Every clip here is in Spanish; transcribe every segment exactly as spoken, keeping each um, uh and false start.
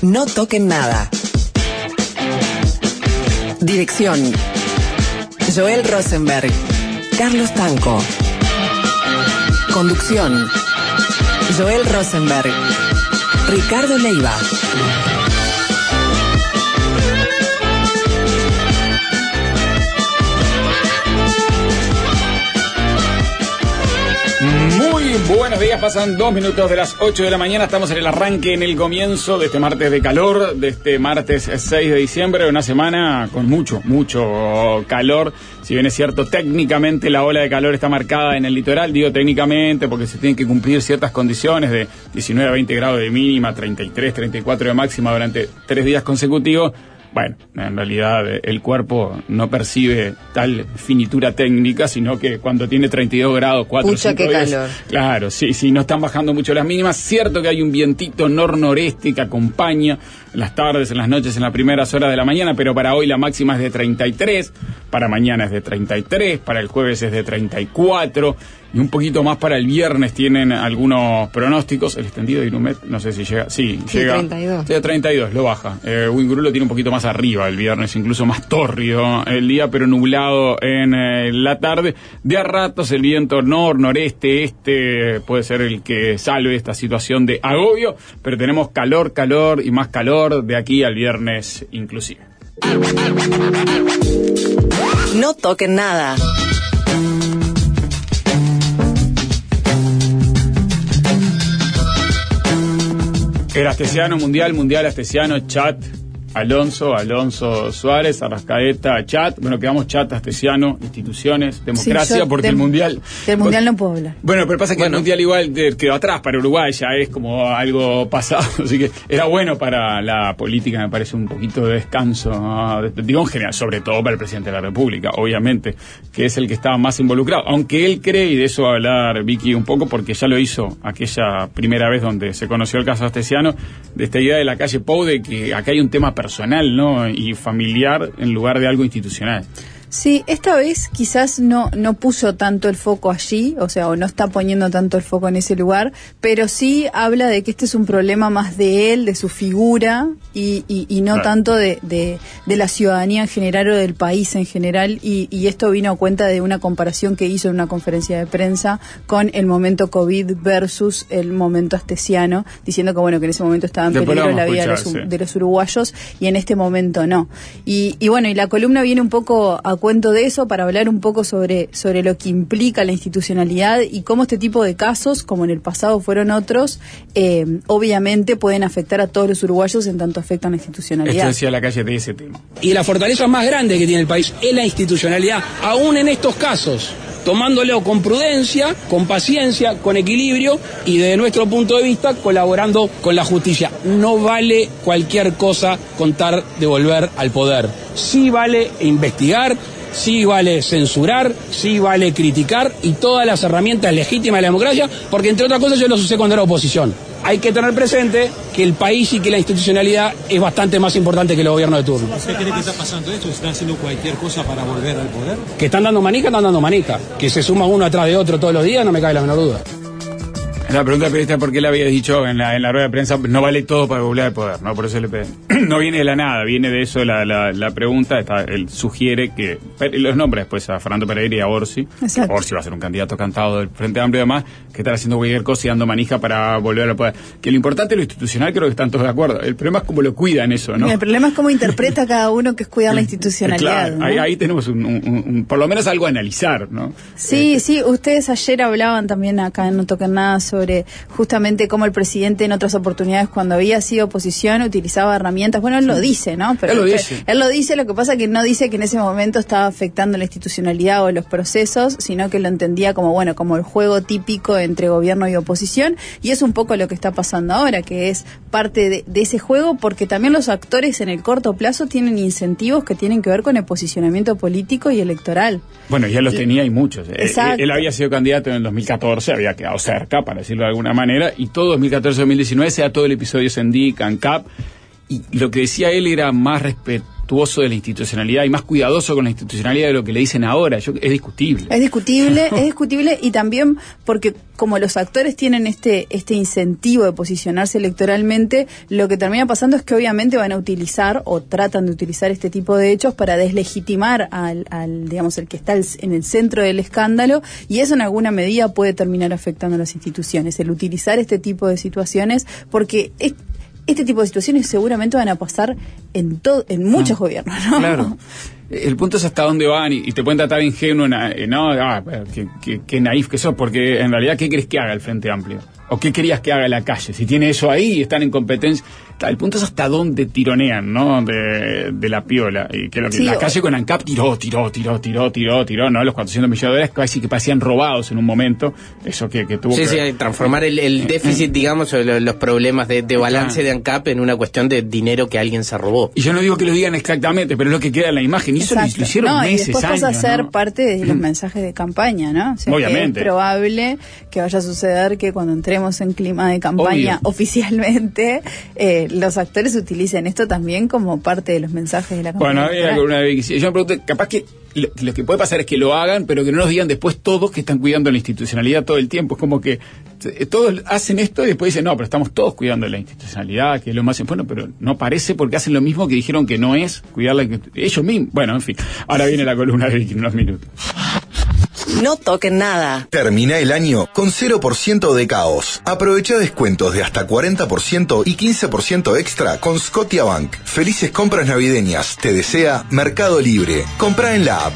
No toquen nada. Dirección: Joel Rosenberg, Carlos Tanco. Conducción: Joel Rosenberg, Ricardo Leiva. Muy buenos días, pasan dos minutos de las ocho de la mañana, estamos en el arranque, en el comienzo de este martes de calor, de este martes seis de diciembre, una semana con mucho, mucho calor. Si bien es cierto, técnicamente la ola de calor está marcada en el litoral, digo técnicamente porque se tienen que cumplir ciertas condiciones de diecinueve a veinte grados de mínima, treinta y tres, treinta y cuatro de máxima durante tres días consecutivos. Bueno, en realidad el cuerpo no percibe tal finitura técnica, sino que cuando tiene treinta y dos grados, cuatro o cinco días, calor. Claro, sí, sí, no están bajando mucho las mínimas. Cierto que hay un vientito nor-noreste que acompaña en las tardes, en las noches, en las primeras horas de la mañana, pero para hoy la máxima es de treinta y tres, para mañana es de treinta y tres, para el jueves es de treinta y cuatro, y un poquito más para el viernes tienen algunos pronósticos. El extendido de Inumet, no sé si llega, sí, sí llega treinta y dos. Sí, a treinta y dos, lo baja. Eh, Wingrú lo tiene un poquito más arriba el viernes, incluso más tórrido el día, pero nublado en eh, la tarde. De a ratos el viento nor, noreste, este puede ser el que salve esta situación de agobio, pero tenemos calor, calor y más calor de aquí al viernes inclusive. No toquen nada. El Astesiano Mundial, Mundial Astesiano, Chat, Alonso, Alonso Suárez, Arrascaeta, Chat. Bueno, quedamos Chat, Astesiano, instituciones, democracia, sí, porque del, el Mundial... Del Mundial no puedo hablar. Bueno, pero pasa que bueno, el Mundial igual quedó atrás para Uruguay, ya es como algo pasado, así que era bueno para la política, me parece un poquito de descanso, ¿no? Digo en general, sobre todo para el presidente de la República, obviamente, que es el que estaba más involucrado, aunque él cree, y de eso va a hablar Vicky un poco, porque ya lo hizo aquella primera vez donde se conoció el caso Astesiano, de esta idea de la calle Pou, de que acá hay un tema personal, ¿no? Y familiar en lugar de algo institucional. Sí, esta vez quizás no no puso tanto el foco allí, o sea, o no está poniendo tanto el foco en ese lugar, pero sí habla de que este es un problema más de él, de su figura, y, y, y no claro. tanto de, de, de la ciudadanía en general o del país en general, y, y esto vino a cuenta de una comparación que hizo en una conferencia de prensa con el momento COVID versus el momento astesiano, diciendo que bueno, que en ese momento estaba en Después peligro la vida de los, de los uruguayos, y en este momento no. Y, y bueno, y la columna viene un poco a cuento de eso para hablar un poco sobre, sobre lo que implica la institucionalidad y cómo este tipo de casos, como en el pasado fueron otros, eh, obviamente pueden afectar a todos los uruguayos en tanto afectan la institucionalidad. Esto decía la calle de ese tema. Y la fortaleza más grande que tiene el país es la institucionalidad, aún en estos casos, tomándolo con prudencia, con paciencia, con equilibrio y desde nuestro punto de vista colaborando con la justicia. No vale cualquier cosa contar de volver al poder. Sí vale investigar, sí vale censurar, sí vale criticar y todas las herramientas legítimas de la democracia, porque entre otras cosas yo lo usé cuando era oposición. Hay que tener presente que el país y que la institucionalidad es bastante más importante que el gobierno de turno. ¿Usted cree que está pasando esto? ¿Están haciendo cualquier cosa para volver al poder? Que están dando manija, están dando manija. Que se suma uno atrás de otro todos los días, no me cabe la menor duda. La pregunta del periodista es por qué le había dicho en la, en la rueda de prensa, no vale todo para volver al poder, ¿no? Por eso le pedí. No viene de la nada, viene de eso la, la, la pregunta. Está, él sugiere que, los nombres después a Fernando Pereira y a Orsi, Orsi va a ser un candidato cantado del Frente Amplio y demás, que están haciendo cualquier cosa y dando manija para volver al poder. Que lo importante es lo institucional, creo que están todos de acuerdo. El problema es cómo lo cuidan eso, ¿no? El problema es cómo interpreta cada uno que es cuidar la institucionalidad. Claro, ¿no? ahí, ahí tenemos un, un, un, por lo menos algo a analizar, ¿no? Sí, eh, sí, ustedes ayer hablaban también acá en No Toquen Nada sobre justamente cómo el presidente en otras oportunidades cuando había sido oposición utilizaba herramientas, bueno, él lo dice, ¿no? Pero él lo dice. Él lo dice, lo que pasa es que no dice que en ese momento estaba afectando la institucionalidad o los procesos, sino que lo entendía como, bueno, como el juego típico entre gobierno y oposición, y es un poco lo que está pasando ahora, que es parte de, de ese juego, porque también los actores en el corto plazo tienen incentivos que tienen que ver con el posicionamiento político y electoral. Bueno, ya los y, tenía y muchos. Exacto. Él, él había sido candidato en el dos mil catorce, había quedado cerca, para decirlo de alguna manera, y todo dos mil catorce dos mil diecinueve, sea todo el episodio Sendic, ANCAP, y lo que decía él era más respetuoso respetuoso de la institucionalidad y más cuidadoso con la institucionalidad de lo que le dicen ahora. Yo, es discutible. Es discutible, es discutible y también porque como los actores tienen este este incentivo de posicionarse electoralmente, lo que termina pasando es que obviamente van a utilizar o tratan de utilizar este tipo de hechos para deslegitimar al, al digamos, el que está el, en el centro del escándalo, y eso en alguna medida puede terminar afectando a las instituciones, el utilizar este tipo de situaciones, porque es, este tipo de situaciones seguramente van a pasar en todo, en muchos ah, gobiernos, ¿no? Claro. El punto es hasta dónde van y, y te pueden tratar ingenuo, no, ah, qué, qué, qué naif que sos, porque en realidad, ¿qué crees que haga el Frente Amplio? ¿O qué querías que haga la calle? Si tiene eso ahí y están en competencia. El punto es hasta dónde tironean, ¿no? De, de la piola. Y que, lo que sí, la calle con ANCAP tiró, tiró, tiró, tiró, tiró, tiró, ¿no? Los cuatrocientos millones de dólares casi que parecían robados en un momento. Eso que, que tuvo sí, que... Sí, sí, transformar el, el déficit, digamos, o los problemas de, de balance ah. de ANCAP en una cuestión de dinero que alguien se robó. Y yo no digo que lo digan exactamente, pero es lo que queda en la imagen. Y eso lo, lo hicieron no, meses, y después pasa años, a ser ¿no? parte de los mensajes de campaña, ¿no? O sea, obviamente. Es probable que vaya a suceder que cuando entremos en clima de campaña Obvio. oficialmente, eh, los actores utilicen esto también como parte de los mensajes de la campaña. Bueno, había una vez, yo me pregunto, capaz que lo, lo que puede pasar es que lo hagan, pero que no nos digan después todos que están cuidando la institucionalidad todo el tiempo. Es como que todos hacen esto y después dicen, no, pero estamos todos cuidando la institucionalidad, que es lo más... Bueno, pero no parece porque hacen lo mismo que dijeron que no es cuidarla ellos mismos. Bueno, en fin, ahora viene la columna de Vicky en unos minutos. No toquen nada. Termina el año con cero por ciento de caos. Aprovecha descuentos de hasta cuarenta por ciento y quince por ciento extra con Scotiabank. Felices compras navideñas. Te desea Mercado Libre. Compra en la app.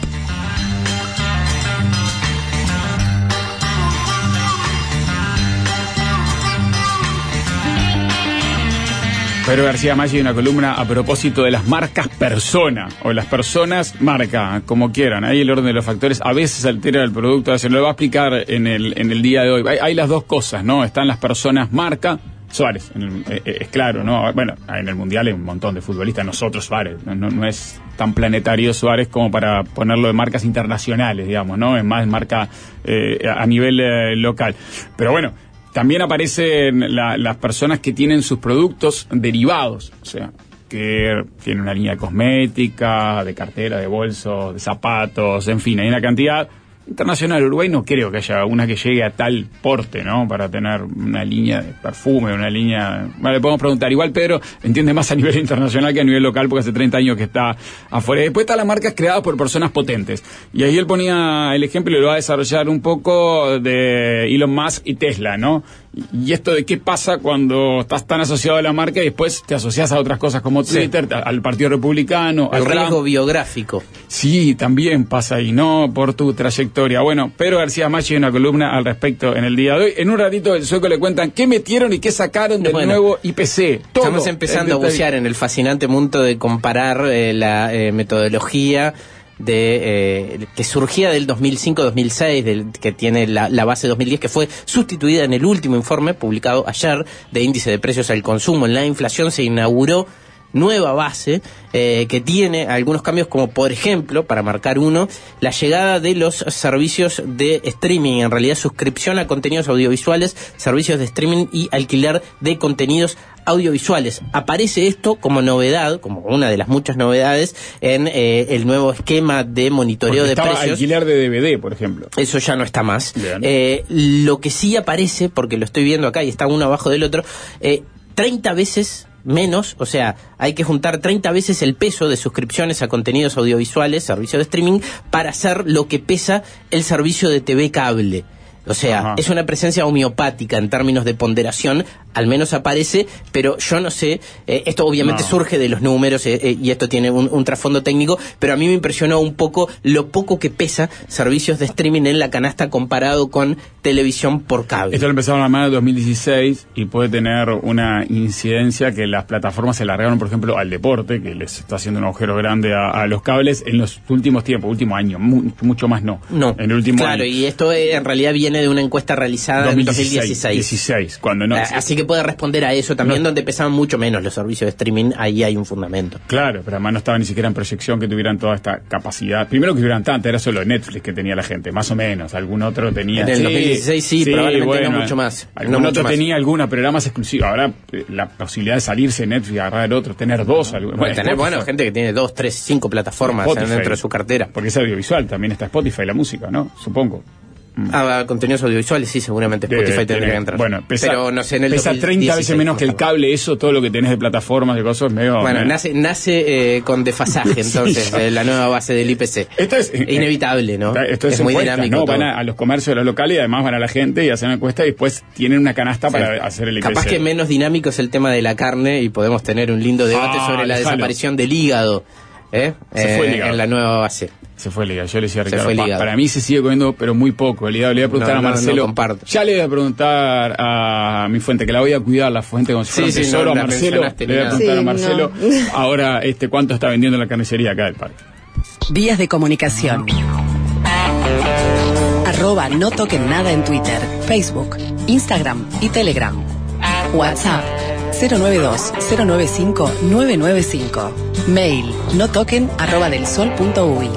Pedro García Maggi, una columna a propósito de las marcas persona, o las personas marca, como quieran. Ahí el orden de los factores a veces altera el producto, se lo va a explicar en el, en el día de hoy. Hay, hay las dos cosas, ¿no? Están las personas marca, Suárez, en el, eh, es claro, ¿no? Bueno, en el Mundial hay un montón de futbolistas, nosotros Suárez, no, no, no es tan planetario Suárez como para ponerlo de marcas internacionales, digamos, ¿no? Es más marca eh, a nivel eh, local. Pero bueno, también aparecen la, las personas que tienen sus productos derivados, o sea, que tienen una línea de cosmética, de cartera, de bolsos, de zapatos, en fin, hay una cantidad internacional. Uruguay no creo que haya una que llegue a tal porte, ¿no? Para tener una línea de perfume, una línea... Bueno, le podemos preguntar. Igual Pedro entiende más a nivel internacional que a nivel local porque hace treinta años que está afuera. Después están las marcas creadas por personas potentes. Y ahí él ponía el ejemplo y lo va a desarrollar un poco de Elon Musk y Tesla, ¿no? Y esto de qué pasa cuando estás tan asociado a la marca y después te asocias a otras cosas como Twitter, sí, al Partido Republicano. El al riesgo Trump. biográfico. Sí, también pasa ahí, ¿no? Por tu trayectoria. Bueno, Pedro García Maggi una columna al respecto en el día de hoy. En un ratito el Sueco le cuentan qué metieron y qué sacaron del bueno, nuevo I P C. Todo estamos empezando a bucear en el fascinante mundo de comparar eh, la eh, metodología de eh, que surgía del dos mil cinco dos mil seis, del, que tiene la, la base dos mil diez, que fue sustituida en el último informe publicado ayer de índice de precios al consumo. En la inflación se inauguró nueva base eh, que tiene algunos cambios, como por ejemplo, para marcar uno, la llegada de los servicios de streaming, en realidad suscripción a contenidos audiovisuales, servicios de streaming y alquiler de contenidos audiovisuales. Aparece esto como novedad, como una de las muchas novedades en eh, el nuevo esquema de monitoreo Porque de estaba precios. Alquiler de D V D, por ejemplo. Eso ya no está más. Eh, lo que sí aparece, porque lo estoy viendo acá y está uno abajo del otro, eh, treinta veces menos, o sea, hay que juntar treinta veces el peso de suscripciones a contenidos audiovisuales, servicio de streaming, para hacer lo que pesa el servicio de T V cable. O sea, ajá, es una presencia homeopática en términos de ponderación, al menos aparece, pero yo no sé, eh, esto obviamente no. surge de los números eh, eh, y esto tiene un, un trasfondo técnico, pero a mí me impresionó un poco lo poco que pesa servicios de streaming en la canasta comparado con televisión por cable. Esto lo empezaron a mano en dos mil dieciséis y puede tener una incidencia que las plataformas se largaron, por ejemplo, al deporte, que les está haciendo un agujero grande a, a los cables en los últimos tiempos, último año, mu mucho más no. No, en el último claro, año. Y esto eh, en realidad viene de una encuesta realizada en dos mil dieciséis. dieciséis, cuando no. Así que pueda responder a eso también, No. donde pesaban mucho menos los servicios de streaming, ahí hay un fundamento. Claro, pero además no estaba ni siquiera en proyección que tuvieran toda esta capacidad. Primero que tuvieran tanta, era solo Netflix que tenía la gente, más o menos. Algún otro tenía. En el dos mil dieciséis sí, probablemente no mucho más. Algún No otro mucho más. tenía alguna, pero era más exclusiva. Ahora eh, la posibilidad de salirse de Netflix, agarrar otro, tener dos. Algún, Puede tener, Spotify. bueno, gente que tiene dos, tres, cinco plataformas Spotify, dentro de su cartera. Porque es audiovisual, también está Spotify, la música, ¿no? Supongo. Ah, contenidos audiovisuales, sí, seguramente Spotify Debe tendría tener. que entrar. Bueno, pesa, pero no sé, en el pesa dos mil treinta veces dieciséis, menos que el por favor. cable, eso, todo lo que tenés de plataformas, de cosas, medio. Bueno, medio- nace, nace eh, con desfasaje, entonces, Sí, ya. eh, la nueva base del I P C. Esto es eh, inevitable, ¿no? Esto es, muy encuesta, dinámico. ¿no? todo. Van a, a los comercios de los locales y además van a la gente y hacen una encuesta y después tienen una canasta para Sí. hacer el I P C. Capaz que menos dinámico es el tema de la carne y podemos tener un lindo debate Ah, sobre la déjalo. desaparición del hígado, ¿eh? Se fue el Eh, hígado. en la nueva base. Se fue el hígado, yo le decía a Se Ricardo, fue el pa- hígado. para mí se sigue comiendo, pero muy poco el hígado. Le voy a preguntar No, a no, Marcelo. no comparto. Ya le voy a preguntar a mi fuente, que la voy a cuidar, la fuente como si fuera Sí, un sí, tesoro, no a la Marcelo. mencionaste Le voy a ni preguntar nada. a Marcelo Sí, ahora este cuánto está vendiendo la carnicería acá del parque. Vías de comunicación. Arroba no toquen nada en Twitter, Facebook, Instagram y Telegram. WhatsApp cero nueve dos cero nueve cinco nueve nueve cinco. Mail no toquen arroba del sol punto uy.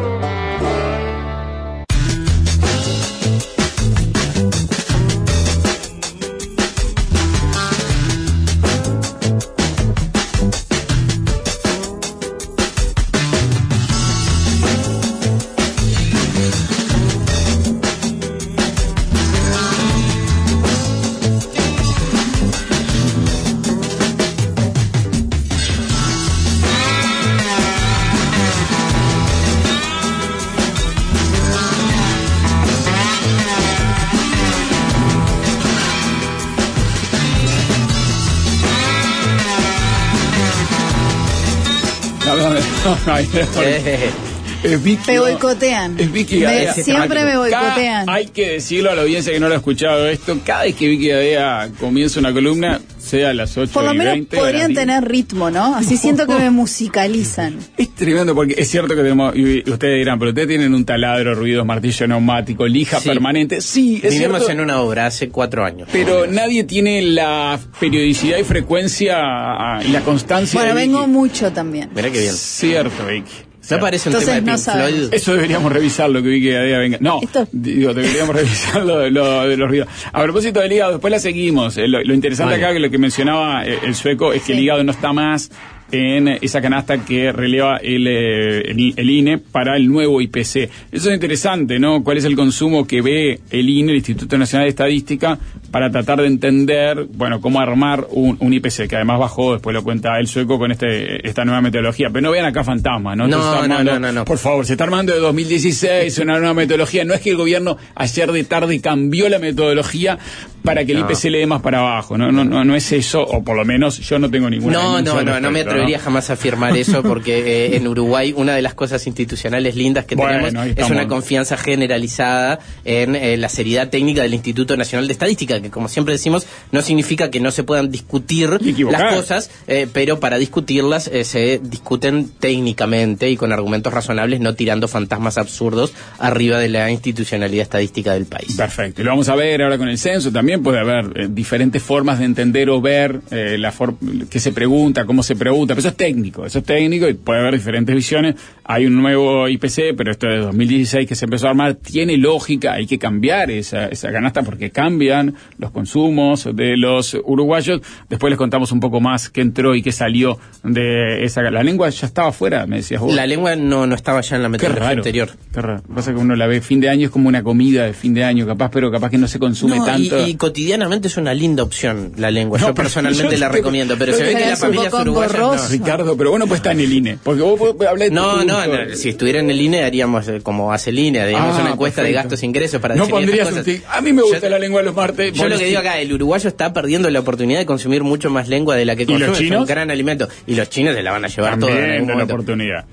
No, no, no, no, ahí no, Eh, es Vicky, Me ¿no? boicotean. Es Vicky Me- Gadea. siempre me boicotean. Cada- hay que decirlo a la audiencia que no lo ha escuchado esto. Cada vez que Vicky Gadea comienza una columna, sea a las ocho Por lo y menos veinte, a las podrían diez. tener ritmo, ¿no? Así siento que me musicalizan. Es tremendo porque es cierto que tenemos, y ustedes dirán, pero ustedes tienen un taladro, ruidos, martillo neumático, lija Sí. permanente. Sí, es Vivimos cierto. en una obra hace cuatro años. Pero nadie tiene la periodicidad y frecuencia ah, y la constancia. Bueno, de Vicky. vengo mucho también. Mirá qué bien. Cierto, Vicky. ¿No Cierto. parece un Entonces tema de no Pink sabemos. Floyd? Eso deberíamos revisarlo, que Vicky Gadea venga. No, Esto- digo, deberíamos revisar lo, lo de los ruidos. A propósito del hígado, después la seguimos. Eh, Lo, lo interesante Vale. acá, que lo que mencionaba eh, el sueco, es que el Sí. hígado no está más en esa canasta que releva el, eh, el, el I N E para el nuevo I P C. Eso es interesante, ¿no? ¿Cuál es el consumo que ve el I N E, el Instituto Nacional de Estadística, para tratar de entender, bueno, cómo armar un, un I P C, que además bajó, después lo cuenta el sueco con este esta nueva metodología. Pero no vean acá fantasma, ¿no? No, Se está no, armando- no, no, no. Por favor, se está armando de dos mil dieciséis una nueva metodología. No es que el gobierno ayer de tarde cambió la metodología para que el No. I P C le dé más para abajo. No, no, no, no es eso, o por lo menos yo no tengo ninguna No, denuncia no, al no, no me respecto, atrevería jamás a afirmar eso porque eh, en Uruguay una de las cosas institucionales lindas que Bueno, ahí tenemos es estamos. una confianza generalizada en eh, la seriedad técnica del Instituto Nacional de Estadística, que como siempre decimos, no significa que no se puedan discutir Y equivocar. las cosas, eh, pero para discutirlas eh, se discuten técnicamente y con argumentos razonables, no tirando fantasmas absurdos arriba de la institucionalidad estadística del país. Perfecto. Y lo vamos a ver ahora con el censo. También puede haber eh, diferentes formas de entender o ver eh, la for- qué se pregunta, cómo se pregunta. Pero eso es técnico, eso es técnico y puede haber diferentes visiones. Hay un nuevo I P C, pero esto de dos mil dieciséis que se empezó a armar tiene lógica. Hay que cambiar esa, esa canasta porque cambian los consumos de los uruguayos. Después les contamos un poco más qué entró y qué salió de esa. La lengua ya estaba afuera, me decías vos. La lengua no, no estaba ya en la Qué metodología raro. anterior. Qué raro. Pasa que uno la ve fin de año, es como una comida de fin de año, capaz, pero capaz que no se consume No, y, tanto. y cotidianamente es una linda opción la lengua. No, yo pero personalmente yo la te- recomiendo, pero se ve pero que es las un familias poco uruguayas no. engorroso. Ricardo, pero vos no puedes estar en el I N E, porque vos, vos hablás de tu No, no, gusto. no, si estuviera en el I N E haríamos eh, como hace el I N E, digamos Ah, una encuesta perfecto. de gastos e ingresos para No definir pondrías estas un cosas. tic. A mí me gusta Yo- la lengua de los martes. Yo vos lo que decís- digo acá, el uruguayo está perdiendo la oportunidad de consumir mucho más lengua de la que ¿Y los consume, es chinos? un gran alimento. Y los chinos se la van a llevar toda en También algún de la momento. oportunidad.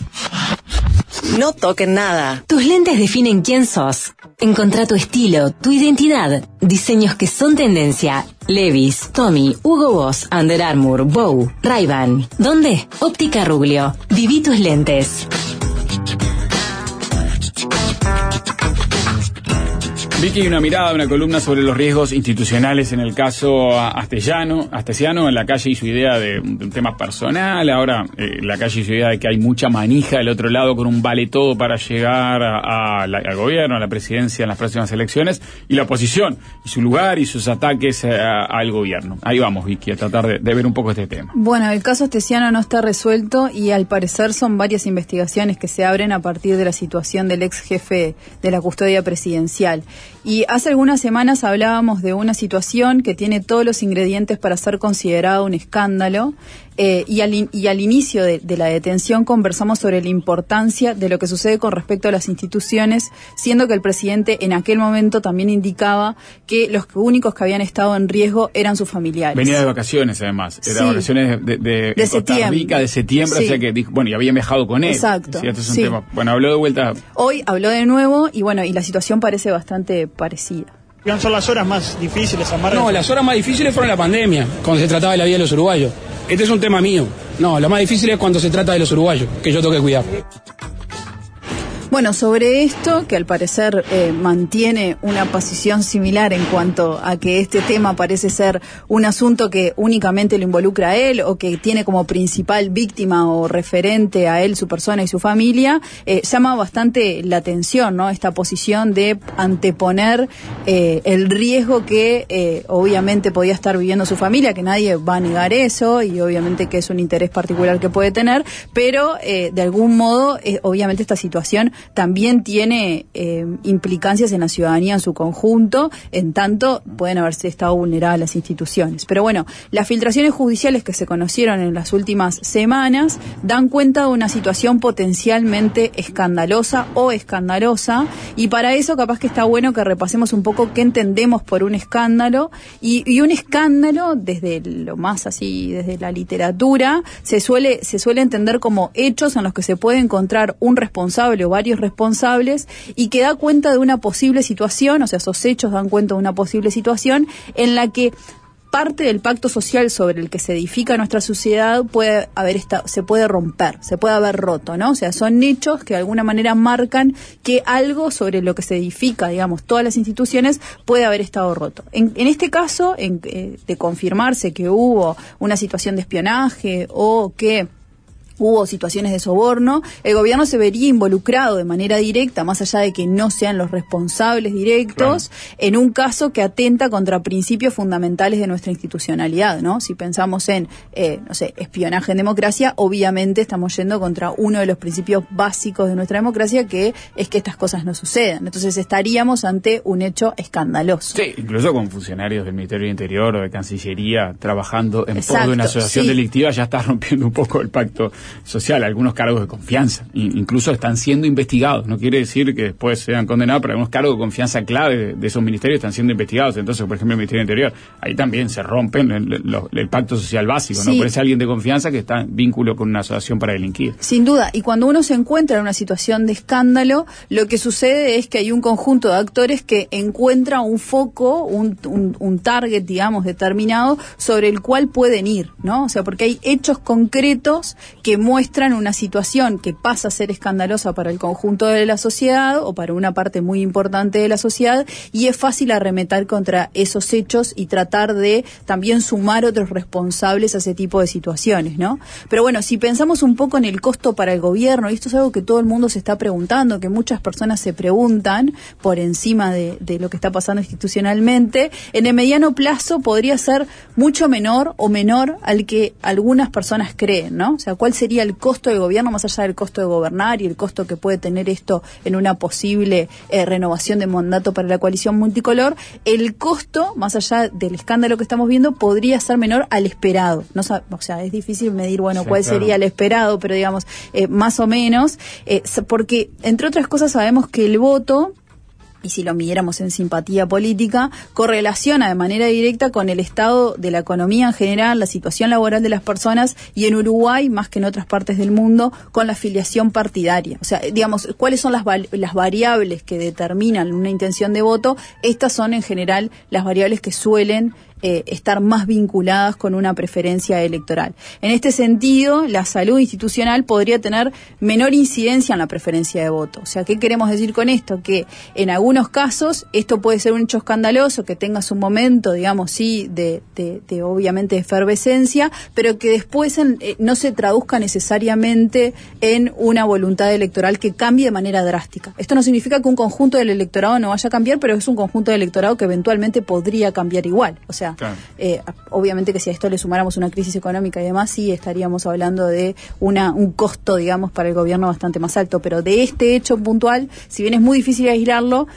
No toquen nada. Tus lentes definen quién sos. Encontrá tu estilo, tu identidad. Diseños que son tendencia. Levi's, Tommy, Hugo Boss, Under Armour, Bow, Ray-Ban. ¿Dónde? Óptica Ruglio. Viví tus lentes. Vicky, una mirada, una columna sobre los riesgos institucionales en el caso Astesiano, Astesiano en la calle y su idea de, de un tema personal. Ahora, eh, la calle y su idea de que hay mucha manija del otro lado con un vale todo para llegar a, a la, al gobierno, a la presidencia en las próximas elecciones, y la oposición y su lugar y sus ataques a, al gobierno. Ahí vamos, Vicky, a tratar de, de ver un poco este tema. Bueno, el caso Astesiano no está resuelto y al parecer son varias investigaciones que se abren a partir de la situación del ex jefe de la custodia presidencial. Y hace algunas semanas hablábamos de una situación que tiene todos los ingredientes para ser considerado un escándalo. Eh, y, al in, y al inicio de, de la detención conversamos sobre la importancia de lo que sucede con respecto a las instituciones, siendo que el presidente en aquel momento también indicaba que los únicos que habían estado en riesgo eran sus familiares. Venía de vacaciones, además. Era sí. vacaciones de, de, de, de Costa Rica, de septiembre, sí. O sea que dijo, bueno, y había viajado con él. Exacto. Sí, este es un sí. tema. Bueno, habló de vuelta. Hoy habló de nuevo y bueno, y la situación parece bastante parecida. ¿Son las horas más difíciles, amargas? No, las horas más difíciles fueron la pandemia, cuando se trataba de la vida de los uruguayos. Este es un tema mío. No, lo más difícil es cuando se trata de los uruguayos, que yo tengo que cuidar. Bueno, sobre esto, que al parecer eh, mantiene una posición similar en cuanto a que este tema parece ser un asunto que únicamente lo involucra a él o que tiene como principal víctima o referente a él, su persona y su familia, eh, llama bastante la atención, ¿no? Esta posición de anteponer eh, el riesgo que eh, obviamente podía estar viviendo su familia, que nadie va a negar eso y obviamente que es un interés particular que puede tener, pero eh, de algún modo, eh, obviamente esta situación también tiene eh, implicancias en la ciudadanía en su conjunto, en tanto pueden haberse estado vulneradas las instituciones. Pero bueno, las filtraciones judiciales que se conocieron en las últimas semanas dan cuenta de una situación potencialmente escandalosa o escandalosa, y para eso capaz que está bueno que repasemos un poco qué entendemos por un escándalo, y, y un escándalo desde lo más así, desde la literatura, se suele, se suele entender como hechos en los que se puede encontrar un responsable o varios responsables y que da cuenta de una posible situación, o sea, esos hechos dan cuenta de una posible situación en la que parte del pacto social sobre el que se edifica nuestra sociedad puede haber estado, se puede romper, se puede haber roto, ¿no? O sea, son hechos que de alguna manera marcan que algo sobre lo que se edifica, digamos, todas las instituciones puede haber estado roto. En, en este caso, en, eh, de confirmarse que hubo una situación de espionaje o que hubo situaciones de soborno, el gobierno se vería involucrado de manera directa, más allá de que no sean los responsables directos, claro, en un caso que atenta contra principios fundamentales de nuestra institucionalidad, ¿no? Si pensamos en, eh, no sé, espionaje en democracia, obviamente estamos yendo contra uno de los principios básicos de nuestra democracia, que es que estas cosas no sucedan. Entonces estaríamos ante un hecho escandaloso. Sí, incluso con funcionarios del Ministerio del Interior o de Cancillería trabajando en Exacto, pos de una asociación sí. delictiva, ya está rompiendo un poco el pacto social, algunos cargos de confianza, incluso están siendo investigados, no quiere decir que después sean condenados, pero algunos cargos de confianza clave de esos ministerios están siendo investigados. Entonces, por ejemplo, el Ministerio del Interior, ahí también se rompen el, el, el pacto social básico, sí. ¿no? Por ese alguien de confianza que está en vínculo con una asociación para delinquir. Sin duda, y cuando uno se encuentra en una situación de escándalo, lo que sucede es que hay un conjunto de actores que encuentra un foco, un, un, un target, digamos, determinado, sobre el cual pueden ir, ¿no? O sea, porque hay hechos concretos que muestran una situación que pasa a ser escandalosa para el conjunto de la sociedad o para una parte muy importante de la sociedad, y es fácil arremeter contra esos hechos y tratar de también sumar otros responsables a ese tipo de situaciones, ¿no? Pero bueno, si pensamos un poco en el costo para el gobierno, y esto es algo que todo el mundo se está preguntando, que muchas personas se preguntan por encima de, de lo que está pasando institucionalmente, en el mediano plazo podría ser mucho menor o menor al que algunas personas creen, ¿no? O sea, ¿cuál sería el costo del gobierno más allá del costo de gobernar y el costo que puede tener esto en una posible eh, renovación de mandato para la coalición multicolor? El costo, más allá del escándalo que estamos viendo, podría ser menor al esperado. No, o sea, es difícil medir, bueno, sí, cuál claro. sería el esperado, pero digamos, eh, más o menos, eh, porque entre otras cosas sabemos que el voto, y si lo midiéramos en simpatía política, correlaciona de manera directa con el estado de la economía en general, la situación laboral de las personas, y en Uruguay, más que en otras partes del mundo, con la afiliación partidaria. O sea, digamos, ¿cuáles son las, las variables que determinan una intención de voto? Estas son en general las variables que suelen eh, estar más vinculadas con una preferencia electoral. En este sentido, la salud institucional podría tener menor incidencia en la preferencia de voto. O sea, ¿qué queremos decir con esto? Que en algunos casos esto puede ser un hecho escandaloso, que tengas un momento, digamos, sí, de, de, de obviamente de efervescencia, pero que después en, eh, no se traduzca necesariamente en una voluntad electoral que cambie de manera drástica. Esto no significa que un conjunto del electorado no vaya a cambiar, pero es un conjunto del electorado que eventualmente podría cambiar igual. O sea, claro. eh, obviamente que si a esto le sumáramos una crisis económica y demás, sí estaríamos hablando de una un costo, digamos, para el gobierno bastante más alto. Pero de este hecho puntual, si bien es muy difícil aislarlo,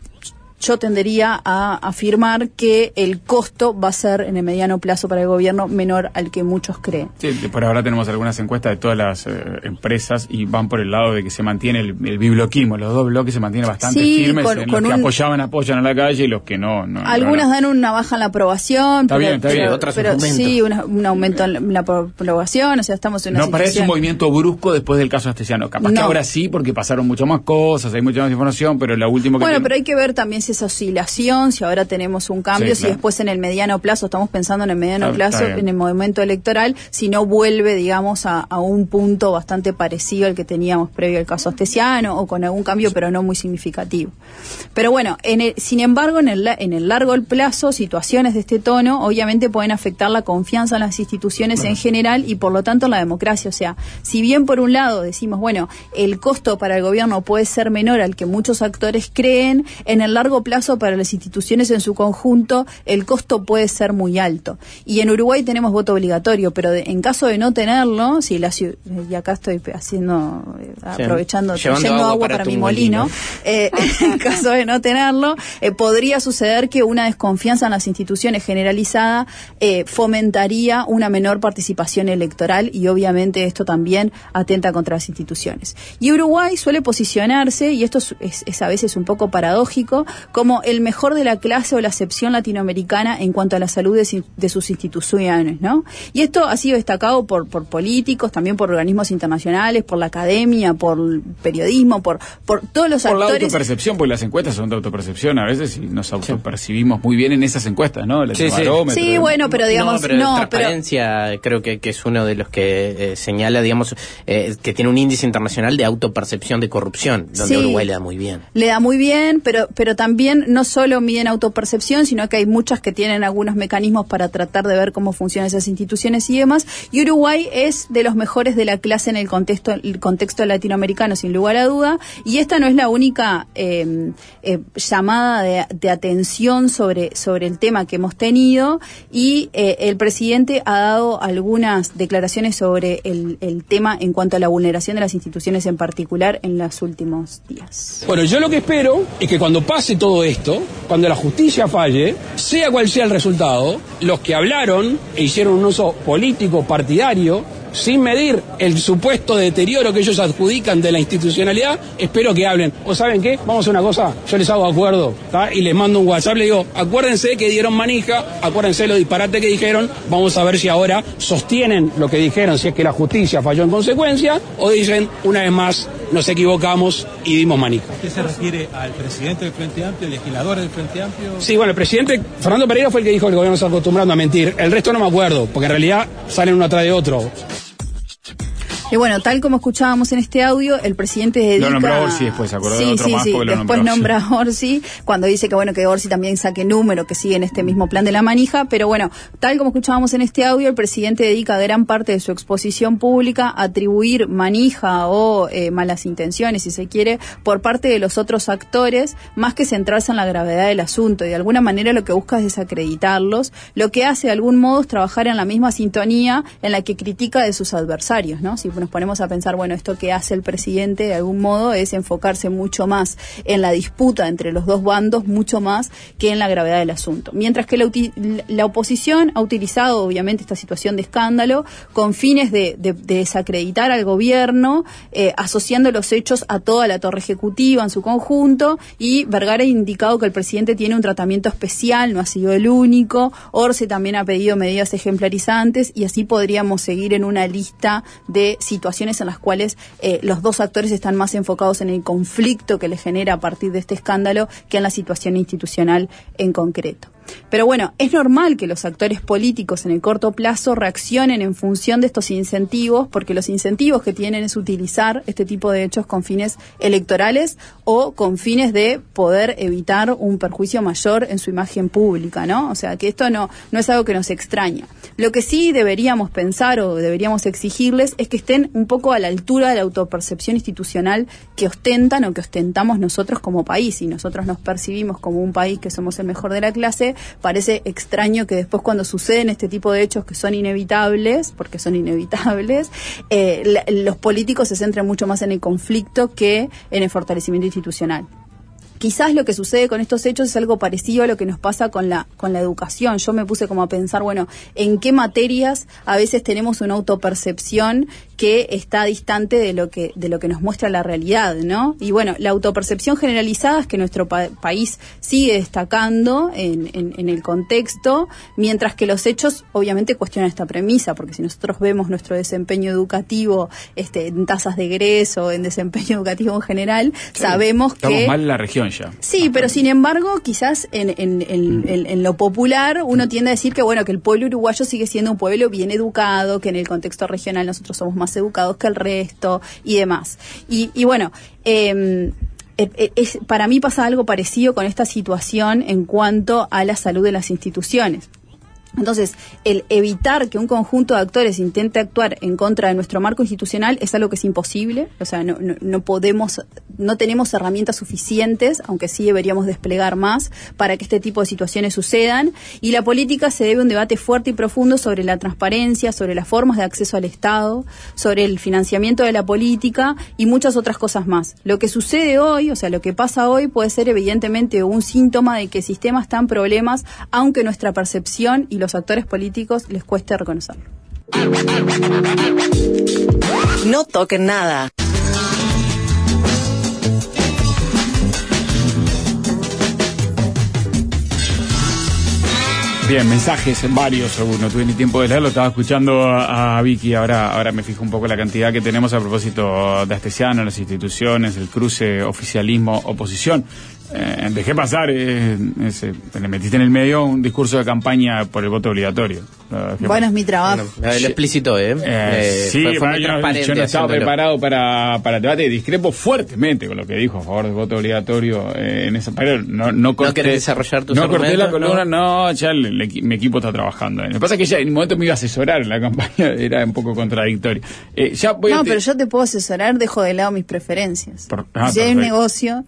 yo tendería a afirmar que el costo va a ser en el mediano plazo para el gobierno menor al que muchos creen. Sí, por ahora tenemos algunas encuestas de todas las eh, empresas y van por el lado de que se mantiene el, el bibloquismo, los dos bloques se mantienen bastante sí, firmes, con, en con los que un, apoyaban, apoyan a la calle y los que no. no algunas no, no. dan una baja en la aprobación, está pero, bien, está pero, bien. Otras pero un sí, una, un aumento en la aprobación, o sea, estamos en una no situación... parece un movimiento brusco después del caso Astesiano, capaz no. que ahora sí, porque pasaron mucho más cosas, hay mucha más información, pero la última que Bueno, tiene... pero hay que ver también si esa oscilación, si ahora tenemos un cambio, sí, claro. si después en el mediano plazo, estamos pensando en el mediano está, plazo, está en el momento electoral, si no vuelve, digamos, a, a un punto bastante parecido al que teníamos previo al caso Astesiano, o con algún cambio, pero no muy significativo. Pero bueno, en el, sin embargo, en el, en el largo plazo, situaciones de este tono, obviamente pueden afectar la confianza en las instituciones bueno. en general y por lo tanto en la democracia. O sea, si bien por un lado decimos, bueno, el costo para el gobierno puede ser menor al que muchos actores creen, en el largo plazo para las instituciones en su conjunto el costo puede ser muy alto. Y en Uruguay tenemos voto obligatorio, pero de, en caso de no tenerlo, si la ciudad, y acá estoy haciendo, eh, aprovechando, sí, trayendo agua, agua para, para mi molino, molino. Eh, en caso de no tenerlo, eh, podría suceder que una desconfianza en las instituciones generalizada eh, fomentaría una menor participación electoral y obviamente esto también atenta contra las instituciones. Y Uruguay suele posicionarse, y esto es, es, es a veces un poco paradójico, como el mejor de la clase o la excepción latinoamericana en cuanto a la salud de, de sus instituciones, ¿no? Y esto ha sido destacado por, por políticos, también por organismos internacionales, por la academia, por periodismo, por, por todos los por actores. Por la autopercepción, porque las encuestas son de autopercepción a veces y nos autopercibimos muy bien en esas encuestas, ¿no? El sí, sí. sí, bueno, pero digamos... No, pero no, transparencia pero... creo que, que es uno de los que eh, señala, digamos, eh, que tiene un índice internacional de autopercepción de corrupción, donde sí, Uruguay le da muy bien. Le da muy bien, pero, pero también no solo miden autopercepción, sino que hay muchas que tienen algunos mecanismos para tratar de ver cómo funcionan esas instituciones y demás, y Uruguay es de los mejores de la clase en el contexto, el contexto latinoamericano, sin lugar a duda, y esta no es la única eh, eh, llamada de, de atención sobre, sobre el tema que hemos tenido, y eh, el presidente ha dado algunas declaraciones sobre el, el tema en cuanto a la vulneración de las instituciones en particular en los últimos días. Bueno, yo lo que espero es que cuando pase todo esto, cuando la justicia falle, sea cual sea el resultado, los que hablaron e hicieron un uso político partidario sin medir el supuesto deterioro que ellos adjudican de la institucionalidad, espero que hablen. ¿O saben qué? Vamos a hacer una cosa, yo les hago acuerdo, ¿tá? Y les mando un WhatsApp, les digo, acuérdense que dieron manija, acuérdense lo disparate que dijeron, vamos a ver si ahora sostienen lo que dijeron, si es que la justicia falló en consecuencia, o dicen, una vez más, nos equivocamos y dimos manija. ¿Qué se refiere al presidente del Frente Amplio, legisladores del Frente Amplio? Sí, bueno, el presidente Fernando Pereira fue el que dijo que el gobierno está acostumbrando a mentir. El resto no me acuerdo, porque en realidad salen uno atrás de otro. Y bueno, tal como escuchábamos en este audio, el presidente dedica... Lo nombró Orsi después, ¿se acordó sí, de otro sí, más? Sí, porque lo después nombró, nombra sí. a Orsi, cuando dice que bueno que Orsi también saque número, que sigue en este mismo plan de la manija, pero bueno, tal como escuchábamos en este audio, el presidente dedica gran parte de su exposición pública a atribuir manija o eh, malas intenciones, si se quiere, por parte de los otros actores, más que centrarse en la gravedad del asunto, y de alguna manera lo que busca es desacreditarlos, lo que hace de algún modo es trabajar en la misma sintonía en la que critica de sus adversarios, ¿no? Si nos ponemos a pensar, bueno, esto que hace el presidente de algún modo es enfocarse mucho más en la disputa entre los dos bandos, mucho más que en la gravedad del asunto. Mientras que la, la oposición ha utilizado obviamente esta situación de escándalo con fines de, de, de desacreditar al gobierno, eh, asociando los hechos a toda la torre ejecutiva en su conjunto, y Vergara ha indicado que el presidente tiene un tratamiento especial, no ha sido el único. Orsi también ha pedido medidas ejemplarizantes, y así podríamos seguir en una lista de situaciones en las cuales eh, los dos actores están más enfocados en el conflicto que les genera a partir de este escándalo que en la situación institucional en concreto. Pero bueno, es normal que los actores políticos en el corto plazo reaccionen en función de estos incentivos, porque los incentivos que tienen es utilizar este tipo de hechos con fines electorales o con fines de poder evitar un perjuicio mayor en su imagen pública, ¿no? O sea, que esto no, no es algo que nos extraña. Lo que sí deberíamos pensar o deberíamos exigirles es que estén un poco a la altura de la autopercepción institucional que ostentan o que ostentamos nosotros como país. Y nosotros nos percibimos como un país que somos el mejor de la clase, parece extraño que después cuando suceden este tipo de hechos que son inevitables, porque son inevitables, eh, la, los políticos se centran mucho más en el conflicto que en el fortalecimiento institucional. Quizás lo que sucede con estos hechos es algo parecido a lo que nos pasa con la con la educación. Yo me puse como a pensar, bueno, ¿en qué materias a veces tenemos una autopercepción que está distante de lo que de lo que nos muestra la realidad, ¿no? Y bueno, la autopercepción generalizada es que nuestro pa- país sigue destacando en, en, en el contexto, mientras que los hechos obviamente cuestionan esta premisa, porque si nosotros vemos nuestro desempeño educativo este, en tasas de egreso, en desempeño educativo en general, sí, sabemos estamos que... mal en la región ya. Sí, pero sin embargo, quizás en, en, en, en, en lo popular uno tiende a decir que bueno, que el pueblo uruguayo sigue siendo un pueblo bien educado, que en el contexto regional nosotros somos más educados que el resto y demás. Y, y bueno, eh, es, para mí pasa algo parecido con esta situación en cuanto a la salud de las instituciones. Entonces, el evitar que un conjunto de actores intente actuar en contra de nuestro marco institucional es algo que es imposible. O sea, no, no, no podemos, no tenemos herramientas suficientes, aunque sí deberíamos desplegar más para que este tipo de situaciones sucedan. Y la política se debe a un debate fuerte y profundo sobre la transparencia, sobre las formas de acceso al Estado, sobre el financiamiento de la política y muchas otras cosas más. Lo que sucede hoy, o sea, lo que pasa hoy puede ser evidentemente un síntoma de que el sistema está en problemas, aunque nuestra percepción y los actores políticos les cueste reconocerlo. No toquen nada. Bien, mensajes varios, no tuve ni tiempo de leerlo, estaba escuchando a, a Vicky, ahora ahora me fijo un poco la cantidad que tenemos a propósito de Astesiano, las instituciones, el cruce oficialismo-oposición. Eh, dejé pasar, eh, ese, le metiste en el medio un discurso de campaña por el voto obligatorio. Bueno, es mi trabajo. Bueno, lo explicitó, ¿eh? eh, eh sí, fue, fue muy yo, transparente yo no estaba haciéndolo. preparado para, para el debate, discrepo fuertemente con lo que dijo a favor del voto obligatorio eh, en esa pero no no corté, ¿No querés desarrollar tus no corté la columna, no, no ya el, el, mi equipo está trabajando. Lo que pasa es que ya en un momento me iba a asesorar en la campaña, era un poco contradictorio. Eh, ya voy no, a pero yo te puedo asesorar, dejo de lado mis preferencias. Por, ah, si hay un negocio...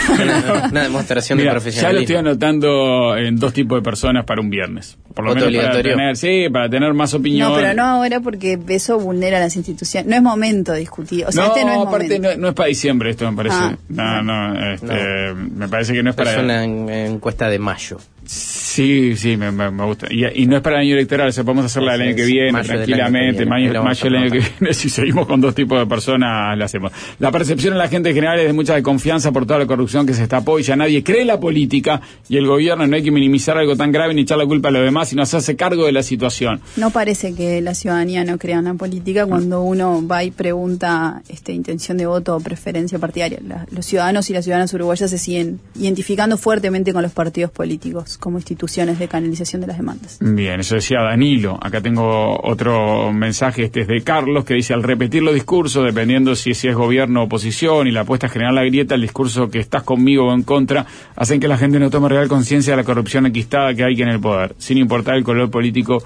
Una demostración Mira, de profesionalismo. Ya lo estoy anotando en dos tipos de personas para un viernes. Por lo ¿Voto menos para obligatorio? tener, sí, para tener más opinión. No, pero no ahora porque eso vulnera las instituciones. No es momento de discutir. O sea, no, este no es aparte momento. no, no es para diciembre esto, me parece. Ah, no, no, este, no, me parece que no es para... Es una en, encuesta de mayo. Sí, sí, me, me, me gusta. Y, y no es para el año electoral, o sea, podemos hacerla el año que viene, mayo tranquilamente, del año que viene. mayo, mayo del año que viene, si seguimos con dos tipos de personas, la hacemos. La percepción en la gente en general es de mucha desconfianza por toda la corrupción que se destapó y ya nadie cree en la política y el gobierno. No hay que minimizar algo tan grave ni echar la culpa a los demás, sino hacerse cargo de la situación. No parece que la ciudadanía no crea en la política cuando uno va y pregunta este, intención de voto o preferencia partidaria. La, los ciudadanos y las ciudadanas uruguayas se siguen identificando fuertemente con los partidos políticos como instituciones de canalización de las demandas. Bien, eso decía Danilo. Acá tengo otro mensaje, este es de Carlos, que dice: al repetir los discursos, dependiendo si, si es gobierno o oposición, y la apuesta a generar la grieta, el discurso que estás conmigo o en contra, hacen que la gente no tome real conciencia de la corrupción enquistada que hay que en el poder, sin importar el color político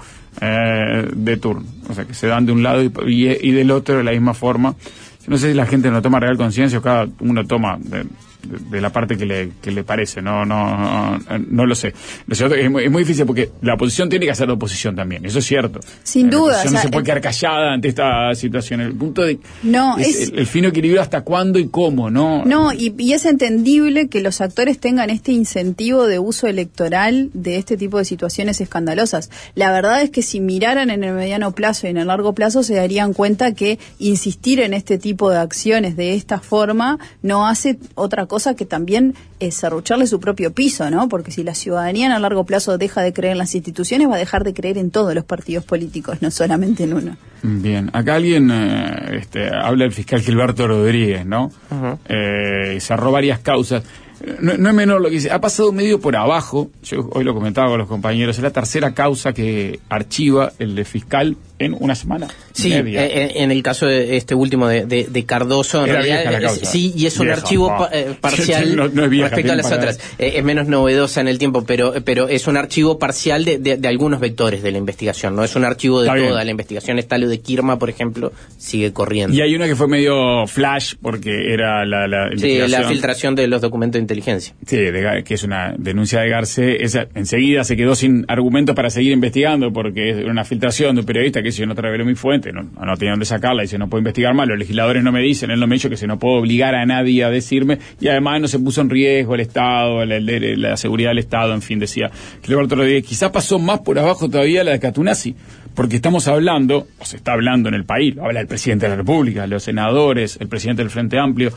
eh, de turno. O sea, que se dan de un lado y, y, y del otro de la misma forma. No sé si la gente no toma real conciencia o cada uno toma... De, De, de la parte que le, que le parece, no, no, no, no lo sé. Lo cierto es que es muy, es muy difícil porque la oposición tiene que hacer oposición también, eso es cierto. Sin eh, duda. La oposición O sea, no se puede el, quedar callada ante esta situación. El punto de no, es, es el, el fino equilibrio hasta cuándo y cómo, ¿no? No, y, y es entendible que los actores tengan este incentivo de uso electoral de este tipo de situaciones escandalosas. La verdad es que si miraran en el mediano plazo y en el largo plazo se darían cuenta que insistir en este tipo de acciones de esta forma no hace otra cosa que también es serrucharle su propio piso, ¿no? Porque si la ciudadanía a largo plazo deja de creer en las instituciones, va a dejar de creer en todos los partidos políticos, no solamente en uno. Bien, acá alguien eh, este, habla del fiscal Gilberto Rodríguez, ¿no? Uh-huh. Eh, cerró varias causas. No, no es menor lo que dice. Ha pasado medio por abajo. Yo hoy lo comentaba con los compañeros. Es la tercera causa que archiva el de fiscal en una semana. Sí, media. En, en el caso de este último de, de, de Cardoso, en Era realidad, vieja la causa. sí, y es un Vieja, archivo no. pa, eh, parcial no, no es vieja, respecto a las para... otras. Eh, es menos novedosa en el tiempo, pero pero es un archivo parcial de, de, de algunos vectores de la investigación. No es un archivo de Está toda bien. la investigación. Está lo de Kirma, por ejemplo, sigue corriendo. Y hay una que fue medio flash porque era la, la Sí, investigación. la filtración de los documentos de inteligencia. Sí, de, que es una denuncia de Garcé. Esa enseguida se quedó sin argumentos para seguir investigando porque es una filtración de un periodista que dice yo no te revelé mi fuente, no, no tenía dónde sacarla, dice no puedo investigar más, los legisladores no me dicen, él no me ha dicho que se no puedo obligar a nadie a decirme, y además no se puso en riesgo el Estado, la, la, la seguridad del Estado, en fin, decía Gilberto Rodríguez. Quizás pasó más por abajo todavía la de Catunazzi, porque estamos hablando, o se está hablando en el país, lo habla el presidente de la República, los senadores, el presidente del Frente Amplio,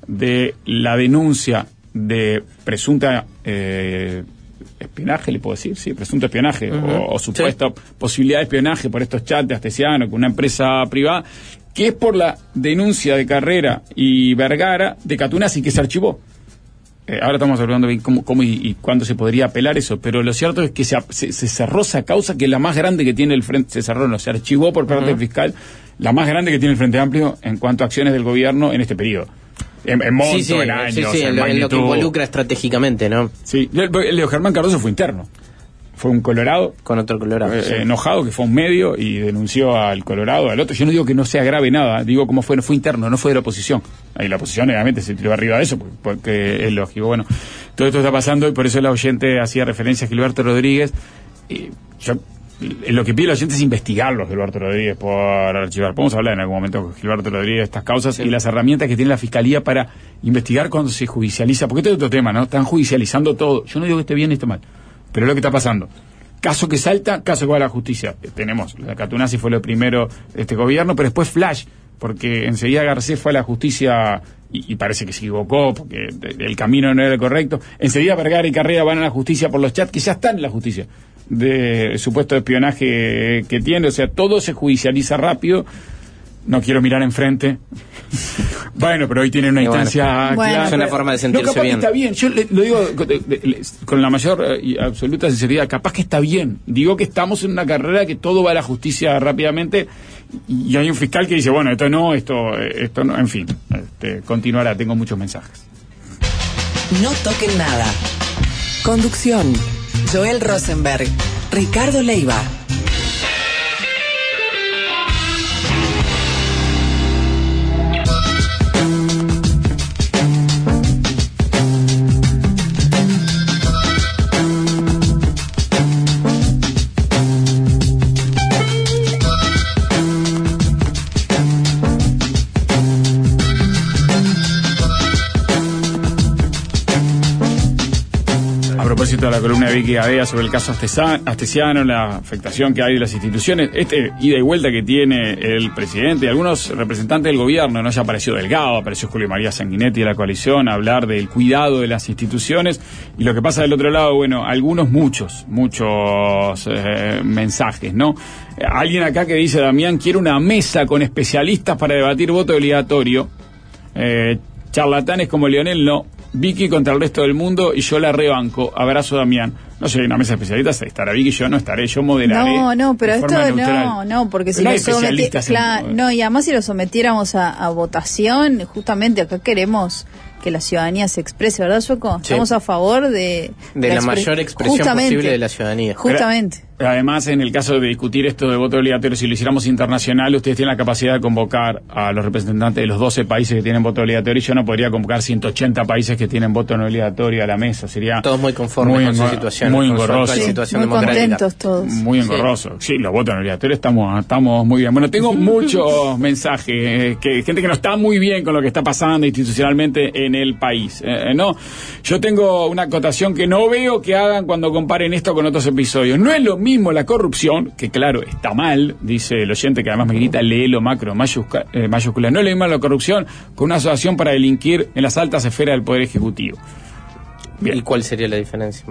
de la denuncia de presunta eh, espionaje, le puedo decir, sí, presunto espionaje, uh-huh. o, o supuesta sí. posibilidad de espionaje por estos chats de Astesiano con una empresa privada, que es por la denuncia de Carrera y Vergara de Catunazzi, que se archivó. Eh, ahora estamos hablando de cómo, cómo y, y cuándo se podría apelar eso, pero lo cierto es que se, se, se cerró esa causa, que es la más grande que tiene el Frente, se cerró, no, se archivó por parte uh-huh. del fiscal, la más grande que tiene el Frente Amplio en cuanto a acciones del gobierno en este periodo. En, en monto, sí, sí, en años, sí, sí, en, en, lo, en lo que involucra estratégicamente, ¿no? Sí, Leo Germán Cardoso fue interno. Fue un Colorado. Con otro Colorado. Eh, sí. Enojado, que fue un medio y denunció al Colorado, al otro. Yo no digo que no sea grave nada, digo cómo fue, no fue interno, no fue de la oposición. Ahí la oposición, obviamente, se tiró arriba de eso, porque, porque es lógico. Bueno, todo esto está pasando y por eso la oyente hacía referencia a Gilberto Rodríguez. Y yo. Lo que pide la gente es investigarlo, Gilberto Rodríguez, por archivar. Podemos hablar en algún momento con Gilberto Rodríguez de estas causas sí. y las herramientas que tiene la Fiscalía para investigar cuando se judicializa. Porque este es otro tema, ¿no? Están judicializando todo. Yo no digo que esté bien ni esté mal, pero es lo que está pasando. Caso que salta, caso que va a la justicia. Tenemos, la Catunazzi fue lo primero de este gobierno, pero después flash, porque enseguida Garcés fue a la justicia y, y parece que se equivocó, porque el camino no era el correcto. Enseguida Vergara y Carrera van a la justicia por los chats que ya están en la justicia, de supuesto espionaje que tiene, o sea, todo se judicializa rápido. No quiero mirar enfrente. Bueno, pero hoy tienen una bueno, instancia bueno, clara. es una forma de sentirse no, capaz bien. Que está bien. Yo le, lo digo con, con la mayor y absoluta sinceridad. Capaz que está bien. Digo que estamos en una carrera que todo va a la justicia rápidamente y hay un fiscal que dice, bueno, esto no, esto, esto no, en fin. Este, continuará. Tengo muchos mensajes. No toquen nada. Conducción: Joel Rosenberg, Ricardo Leiva. De la columna de Vicky Gadea sobre el caso Astesiano, la afectación que hay de las instituciones, este ida y vuelta que tiene el presidente y algunos representantes del gobierno, no ya apareció Delgado, apareció Julio María Sanguinetti de la coalición a hablar del cuidado de las instituciones, y lo que pasa del otro lado, bueno, algunos, muchos, muchos eh, mensajes, ¿no? Alguien acá que dice, Damián, quiero una mesa con especialistas para debatir voto obligatorio, eh, charlatanes como Leonel no, Vicky contra el resto del mundo y yo la rebanco. Abrazo, Damián. No sé, una mesa especialista, estará Vicky, yo no estaré, yo moderaré. No, no, pero esto neutral. no, no, porque si no lo sometiéramos, claro, no, y además si lo sometiéramos a, a votación, justamente acá queremos que la ciudadanía se exprese, ¿verdad, Yoko? Sí. Estamos a favor de... De la, la mayor expresión justamente, posible de la ciudadanía. Justamente. Pero, además, en el caso de discutir esto de voto obligatorio, si lo hiciéramos internacional, ustedes tienen la capacidad de convocar a los representantes de los doce países que tienen voto obligatorio, y yo no podría convocar ciento ochenta países que tienen voto no obligatorio a la mesa. Sería... Todos muy conformes muy con su situación. Muy engorroso. Sí, situación muy contentos todos. Muy engorroso. Sí, sí, los votos no obligatorios estamos, estamos muy bien. Bueno, tengo muchos mensajes, eh, que gente que no está muy bien con lo que está pasando institucionalmente en el país. Eh, no, yo tengo una acotación que no veo que hagan cuando comparen esto con otros episodios. No es lo mismo la corrupción, que claro, está mal, dice el oyente que además me grita, léelo macro, mayúscula, eh, mayúscula. No es lo mismo la corrupción con una asociación para delinquir en las altas esferas del Poder Ejecutivo. Bien. ¿Y cuál sería la diferencia? Bueno,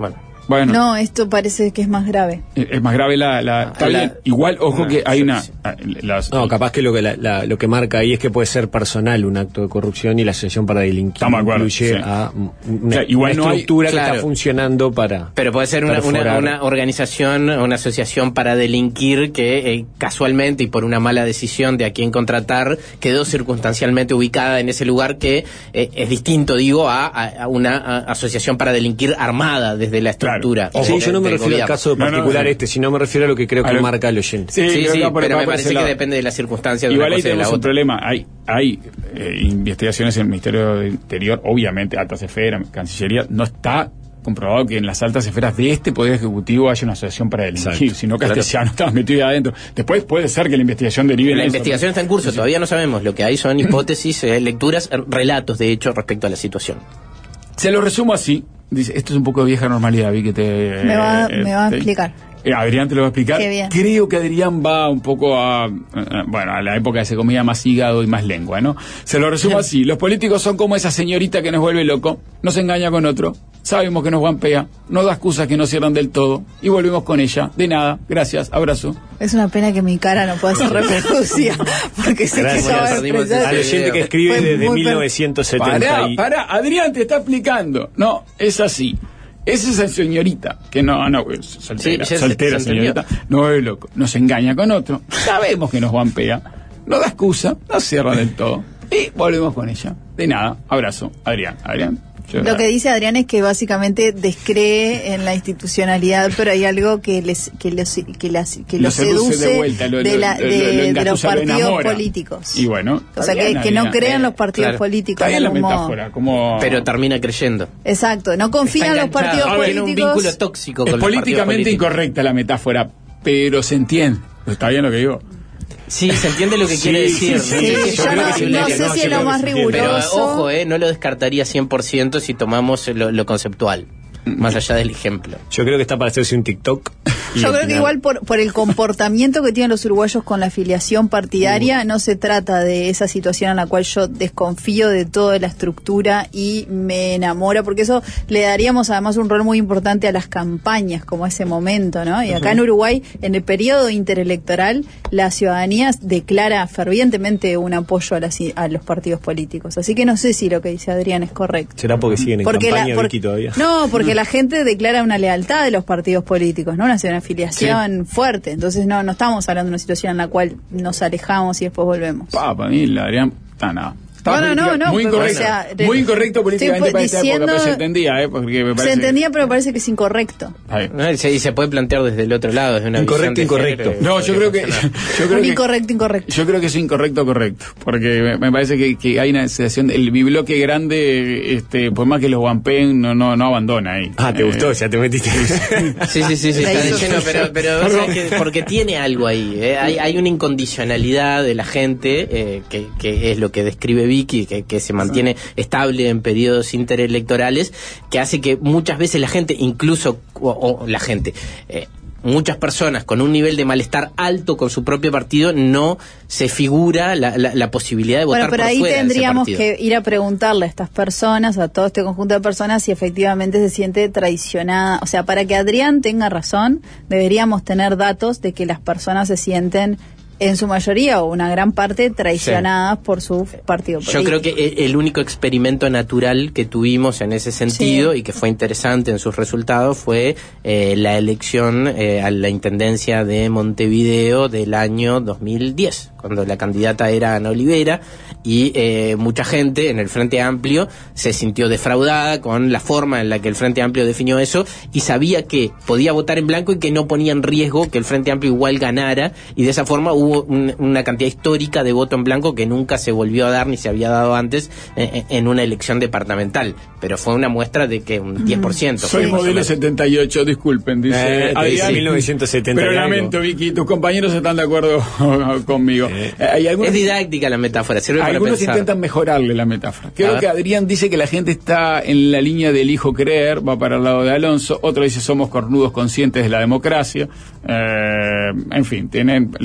Bueno. No, esto parece que es más grave. Es, es más grave la... la, está la bien. Igual, ojo no, que hay sí, una... sí. Las, No, capaz que lo que la, la, lo que marca ahí es que puede ser personal un acto de corrupción y la asociación para delinquir Estamos de acuerdo, incluye sí. a una, O sea, igual una no hay- estructura que claro. está funcionando para... Pero puede ser una, una, perforar. una organización, una asociación para delinquir que eh, casualmente y por una mala decisión de a quién contratar quedó circunstancialmente ubicada en ese lugar que eh, es distinto, digo, a, a, a una a, asociación para delinquir armada desde la estructura. Claro. Sí, Ojo, yo no me del refiero al gobierno. caso No, no, particular sí. este, sino me refiero a lo que creo A que lo- marca el oyente. Sí, Sí, creo sí, que va por- pero va me por ese parece que lado. depende de las circunstancias de Igual una ahí cosa y de la tenemos un otra. problema. Hay, hay eh, investigaciones en el Ministerio del Interior, obviamente, altas esferas, Cancillería. No está comprobado que en las altas esferas de este Poder Ejecutivo haya una asociación para delinquir, Exacto. sino Claro. Castellano estaba metido ahí adentro. Después puede ser que la investigación derive en La eso. investigación está en curso, todavía no sabemos. Lo que hay son hipótesis, eh, lecturas, eh, relatos, de hecho, respecto a la situación. Se lo resumo así. Dice, esto es un poco de vieja normalidad, vi que te... Me va, eh, me va a te- explicar. Eh, Adrián te lo va a explicar. Qué bien. Creo que Adrián va un poco a, eh, bueno, a la época que se comía más hígado y más lengua, ¿no? Se lo resumo así. Los políticos son como esa señorita que nos vuelve loco, nos engaña con otro, sabemos que nos guampea, nos da excusas que no cierran del todo y volvemos con ella. De nada, gracias, abrazo. Es una pena que mi cara no pueda ser reproducida, porque sé que Gracias. eso va a Perdimos expresar- Al oyente que escribe Fue desde muy mil novecientos setenta Pará, y... pará, Adrián te está explicando. No, es así. Es esa señorita, que no, no, es soltera, Sí, ya se- soltera se entendió. señorita, no es loco, nos engaña con otro, sabemos que nos guampea, no da excusa, no cierra del todo, y volvemos con ella. De nada, abrazo, Adrián, Adrián. yo- Lo que dice Adrián es que básicamente descree en la institucionalidad, pero hay algo que les que los que las que Lo los seduce seduce de vuelta, lo- de, lo- la- lo- lo de- de los engatusa, lo partidos enamora. políticos. Y bueno, O sea, está que, bien, que no Adrián. crean los Eh, partidos claro. políticos. Está bien de la algún modo. metáfora, como... Pero termina creyendo. Exacto, no confían en los Está partidos enganchado, tiene un políticos. vínculo tóxico Es con los partidos políticamente políticos. incorrecta la metáfora, pero se entiende. ¿Está bien lo que digo? Sí, se entiende lo que Sí, quiere decir. sí, ¿no? sí, sé Sí, si yo es no, posible no que sé no, si yo es lo creo más que sí. Pero riguroso. ojo, eh, no lo descartaría cien por ciento si tomamos lo, lo conceptual, más allá del ejemplo. Yo creo que está para hacerse un TikTok. y Yo creo que opinar. igual por, por el comportamiento que tienen los uruguayos con la afiliación partidaria, no se trata de esa situación en la cual yo desconfío de toda la estructura y me enamora, porque eso le daríamos además un rol muy importante a las campañas, como ese momento, ¿no? Y acá en Uruguay, en el periodo interelectoral, la ciudadanía declara fervientemente un apoyo a, las, a los partidos políticos. Así que no sé si lo que dice Adrián es correcto. ¿Será porque siguen en Porque campaña, la, por- Vicky, todavía? No, porque la gente declara una lealtad de los partidos políticos, ¿no? Una, una afiliación fuerte. Entonces no no estamos hablando de una situación en la cual nos alejamos y después volvemos. Pa, para mí, la Adrián, está nada. Está No, no, no, política- no, muy pero, incorrecto, o sea, de- muy incorrecto políticamente estoy para esta época, diciendo- pero se entendía, ¿eh? Porque me Se parece entendía, pero me parece que es incorrecto. Está bien. ¿No? Y se, y se puede plantear desde el otro lado, desde una Incorrecto, visión de incorrecto. género, No, yo creo que, podría funcionar. yo creo Un que incorrecto, incorrecto. yo creo que es incorrecto correcto, porque me, me parece que, que hay una sensación, el mi bloque grande, este, por más que los guampeen, no no no abandona ahí. Ah, te Eh, gustó, ya te metiste. Sí, sí, sí, sí, La está de hizo. lleno, pero, pero Perdón. ¿sabes qué? Porque tiene algo ahí, ¿eh? hay, hay una incondicionalidad de la gente, eh, que, que es lo que describe Vicky, que, que se mantiene estable en periodos interelectorales, que hace que muchas veces la gente, incluso, o, o la gente, eh, muchas personas con un nivel de malestar alto con su propio partido, no se figura la, la, la posibilidad de votar Bueno, pero por ahí fuera de ese tendríamos partido. que ir a preguntarle a estas personas, a todo este conjunto de personas, si efectivamente se siente traicionada. O sea, para que Adrián tenga razón, deberíamos tener datos de que las personas se sienten, en su mayoría o una gran parte, traicionadas por su partido político. Yo creo que el, el único experimento natural que tuvimos en ese sentido Sí. y que fue interesante en sus resultados fue eh, la elección eh, a la intendencia de Montevideo del año dos mil diez, cuando la candidata era Ana Olivera, y eh, mucha gente en el Frente Amplio se sintió defraudada con la forma en la que el Frente Amplio definió eso y sabía que podía votar en blanco y que no ponía en riesgo que el Frente Amplio igual ganara, y de esa forma hubo un, una cantidad histórica de voto en blanco que nunca se volvió a dar ni se había dado antes eh, en una elección departamental, pero fue una muestra de que un diez por ciento. Soy fue más o modelo menos. setenta y ocho, disculpen, dice Eh, te dice Adrián. mil novecientos setenta Pero y algo. lamento, Vicky, tus compañeros están de acuerdo conmigo. Eh. Eh, hay algunos, Es didáctica la metáfora, sirve para algunos pensar. intentan mejorarle la metáfora. A Creo ver. que Adrián dice que la gente está en la línea del hijo creer, va para el lado de Alonso. Otro dice somos cornudos conscientes de la democracia. Eh, en fin, tienen lo de Adrián.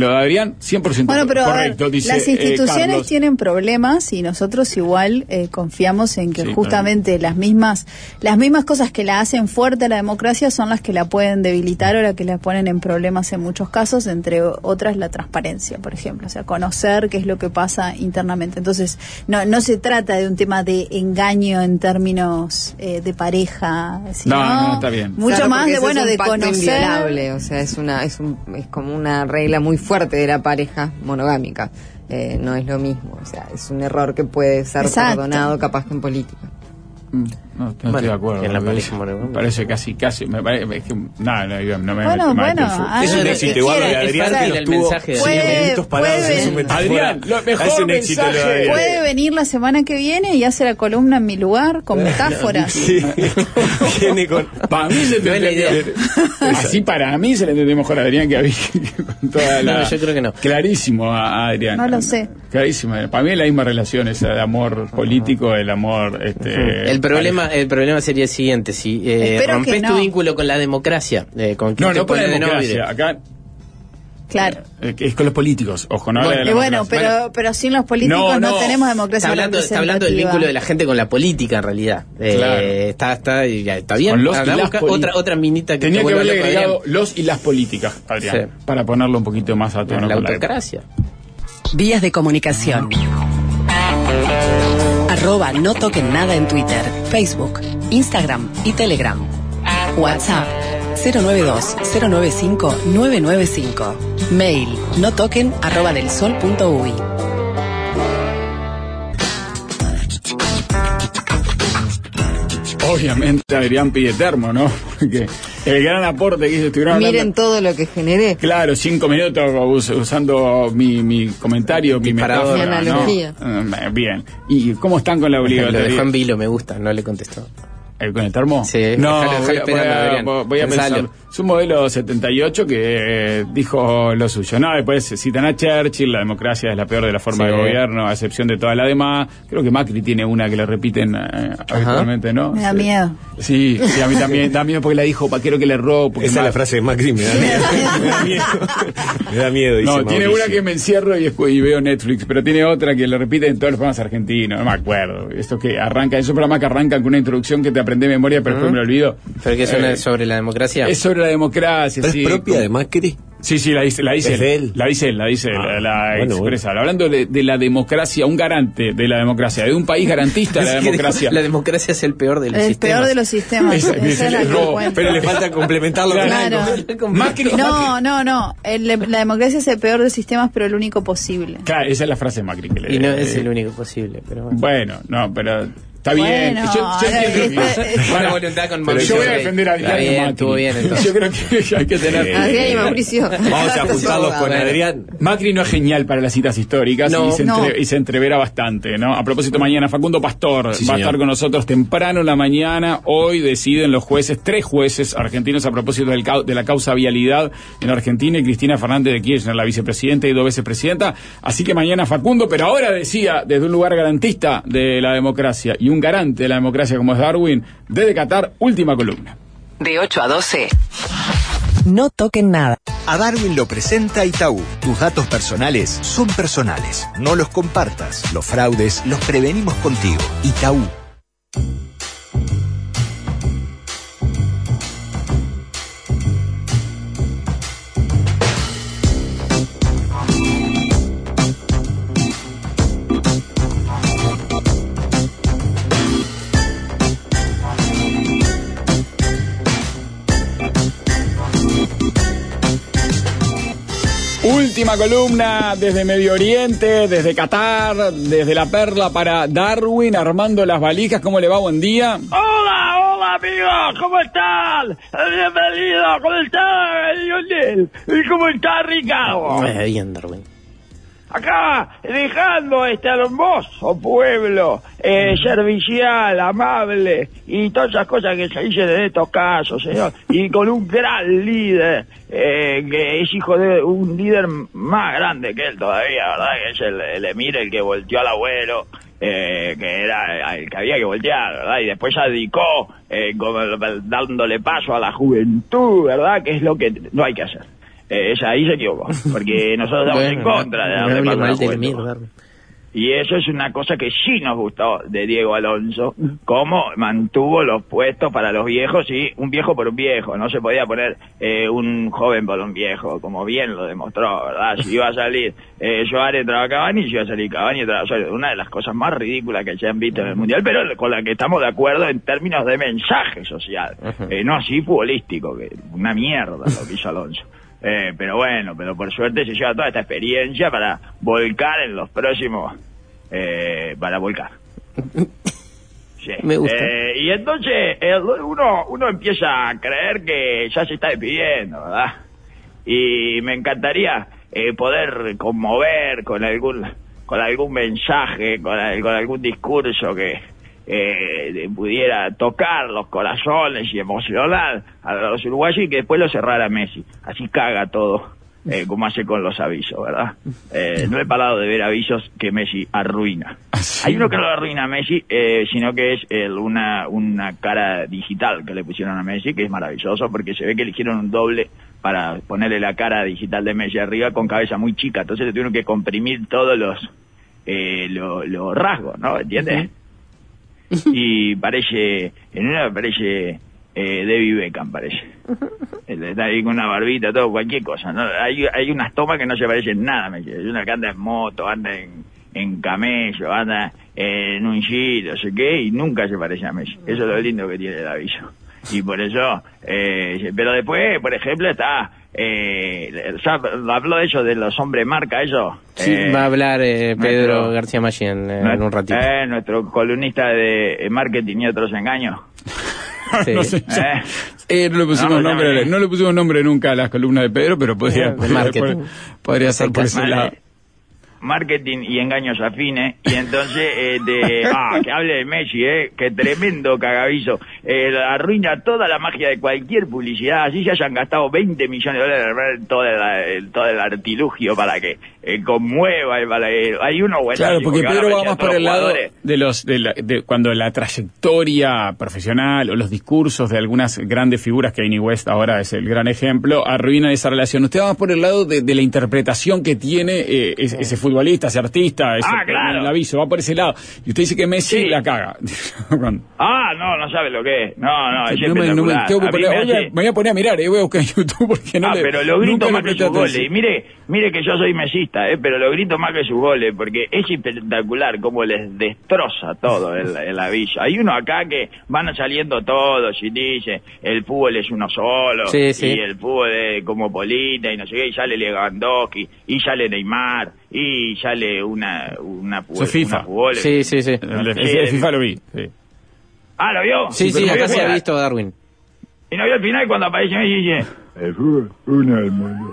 Adrián, cien por ciento bueno, pero correcto, a ver, dice las instituciones eh, Carlos. tienen problemas y nosotros igual eh, confiamos en que Sí, justamente claro. las mismas las mismas cosas que la hacen fuerte a la democracia son las que la pueden debilitar o las que la ponen en problemas en muchos casos, entre otras la transparencia, por ejemplo, o sea, conocer qué es lo que pasa internamente. Entonces, no no se trata de un tema de engaño en términos eh, de pareja, sino No, no, está bien. mucho Claro, más porque de ese bueno es un de pacto conocer. inviolable, o sea, es una es un es como una regla muy fuerte de la pareja monogámica. Eh, no es lo mismo, o sea, es un error que puede ser Exacto. perdonado capaz que en política. No, no estoy Bueno, de acuerdo. en la me pareja parece, monogámica. me parece casi, casi, me parece, es que, no, no, no me Bueno, me- me- bueno, me- ah, Es un lo éxito que igual lo de quiera. Adrián, Es que fácil los el tuvo mensaje de Puede- cinco minutos parados puede- en su metáfora. Adrián, lo mejor Es un éxito lo de mensaje. Adrián. Puede venir la semana que viene y hace la columna en mi lugar con metáforas. Sí. Viene con... Para mí se No es la idea. Así para mí se le entendió mejor a Adrián que a mí. Con toda la, No, yo creo que no. Clarísimo a a Adrián. No lo sé. Clarísimo. Para mí es la misma relación esa de amor político, el amor... Este, El problema, el problema sería el siguiente: si eh, Espero rompes que tu no. vínculo con la democracia, eh, con quien No, te no por la pone de novio, democracia. Acá Claro. eh, es con los políticos. Ojo, no Bueno, habla de la Y bueno, democracia. pero pero sin los políticos No, no, no. tenemos democracia Está hablando, está hablando del representativa. vínculo de la gente con la política, en realidad. Eh, Claro. Está, está, ya, está bien. Con los y Ahora las busca poli- otra, otra minita que Tenía te que vuelva haberle loco, agregado Adrián. los y las políticas, Adrián, Sí. para ponerlo un poquito más a tono La con la época. autocracia. Vías de comunicación. Arroba no toquen nada en Twitter, Facebook, Instagram y Telegram. WhatsApp cero nueve dos cero nueve cinco nueve nueve cinco. Mail no toquen arroba del sol punto uy. Obviamente Adrián pide termo, ¿no? Porque el gran aporte que hizo, estuvieron hablando... Miren todo lo que generé. Claro, cinco minutos us- usando mi, mi comentario, mi Disparador. metáfora, Mi ¿no? analogía. Eh, Bien. ¿Y cómo están con la Lo dejó obligatoria? en vilo, me gusta, no le contestó. ¿Eh, ¿Con el termo? Sí, no, déjalo, déjalo voy, a- esperando, voy a, Adrián. voy a Pensalo. pensar. Es un modelo setenta y ocho que eh, dijo lo suyo. No, después citan a Churchill, la democracia es la peor de la forma Sí. de gobierno, a excepción de todas las demás. Creo que Macri tiene una que le repiten eh, habitualmente, ¿no? Me da Sí. miedo. Sí, sí, a mí también da miedo porque la dijo, pa, quiero que le erró. Porque Esa es Mac- la frase de Macri, me da miedo. me da miedo. Me da miedo, dice No, tiene Mauricio. una que me encierro y, escu- y veo Netflix, pero tiene otra que le repiten en todos los programas argentinos, no me acuerdo. Esto que arranca, esos programas que arrancan con una introducción que te aprende de memoria, pero después me lo olvido. ¿Pero que es una Eh, sobre la democracia? Es sobre la democracia, ¿Pero sí. es propia como- de Macri? Sí, sí, la dice, la dice ¿Es de él? La dice él, la dice él, Ah, la, la bueno, expresa. Hablando de, de la democracia, un garante de la democracia, de un país garantista de la Es que democracia. La democracia es el peor de los El sistemas. peor de los sistemas. Esa- Esa esa es la es que robo, cuenta. Pero le falta complementarlo con Claro. algo. Macri, No, no, no. El- la democracia es el peor de los sistemas, pero el único posible. Claro, esa es la frase de Macri que le Y no es el único posible, pero bueno. Bueno, no, pero está bien. Bueno, yo, yo entiendo este- que- este- Para, Buena voluntad con pero Mauricio yo voy a Rey. defender a Está Adrián y bien, Macri. estuvo bien, entonces. Yo creo que hay que tener. Adrián y Mauricio. Vamos a apuntarlos con Bueno. Adrián. Macri no es genial para las citas históricas No. y, se No. entre- y se entrevera bastante, ¿no? A propósito, mañana Facundo Pastor Sí, va a señor. estar con nosotros temprano en la mañana. Hoy deciden los jueces, tres jueces argentinos a propósito del cau- de la causa vialidad en Argentina y Cristina Fernández de Kirchner, la vicepresidenta y dos veces presidenta. Así que mañana Facundo, pero ahora decía desde un lugar garantista de la democracia y un garante de la democracia como es Darwin, desde Qatar, última columna. De ocho a doce. No toquen nada. A Darwin lo presenta Itaú. Tus datos personales son personales. No los compartas. Los fraudes los prevenimos contigo. Itaú. Última columna desde Medio Oriente, desde Qatar, desde La Perla para Darwin, armando las valijas. ¿Cómo le va? Buen día. Hola, hola amigos, ¿cómo están? Bienvenido, ¿cómo está Lionel? ¿Y cómo está Ricardo? Eh, bien, Darwin. Acá, dejando este hermoso pueblo, eh, servicial, amable, y todas esas cosas que se dicen en estos casos, señor, y con un gran líder, eh, que es hijo de un líder más grande que él todavía, ¿verdad? Que es el, el emir, el que volteó al abuelo, eh, que era el que había que voltear, ¿verdad? Y después abdicó, eh, como, dándole paso a la juventud, ¿verdad? Que es lo que no hay que hacer. Eh, ella ahí se equivocó, porque nosotros estamos Bueno, en contra de no darle hable paso mal a de la Lemir, juventud. Darwin. Y eso es una cosa que sí nos gustó de Diego Alonso, cómo mantuvo los puestos para los viejos y un viejo por un viejo. No se podía poner eh, un joven por un viejo, como bien lo demostró, ¿verdad? Si iba a salir eh, Suárez entraba Cavani, si iba a salir Cavani entraba Suárez. Una de las cosas más ridículas que se han visto en el Mundial, pero con la que estamos de acuerdo en términos de mensaje social, eh, no así futbolístico, que una mierda lo que hizo Alonso. Eh, pero bueno, pero por suerte se lleva toda esta experiencia para volcar en los próximos, eh, para volcar. Sí. Me gusta. Eh, y entonces el- uno, uno empieza a creer que ya se está despidiendo, ¿verdad? Y me encantaría eh, poder conmover con algún, con algún mensaje, con, al- con algún discurso que eh, pudiera tocar los corazones y emocionar a los uruguayos y que después lo cerrara Messi. Así caga todo, eh, como hace con los avisos, ¿verdad? Eh, no he parado de ver avisos que Messi arruina. Hay uno que no lo arruina a Messi, eh, sino que es el, una, una cara digital que le pusieron a Messi, que es maravilloso porque se ve que eligieron un doble para ponerle la cara digital de Messi arriba con cabeza muy chica. Entonces le tuvieron que comprimir todos los, eh, los, los rasgos, ¿no? ¿Entiendes? Y parece, en una parece eh, David Beckham, parece. Él está ahí con una barbita, todo, cualquier cosa, ¿no? Hay, hay unas tomas que no se parecen nada, me dice. Hay una que anda en moto, anda en, en camello, anda en un jeep, no sé qué, y nunca se parece a Messi. Eso es lo lindo que tiene el aviso. Y por eso, eh, pero después, por ejemplo, está, eh, ya habló de eso, de los hombres marca, eso. Sí, eh, va a hablar eh, Pedro nuestro- García Maggi en, eh, en un ratito. Eh, nuestro columnista de eh, marketing y otros engaños. Sí. No sé, Eh. eh, no le pusimos No, no, nombre, no. no le pusimos nombre nunca a las columnas de Pedro, pero podría, De podría, marketing. podría ser por ese Vale. lado. Marketing y engaños afines, y entonces, eh, de, ah, que hable de Messi, eh, que tremendo cagavizo, eh, arruina toda la magia de cualquier publicidad, así se hayan gastado veinte millones de dólares en todo el, el- todo el artilugio para que eh, conmueva, y para que, hay uno bueno. Claro, porque Pedro va más por el lado de los de, la- de cuando la trayectoria profesional o los discursos de algunas grandes figuras, que Kanye West ahora es el gran ejemplo, arruinan esa relación. Usted va más por el lado de, de la interpretación que tiene eh, ese, ese futbolista, ese artista, ese, Ah, claro. el aviso, va por ese lado. Y usted dice que Messi Sí. la caga. Cuando- Ah, no, no sabe lo que es. No, no, es no me, no me espectacular. tengo que A mí poner- me hoy hace- me voy a poner a mirar, eh, voy a buscar en YouTube porque no ah, le, pero lo nunca grito le más que presté sus goles. atención. Y mire, mire que yo soy mesista, eh, pero lo grito más que sus goles, porque es espectacular cómo les destroza todo el, el aviso. Hay uno acá que van saliendo todos y dice, el fútbol es uno solo, Sí, sí. y el fútbol es como polita, y no sé qué, y sale Lewandowski, y sale Neymar, y sale una, una, Eso es FIFA. una fútbol. Sí, sí, sí. El de- el de FIFA lo vi. Sí. Ah, ¿lo vio? Sí, sí, ¿No vio acá el se ha final? visto Darwin. Y no vio el final cuando aparece Messi y dice, el fútbol, uno del mundo.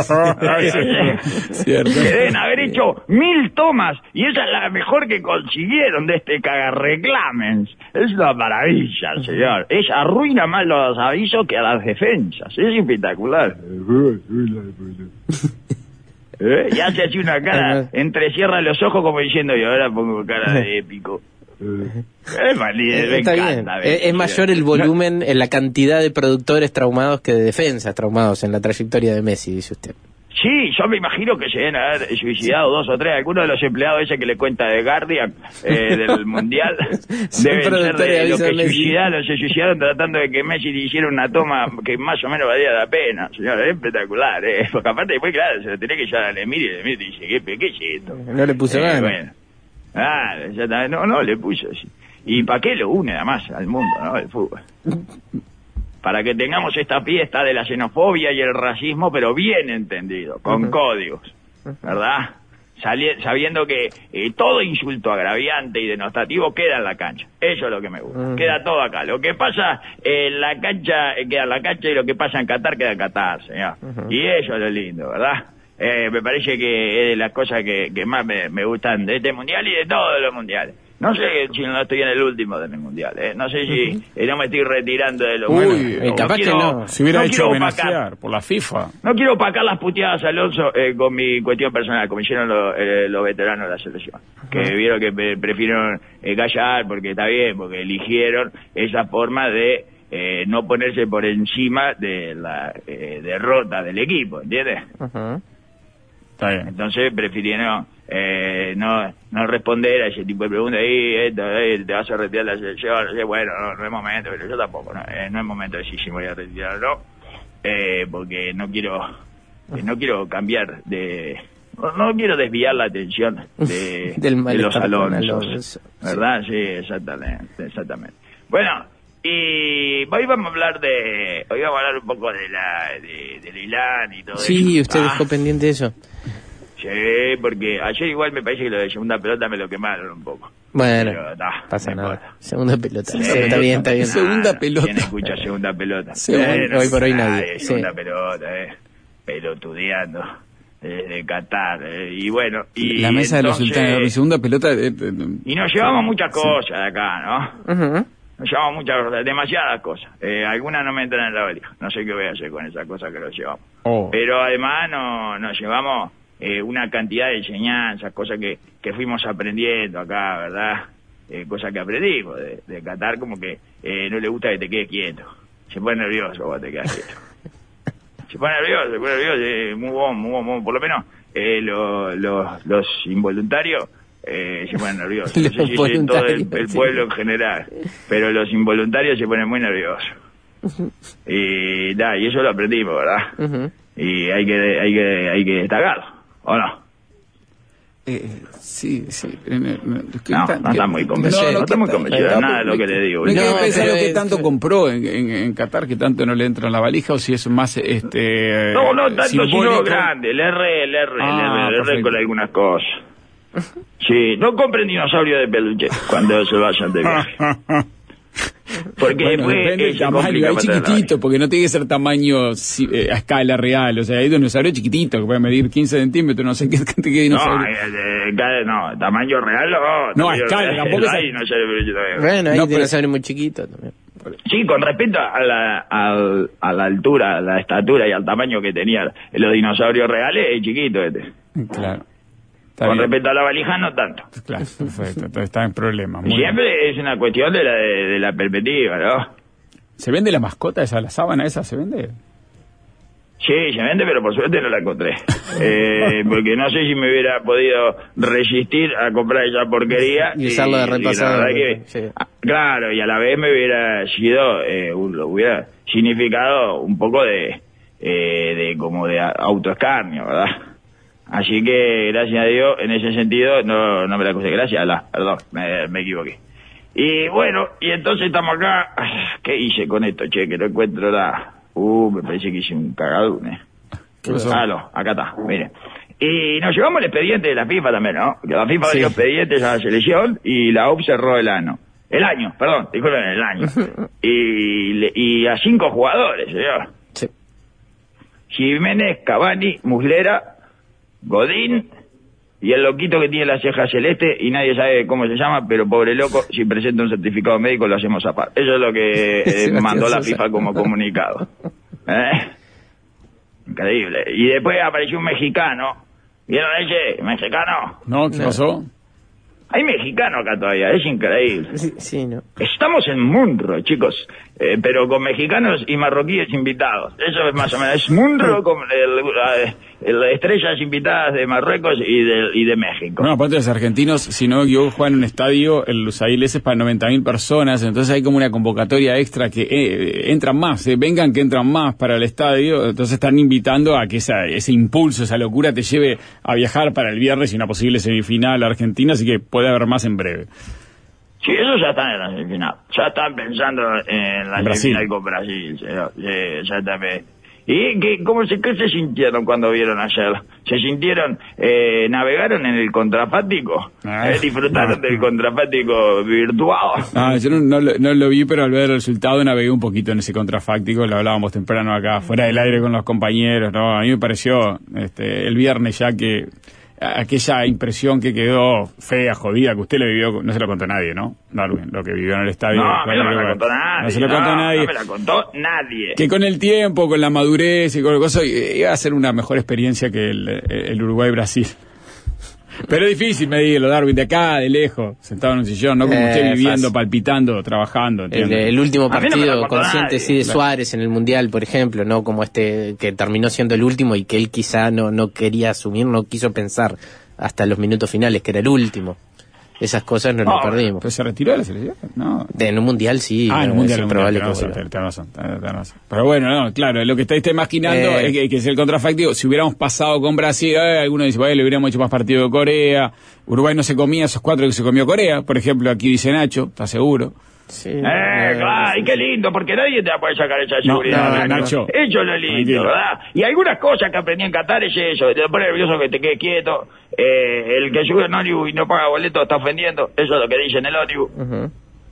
Cierto. Que deben haber hecho mil tomas y esa es la mejor que consiguieron de este cagarreclamens. Es una maravilla, señor. Es arruina más los avisos que a las defensas. Es espectacular. ¿Eh? Y hace así una cara, entrecierra los ojos como diciendo, y ahora pongo cara de épico. Es valiente, me Está encanta, bien. me Es, es encanta. mayor el volumen, en la cantidad de productores traumados que de defensas traumados en la trayectoria de Messi, dice usted. Sí, yo me imagino que se deben haber suicidado dos o tres. Algunos de los empleados ese que le cuenta de Guardian, eh, del Mundial, Son deben ser productores de de los aviso de que Messi. suicidaron, se suicidaron tratando de que Messi le hiciera una toma que más o menos valía la pena. Señor, es espectacular, eh. Porque aparte después, claro, se lo tenía que llevar a Lemir y Lemir dice, ¿qué, qué es esto? No le puso Eh, ganas. bueno. Ah, ya está. No, no, le puso así. ¿Y para qué lo une además al mundo, no? El fútbol. Para que tengamos esta fiesta de la xenofobia y el racismo, pero bien entendido, con Ujú. códigos, ¿verdad? Sali- sabiendo que eh, todo insulto agraviante y denostativo queda en la cancha. Eso es lo que me gusta. Ujú. Queda todo acá. Lo que pasa en la cancha eh, queda en la cancha y lo que pasa en Qatar queda en Qatar, señor. Ujú. Y eso es lo lindo, ¿verdad? Eh, me parece que es de las cosas que, que más me, me gustan de este mundial y de todos los mundiales. No sé si no estoy en el último de mi mundial, ¿eh? No sé si eh, no me estoy retirando de lo Uy, bueno. eh, capaz que quiero- no. Se hubiera no hecho quiero opacar- homenajear por la FIFA. No quiero opacar las puteadas, Alonso, eh, con mi cuestión personal, como hicieron los, eh, los veteranos de la selección. Que vieron que pre- prefirieron eh, callar porque está bien, porque eligieron esa forma de eh, no ponerse por encima de la eh, derrota del equipo, ¿entiendes? Uh-huh. Está bien. Entonces prefirieron eh, no no responder a ese tipo de preguntas. Y esto, eh, te vas a retirar la selección, no sé, bueno, no, no es momento, pero yo tampoco, no, eh, no es momento de decir si me voy a retirar o no, eh, porque no quiero eh, no quiero cambiar de no, no quiero desviar la atención de, Del de los malestar con Alonso, Alonso, ¿verdad? Sí, exactamente, exactamente. Bueno, y hoy vamos a hablar de hoy vamos a hablar un poco de la de, de Leilán y todo eso. Sí, usted Ah. dejó pendiente eso. Sí, porque ayer igual me parece que lo de segunda pelota me lo quemaron un poco. Bueno, Pero, nah, pasa no nada. importa. Segunda pelota. Sí, está bien, está bien. Segunda Ah, pelota. ¿Quién escucha segunda pelota? Sí, hoy- hoy por hoy nadie, ay, sí. Segunda pelota, eh. Pelotudeando. Desde Qatar. Eh, y bueno. Y La mesa de los entonces- sultanes, mi segunda pelota. eh, eh, Y nos llevamos sí, muchas sí. cosas de acá, ¿no? Ujú. Nos llevamos muchas cosas, demasiadas cosas. Eh, algunas no me entran en la valija. No sé qué voy a hacer con esas cosas que nos llevamos. Oh. Pero además no, nos llevamos eh, una cantidad de enseñanzas, cosas que, que fuimos aprendiendo acá, ¿verdad? Eh, cosas que aprendimos de, de Qatar, como que eh, no le gusta que te quedes quieto. Se pone nervioso cuando te quedas quieto. Se pone nervioso, se pone nervioso, eh, muy bueno, muy bueno, muy bueno. Por lo menos eh, lo- lo- los involuntarios eh, se ponen nerviosos. No sé Los si es en todo el, voluntarios, el sí. pueblo en general, pero los involuntarios se ponen muy nerviosos. Y, da, y eso lo aprendimos, ¿verdad? Ujú. Y hay que hay que hay que destacarlo, ¿o no? Eh, sí, sí. eh, eh, es que No, tan- no está muy convencido, No, no, no está que muy tan- convencido de nada de lo que le digo. No hay que No, pensar pero lo que es- tanto compró en, en, en Qatar, que tanto no le entra en la valija, o si es más este No, no tanto, sino simbólico. grande, el R, el R, Ah, el R, el R perfecto. con algunas cosas. Sí, no compren dinosaurio de peluche cuando se vayan de viaje. Porque Bueno, después depende eh, del se tamaño, complica hay para traerlo. chiquitito, porque no tiene que ser tamaño si- eh, a escala real, o sea, hay dinosaurios chiquititos que pueden medir quince centímetros, no sé qué, qué No, dinosaurio. eh, eh, cada- no, tamaño real no. No, a tamaño escala, real, tampoco es- hay dinosaurio de peluche todavía. Bueno, hay No, pero- dinosaurios muy chiquitos también. Sí, con respecto a la, al- a la altura, a la estatura y al tamaño que tenían los dinosaurios reales, es chiquito este. Claro. Está Con bien. respecto a la valija, no tanto. Claro, perfecto, entonces está en problemas. muy bien. Siempre es una cuestión de la, de, de la perspectiva, ¿no? ¿Se vende la mascota esa, la sábana esa, se vende? Sí, se vende, pero por suerte no la encontré. Eh, porque no sé si me hubiera podido resistir a comprar esa porquería. Y usarlo de la repasado. verdad que- Sí. ah, claro, y a la vez me hubiera sido, eh, un- lo hubiera significado un poco de, eh, de como de a- autoescarnio, ¿verdad? Así que, gracias a Dios, en ese sentido, no, no me la acusé. Gracias a Allah, perdón, me, me equivoqué. Y bueno, y entonces estamos acá. Ah, ¿qué hice con esto, che? Que no encuentro nada. Uh, me parece que hice un cagadón, eh. ¿Qué pasó? Ah, no, acá está, mire. Y nos llevamos el expediente de la FIFA también, ¿no? Que la FIFA Sí. dio expedientes a la selección y la U P cerró el año. El año, perdón, disculpen, el año. y, le- y a cinco jugadores, señor. Sí. Jiménez, Cavani, Muslera, Godín y el loquito que tiene la ceja celeste y nadie sabe cómo se llama, pero pobre loco, si presenta un certificado médico lo hacemos zafar. Eso es lo que eh, Sebastián mandó la Sosa. FIFA como comunicado. ¿Eh? Increíble. Y después apareció un mexicano. ¿Vieron ese? ¿Mexicano? ¿No? ¿Qué No. pasó? Hay mexicano acá todavía, es increíble. Sí, sí, no. Estamos en Munro, chicos, eh, pero con mexicanos y marroquíes invitados. Eso es más o menos. Es Munro con el, el- estrellas invitadas de Marruecos y de, y de México. No, aparte de los argentinos, si no yo juegan en un estadio, el Lusail ese es para noventa mil personas, entonces hay como una convocatoria extra que eh, entran más, eh, vengan que entran más para el estadio, entonces están invitando a que esa, ese impulso, esa locura te lleve a viajar para el viernes y una posible semifinal a Argentina, así que puede haber más en breve. Sí, eso ya están en la semifinal. Ya están pensando en la Brasil. semifinal con Brasil. señor. Sí, exactamente. ¿Y qué, cómo se, qué se sintieron cuando vieron ayer? ¿Se sintieron, eh, navegaron en el contrafáctico? Ah, Eh, ¿Disfrutaron ah, del contrafático virtual? Ah, yo no, no lo- no lo vi, pero al ver el resultado navegué un poquito en ese contrafáctico, lo hablábamos temprano acá, fuera del aire con los compañeros, ¿no? A mí me pareció este, el viernes ya que aquella impresión que quedó fea, jodida, que usted le vivió, no se lo contó nadie, ¿no? Darwin, lo que vivió en el estadio. No, a mí no me la Bueno, contó nadie. No se lo contó no, nadie. No me la contó nadie. Que con el tiempo, con la madurez y con el cosa, iba a ser una mejor experiencia que el, el Uruguay-Brasil. Pero es difícil medirlo, Darwin, de acá, de lejos, sentado en un sillón, no como Eh, usted viviendo, fácil. palpitando, trabajando. El, ¿entiende? el último A mí no me partido lo contó consciente nadie. sí de Claro. Suárez en el Mundial, por ejemplo, no como este que terminó siendo el último y que él quizá no, no quería asumir, no quiso pensar hasta los minutos finales que era el último. Esas cosas no, No, lo perdimos. ¿Pero se retiró de la selección? No. De, en un Mundial sí. Ah, en un no, mundial, es en un improbable mundial, que tenés razón, vuelva. tenés razón, tenés- tenés razón. Pero bueno, no, claro, lo que está, está imaginando Eh. es que, que es el contrafactivo. Si hubiéramos pasado con Brasil, eh, algunos dicen, bueno, le hubiéramos hecho más partido de Corea. Uruguay no se comía esos cuatro que se comió Corea. Por ejemplo, aquí dice Nacho, ¿está seguro? Sí. Eh, claro, y qué lindo, porque nadie te va a poder sacar esa No, seguridad. no, Nacho. Eso es lo lindo, Tranquilo. ¿verdad? Y algunas cosas que aprendí en Qatar es eso, te pone nervioso que te quedes quieto, eh, el que sube en ómnibus y no paga boleto está ofendiendo, eso es lo que dice en el ómnibus. Ujú.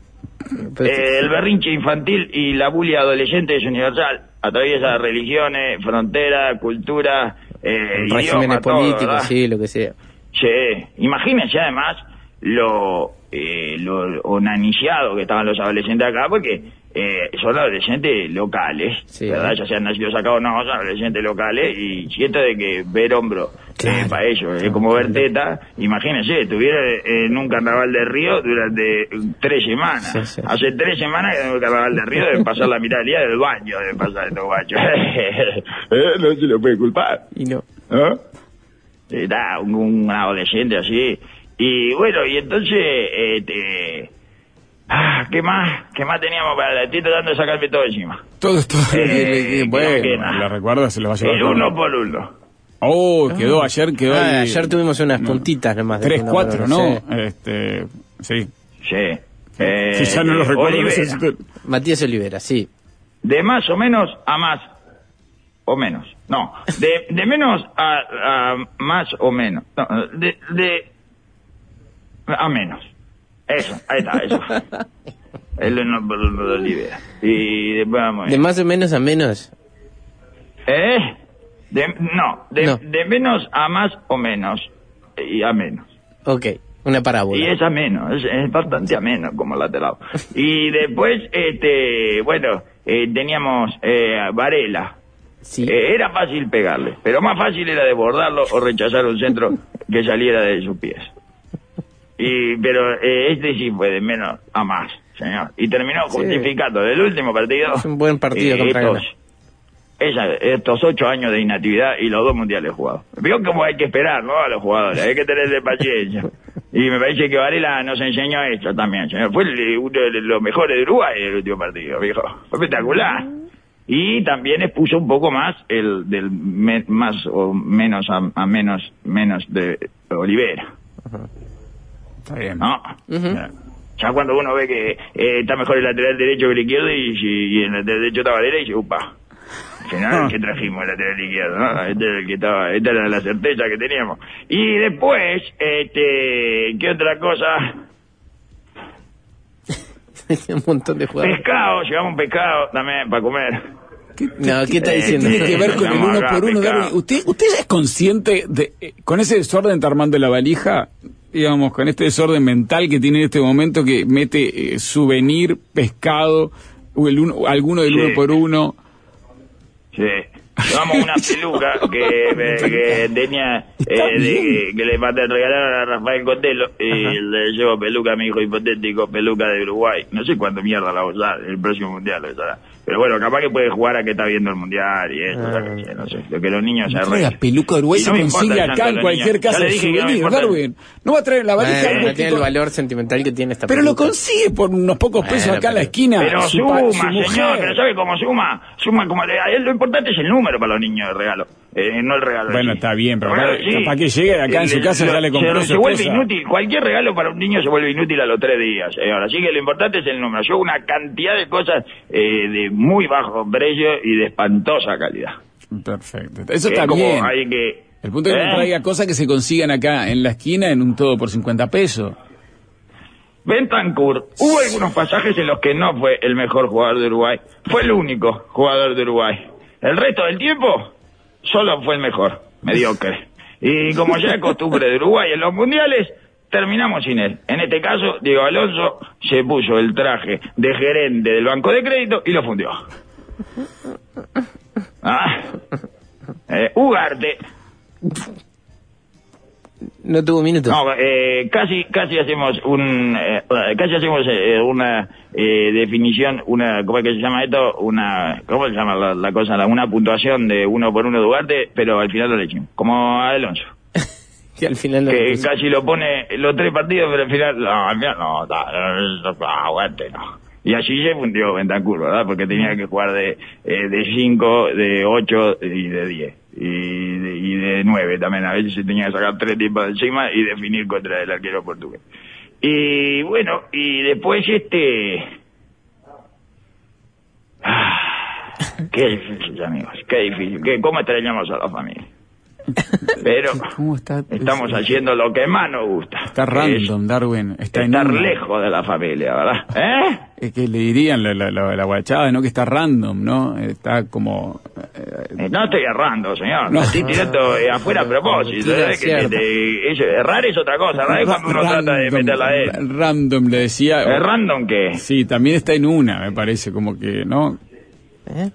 Eh, el berrinche infantil y la bulia adolescente es universal, atraviesa religiones, fronteras, cultura, eh, Regímenes idioma, todo, políticos, ¿verdad? sí, lo que sea. Sí, imagínense además lo, eh, lo onaniciado que estaban los adolescentes acá, porque eh, son adolescentes locales, Sí. ¿verdad? Ya sean nacidos acá o no, son adolescentes locales, y siento de que ver hombro eh, para ellos es como ver teta. Imagínense, estuvieron en un carnaval de Río durante tres semanas. Sí, sí. Hace tres semanas que en un carnaval de Río deben pasar la mitad del día del baño, deben pasar estos guachos. Eh, no se lo puede culpar. Y no. ¿No? Está un, un adolescente así. Y bueno, y entonces, este, ah, ¿qué más? ¿Qué más teníamos para la? Estoy tratando de sacarme todo encima. Todo esto. Eh, bueno, creo que nada. la recuerda, se lo va a llevar. El uno por uno. Oh, quedó ayer, quedó Ah, ahí, ayer tuvimos unas no, puntitas nomás. de tres, uno cuatro, por ¿no? uno, sí. Este, sí. Sí. Eh, Si ya no lo eh, recuerdo. Olivera. necesito- Matías Olivera, sí. De más o menos a más o menos. No, de, de menos a, a más o menos. No, de, de a menos. Eso, ahí está, eso. Él no lo libera. Y después vamos. De más o menos a menos. ¿Eh? De, no, de, No. de menos a más o menos. Y a menos. Ok, una parábola. Y es ameno, es, es bastante ameno como lateral. Y después, este, bueno, eh, teníamos eh, a Varela. Sí. Eh, era fácil pegarle, pero más fácil era desbordarlo o rechazar un centro que saliera de sus pies. Y pero eh, este sí fue de menos a más, señor. Y terminó Sí. justificando del último partido. Es un buen partido eh, contra estos, Ghana. esa- estos ocho años de inactividad y los dos mundiales jugados. Vio cómo hay que esperar, ¿no? A los jugadores, hay que tenerle paciencia. Y me parece que Varela nos enseñó esto también, señor. Fue el- uno de los mejores de Uruguay el último partido, viejo. Fue espectacular. Y también expuso un poco más el del me- más o menos a, a menos menos de Olivera. Está bien. ¿No? Ujú. Ya. Ya cuando uno ve que eh, está mejor el lateral derecho que el izquierdo y, si- y en el lateral derecho está Varela y dice, upa. Al final, ¿qué trajimos el lateral izquierdo? ¿No? Este era el que estaba, esta era la certeza que teníamos. Y después, este, ¿qué otra cosa? Un montón de jugadores. Pescado, llevamos un pescado también para comer. No, ¿qué está Eh, diciendo? Tiene que ver con el Vamos uno acá, por uno. pescado. Darwin. ¿Usted, ¿Usted ya es consciente de, eh, con ese desorden está armando la valija, digamos, con este desorden mental que tiene en este momento que mete eh, souvenir, pescado, o el uno, alguno del Sí. uno por uno? Sí. Llevamos una peluca que, que tenía, eh, de- que le mandé regalar a Rafael Cotelo y le llevo peluca a mi hijo hipotético, peluca de Uruguay. No sé cuándo mierda la va a usar, el próximo mundial lo usará. Pero bueno, capaz que puede jugar a que está viendo el mundial y eso, o sea, que sé, no sé, lo que los niños se La arreglan. peluca de Uruguay Y se no me consigue importa acá tanto en los cualquier niños. Ya casa le de dije que no me souvenir, importa. Darwin. No va a traer la valija Bueno, algo no tiene tipo- el valor sentimental que tiene esta Pero lo peluca. consigue por unos pocos pesos Bueno, acá en la pero- esquina. Pero su suma, pa- su mujer. señor, pero ¿sabe cómo suma? Suma como le, a él lo importante es el número para los niños de regalo, eh, no el regalo. en Bueno, sí. está bien, pero Bueno, capaz- capaz que llegue acá en su casa ya le compró se, su se vuelve esposa. inútil, cualquier regalo para un niño se vuelve inútil a los tres días, señor. Así que lo importante es el número. Yo una cantidad de cosas eh, de muy bajo precio y de espantosa calidad. Perfecto. Eso Que está es como bien. hay que... El punto es que ¿Eh? no traiga cosas que se consigan acá en la esquina en un todo por cincuenta pesos. Bentancur, hubo algunos pasajes en los que no fue el mejor jugador de Uruguay. Fue el único jugador de Uruguay. El resto del tiempo, solo fue el mejor, mediocre. Y como ya es costumbre de Uruguay en los mundiales, terminamos sin él. En este caso, Diego Alonso se puso el traje de gerente del banco de crédito y lo fundió. Ah, eh, Ugarte. No tuvo minutos. No, eh, casi casi hacemos un eh, casi hacemos eh, una eh, definición, una ¿cómo es que se llama esto? Una ¿cómo se llama la, la cosa? La, una puntuación de uno por uno de Ugarte, pero al final lo le hicimos. Como a Alonso. Que al final lo que puso. casi lo pone los tres partidos, pero al final no, al final no, no, no, Ugarte no. Y allí se fundió Bentancur, ¿verdad? Porque tenía que jugar de eh, de cinco, de ocho y de diez. Y de, y de nueve también, a veces se tenía que sacar tres tiempos de encima y definir contra el arquero portugués. Y bueno, y después este... Ah, qué difícil, amigos, qué difícil. ¿Qué, ¿Cómo extrañamos a la familia? Pero ¿Cómo está? estamos haciendo lo que más nos gusta. Está random, Darwin. Está estar en una. lejos de la familia, ¿verdad? ¿Eh? Es que le dirían la, la, la, la guachada, ¿no? Que está random, ¿no? Está como... Eh, no estoy errando, señor. No. Estoy tirando eh, afuera a propósito. ¿eh? Que, que, que, eso, errar es otra cosa. Errar es cuando uno Random, trata de meterla de él. Random, le decía... ¿Es random qué? Sí, también está en una, me parece, como que, ¿no? ¿Eh?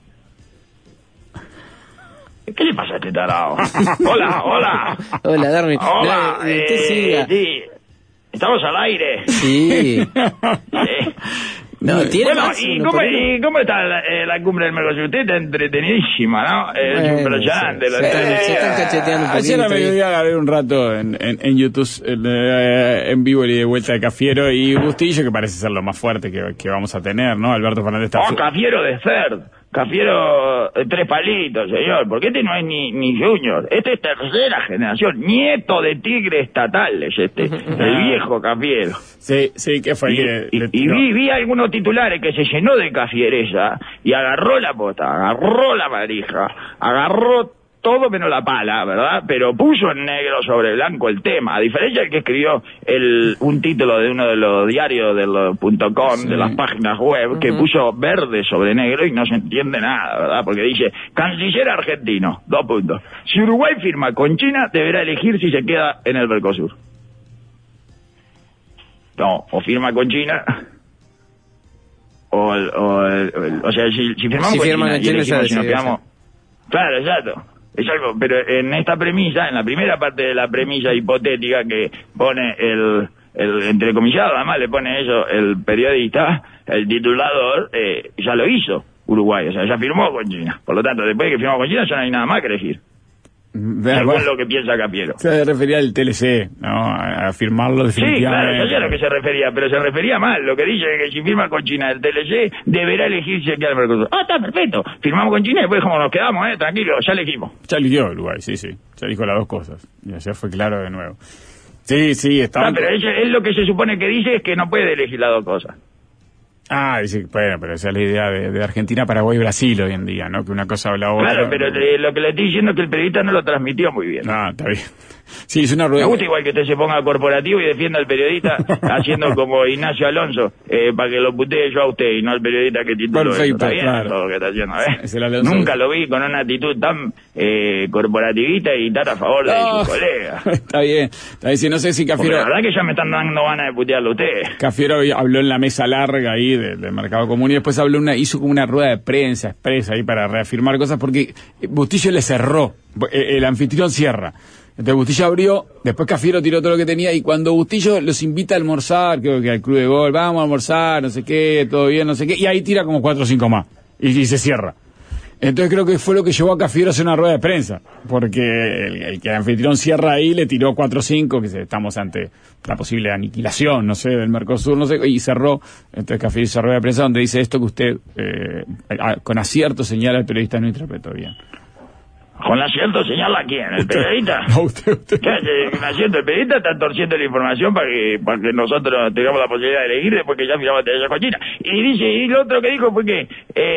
¿Qué le pasa a este tarado? Hola, hola. Hola, Darwin. Hola, No, eh, usted siga. sí. Estamos al aire. Sí. Sí. No, tiene Bueno, más, ¿y uno cómo, por uno. ¿y cómo está la, eh, la cumbre del Mercosur? Usted está entretenidísima, ¿no? Eh, es Bueno, impresionante. se- la- se están- se están cacheteando un Ayer a poquito. mediodía agarré un rato en, en, en YouTube, en, eh, en vivo y de vuelta de Cafiero y Bustillo, que parece ser lo más fuerte que, que vamos a tener, ¿no? Alberto Fernández está... Oh, Cafiero de Cerd. Cafiero eh, tres palitos, señor. Porque este no es ni, ni junior. Este es tercera generación. Nieto de tigre estatal es este. El viejo Cafiero. Sí, sí, ¿qué fue? Y, Que y- le y tiró. vi, vi algunos titulares que se llenó de cafiereza y agarró la pota, agarró la varija, agarró todo menos la pala, ¿verdad? Pero puso en negro sobre blanco el tema, a diferencia del que escribió el, un título de uno de los diarios de los punto com, Sí. de las páginas web, que puso verde sobre negro y no se entiende nada, ¿verdad? Porque dice, canciller argentino, dos puntos. Si Uruguay firma con China, deberá elegir si se queda en el Mercosur. No, o firma con China... O, el- o, el- o, el- o sea, si, si firmamos Si con firman China con y China, elegimos ya si nos decidió, quedamos... Claro, exacto. Es algo, pero en esta premisa, en la primera parte de la premisa hipotética que pone el, el entrecomillado, además le pone eso el periodista, el titulador, eh, ya lo hizo Uruguay, o sea, ya firmó con China. Por lo tanto, después de que firmó con China ya no hay nada más que elegir. Vea, Según bueno, lo que piensa Cafiero. se refería al T L C, ¿no? A, a firmarlo Sí, claro, definitivamente. yo sé a lo que se refería, pero se refería mal. Lo que dice es que si firma con China el T L C, deberá elegirse que al Mercosur. Ah, está perfecto. Firmamos con China y después como nos quedamos, eh, tranquilo, ya elegimos. Ya eligió Uruguay, sí, sí. Ya dijo las dos cosas. Y ayer fue claro de nuevo. Sí, sí, estaba... Ah, pero ella- él lo que se supone que dice es que no puede elegir las dos cosas. Ah, dice, bueno, pero esa es la idea de, de Argentina, Paraguay y Brasil hoy en día, ¿no? Que una cosa o la otra. Claro, pero eh, lo que le estoy diciendo es que el periodista no lo transmitió muy bien. Ah, está bien. Sí, es una Me rueda. gusta igual que usted se ponga corporativo y defienda al periodista haciendo como Ignacio Alonso, eh, para que lo putee yo a usted y no al periodista que tituló eso. Perfecto, Está bien claro. todo lo que está haciendo, ¿eh? Es el Alonso. Nunca lo vi con una actitud tan eh, corporativista y tan a favor de No. sus colegas. Está bien. Está bien. Sí, no sé si Porque Cafiero... la verdad que ya me están dando ganas de putearlo a usted. Cafiero habló en la mesa larga ahí de- del mercado común y después habló una, hizo como una rueda de prensa expresa ahí para reafirmar cosas porque Bustillo le cerró, el, el anfitrión cierra. Entonces Bustillo abrió, después Cafiero tiró todo lo que tenía y cuando Bustillo los invita a almorzar, creo que al club de gol, vamos a almorzar, no sé qué, todo bien, no sé qué, y ahí tira como cuatro o cinco más y, y se cierra. Entonces creo que fue lo que llevó a Cafiero a hacer una rueda de prensa, porque el, el que el anfitrión cierra ahí le tiró cuatro o cinco, que se- estamos ante la posible aniquilación, no sé, del Mercosur, no sé, y cerró. Entonces Cafiero hizo rueda de prensa donde dice esto que usted eh, a- con acierto señala al periodista no interpretó bien. Con acierto señala quién, el periodista. No, usted, usted. ¿Qué hace? Con acierto el periodista está torciendo la información para que, para que nosotros tengamos la posibilidad de elegir después que ya miramos televisión con China. Y dice, y lo otro que dijo fue que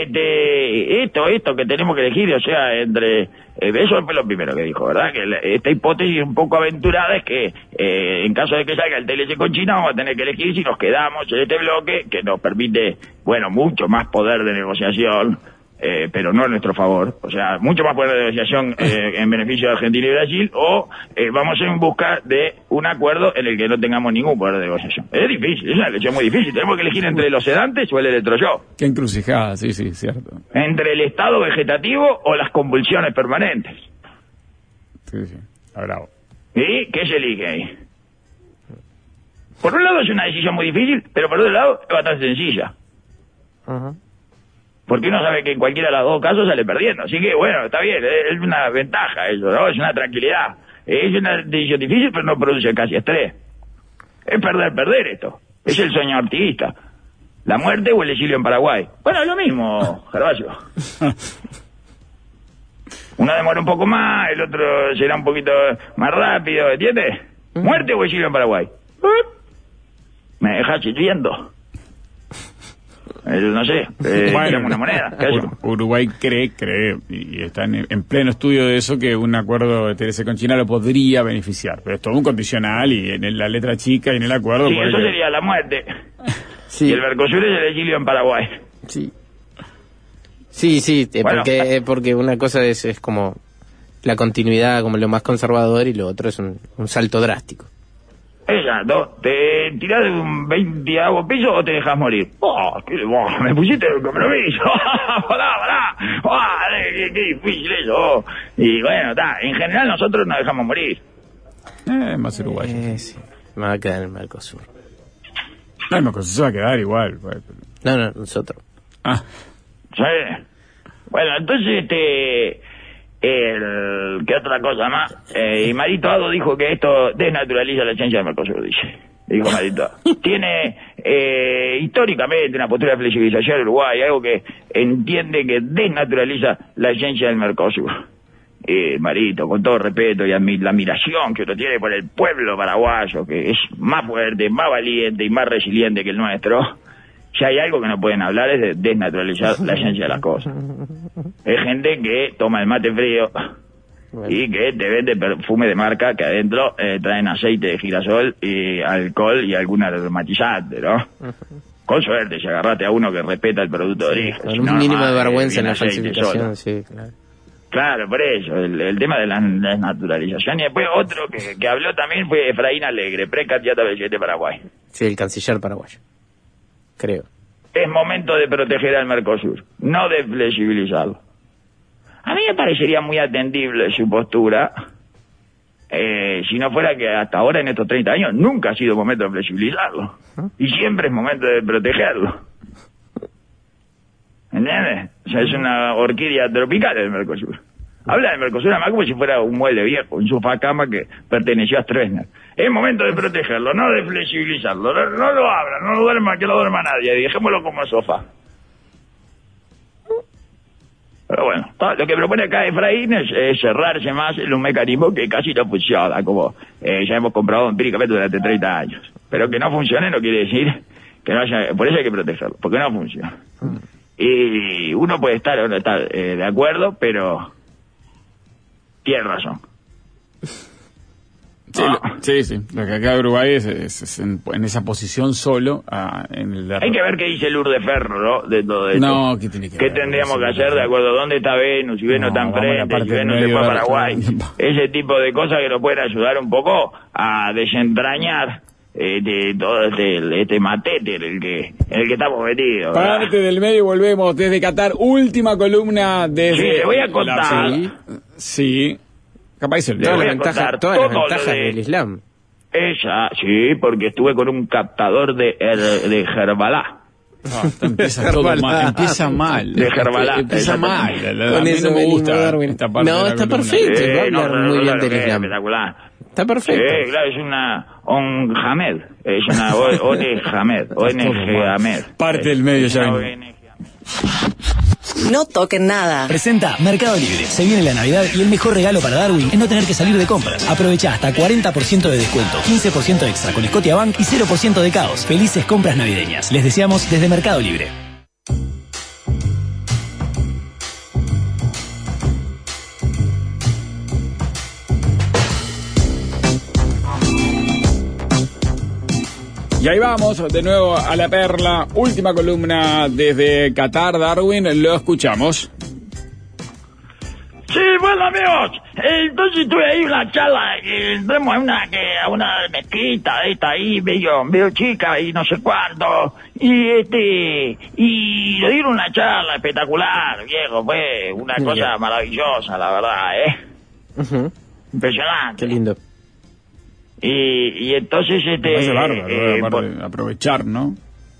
este, esto, esto que tenemos que elegir, o sea, entre... eh, eso fue lo primero que dijo, ¿verdad? Que la- esta hipótesis un poco aventurada es que eh, en caso de que salga el T L C con China vamos a tener que elegir si nos quedamos en este bloque que nos permite, bueno, mucho más poder de negociación. Eh, pero no a nuestro favor, o sea, mucho más poder de negociación eh, en beneficio de Argentina y Brasil, o eh, vamos en busca de un acuerdo en el que no tengamos ningún poder de negociación. Es difícil, es una elección muy difícil, tenemos que elegir entre los sedantes o el electroshock, Qué encrucijada, sí, sí, cierto. entre el estado vegetativo o las convulsiones permanentes. Sí, sí, está bravo. ¿Y qué se elige ahí? Por un lado es una decisión muy difícil, pero por otro lado es bastante sencilla. Uh-huh. Porque uno sabe que en cualquiera de los dos casos sale perdiendo. Así que, bueno, está bien, es una ventaja eso, ¿no? Es una tranquilidad. Es una decisión difícil, pero no produce casi estrés. Es perder, perder esto. Es el sueño artista. La muerte o el exilio en Paraguay. Bueno, es lo mismo, Gervasio. Uno demora un poco más, el otro será un poquito más rápido, ¿entiendes? ¿Muerte o exilio en Paraguay? Me dejas chilliendo. Eh, no sé, eh, Bueno, una moneda. ¿Qué hacemos? Ur- Uruguay cree, cree, y está en, en pleno estudio de eso, que un acuerdo de T L C con China lo podría beneficiar. Pero es todo un condicional y en la letra chica y en el acuerdo. Sí, puede eso que- sería la muerte. Sí. Y el Mercosur es el exilio en Paraguay. Sí. Sí, sí, eh, Bueno. porque, eh, porque una cosa es, es como la continuidad, como lo más conservador, y lo otro es un, un salto drástico. Exacto. ¿Te tirás de un veintiavo piso o te dejas morir? Oh, qué, oh, me pusiste el compromiso. pará, pará. Oh, qué, qué difícil eso. Y bueno, está. En general nosotros nos dejamos morir. Eh, más uruguayo. Eh, sí. Me va a quedar en el Mercosur. No, el Mercosur se va a quedar igual. pues. No, no, nosotros. Ah, Sí. Bueno, entonces, este... El, ¿qué otra cosa más? Eh, y Marito Ado dijo que esto desnaturaliza la esencia del Mercosur, dice. Dijo Marito Ado. Tiene eh, históricamente una postura de flexibilización de Uruguay, algo que entiende que desnaturaliza la esencia del Mercosur. Eh, Marito, con todo respeto y admi- la admiración que uno tiene por el pueblo paraguayo, que es más fuerte, más valiente y más resiliente que el nuestro, si hay algo que no pueden hablar es de desnaturalizar la esencia de las cosas. Es gente que toma el mate frío y que te vende perfume de marca que adentro eh, traen aceite de girasol y alcohol y algún aromatizante, ¿no? Con suerte, si agarrate a uno que respeta el producto de origen. Con si un no, mínimo nomás, de eh, vergüenza en viene la aceite falsificación, solo. sí, claro. Claro, por eso, el, el tema de la desnaturalización. Y después otro que, que habló también fue Efraín Alegre, precandidato al presidente de Paraguay. Sí, el canciller paraguayo. Creo. Es momento de proteger al Mercosur, no de flexibilizarlo. A mí me parecería muy atendible su postura, eh, si no fuera que hasta ahora en estos treinta años nunca ha sido momento de flexibilizarlo. Y siempre es momento de protegerlo. ¿Entiendes? O sea, es una orquídea tropical el Mercosur. Habla del Mercosur además como si fuera un mueble viejo, un sofá cama que perteneció a Stroessner. Es momento de protegerlo, no de flexibilizarlo. No, no lo abra, no lo duerma, que no duerma nadie. Dejémoslo como sofá. Pero bueno, todo lo que propone acá Efraín es, es cerrarse más en un mecanismo que casi no funciona, como eh, ya hemos comprobado empíricamente durante treinta años. Pero que no funcione no quiere decir que no haya... Por eso hay que protegerlo, porque no funciona. Y uno puede estar o no estar eh, de acuerdo, pero tiene razón. sí, lo- sí, sí. Lo que acá Uruguay es, es- es en, en esa posición solo. ah, en el de- Hay que ver qué dice Lourdes Ferro, ¿no? De todo esto. No, ¿qué tiene que ¿Qué ver? tendríamos Sí, que hacer de acuerdo? ¿Dónde está Venus? Si Venus No, está vamos a la enfrente, parte si del Venus se medio fue a de la- Paraguay. Ese tipo de cosas que nos pueden ayudar un poco a desentrañar eh, de todo este, este matete en el que, en el que estamos metidos. ¿verdad? Parte del medio, volvemos desde Qatar. Última columna desde... Sí, le voy a contar. la- Sí. Sí. Capaz se Le Todas voy las a ventajas, contar todas las todo lo ventajas de- del Islam. Ella, sí, porque estuve con un captador de, her- de Herbalá. Ah, empieza todo Herbalá. mal. Empieza mal. De Herbalá. Empieza mal. Exactamente. La- la- Con a mí eso no me venimos, gusta Darwin. esta parte No, de la está columna. perfecto. Sí, va a hablar no, muy no, bien no, del es Islam. espectacular. Está perfecto. Sí, claro, es una On Hamed. Es una O N G Hamed. O N G Hamed. Parte del medio ya Una venimos. O N G. No toquen nada. Presenta Mercado Libre. Se viene la Navidad y el mejor regalo para Darwin es no tener que salir de compras. Aprovecha hasta cuarenta por ciento de descuento, quince por ciento extra con Scotiabank y cero por ciento de caos. Felices compras navideñas. Les deseamos desde Mercado Libre. Y ahí vamos, de nuevo a la perla. Última columna desde Qatar, Darwin. Lo escuchamos. Sí, bueno amigos, entonces tuve ahí una charla, que entramos a una, que, a una mezquita de esta ahí, medio, medio chica y no sé cuánto, y este, y le dieron una charla espectacular, viejo, fue una cosa maravillosa, la verdad, eh, Ujú. impresionante. Qué lindo. Y, y entonces este... Me parece bárbaro, eh, aparte, por- aprovechar, ¿no?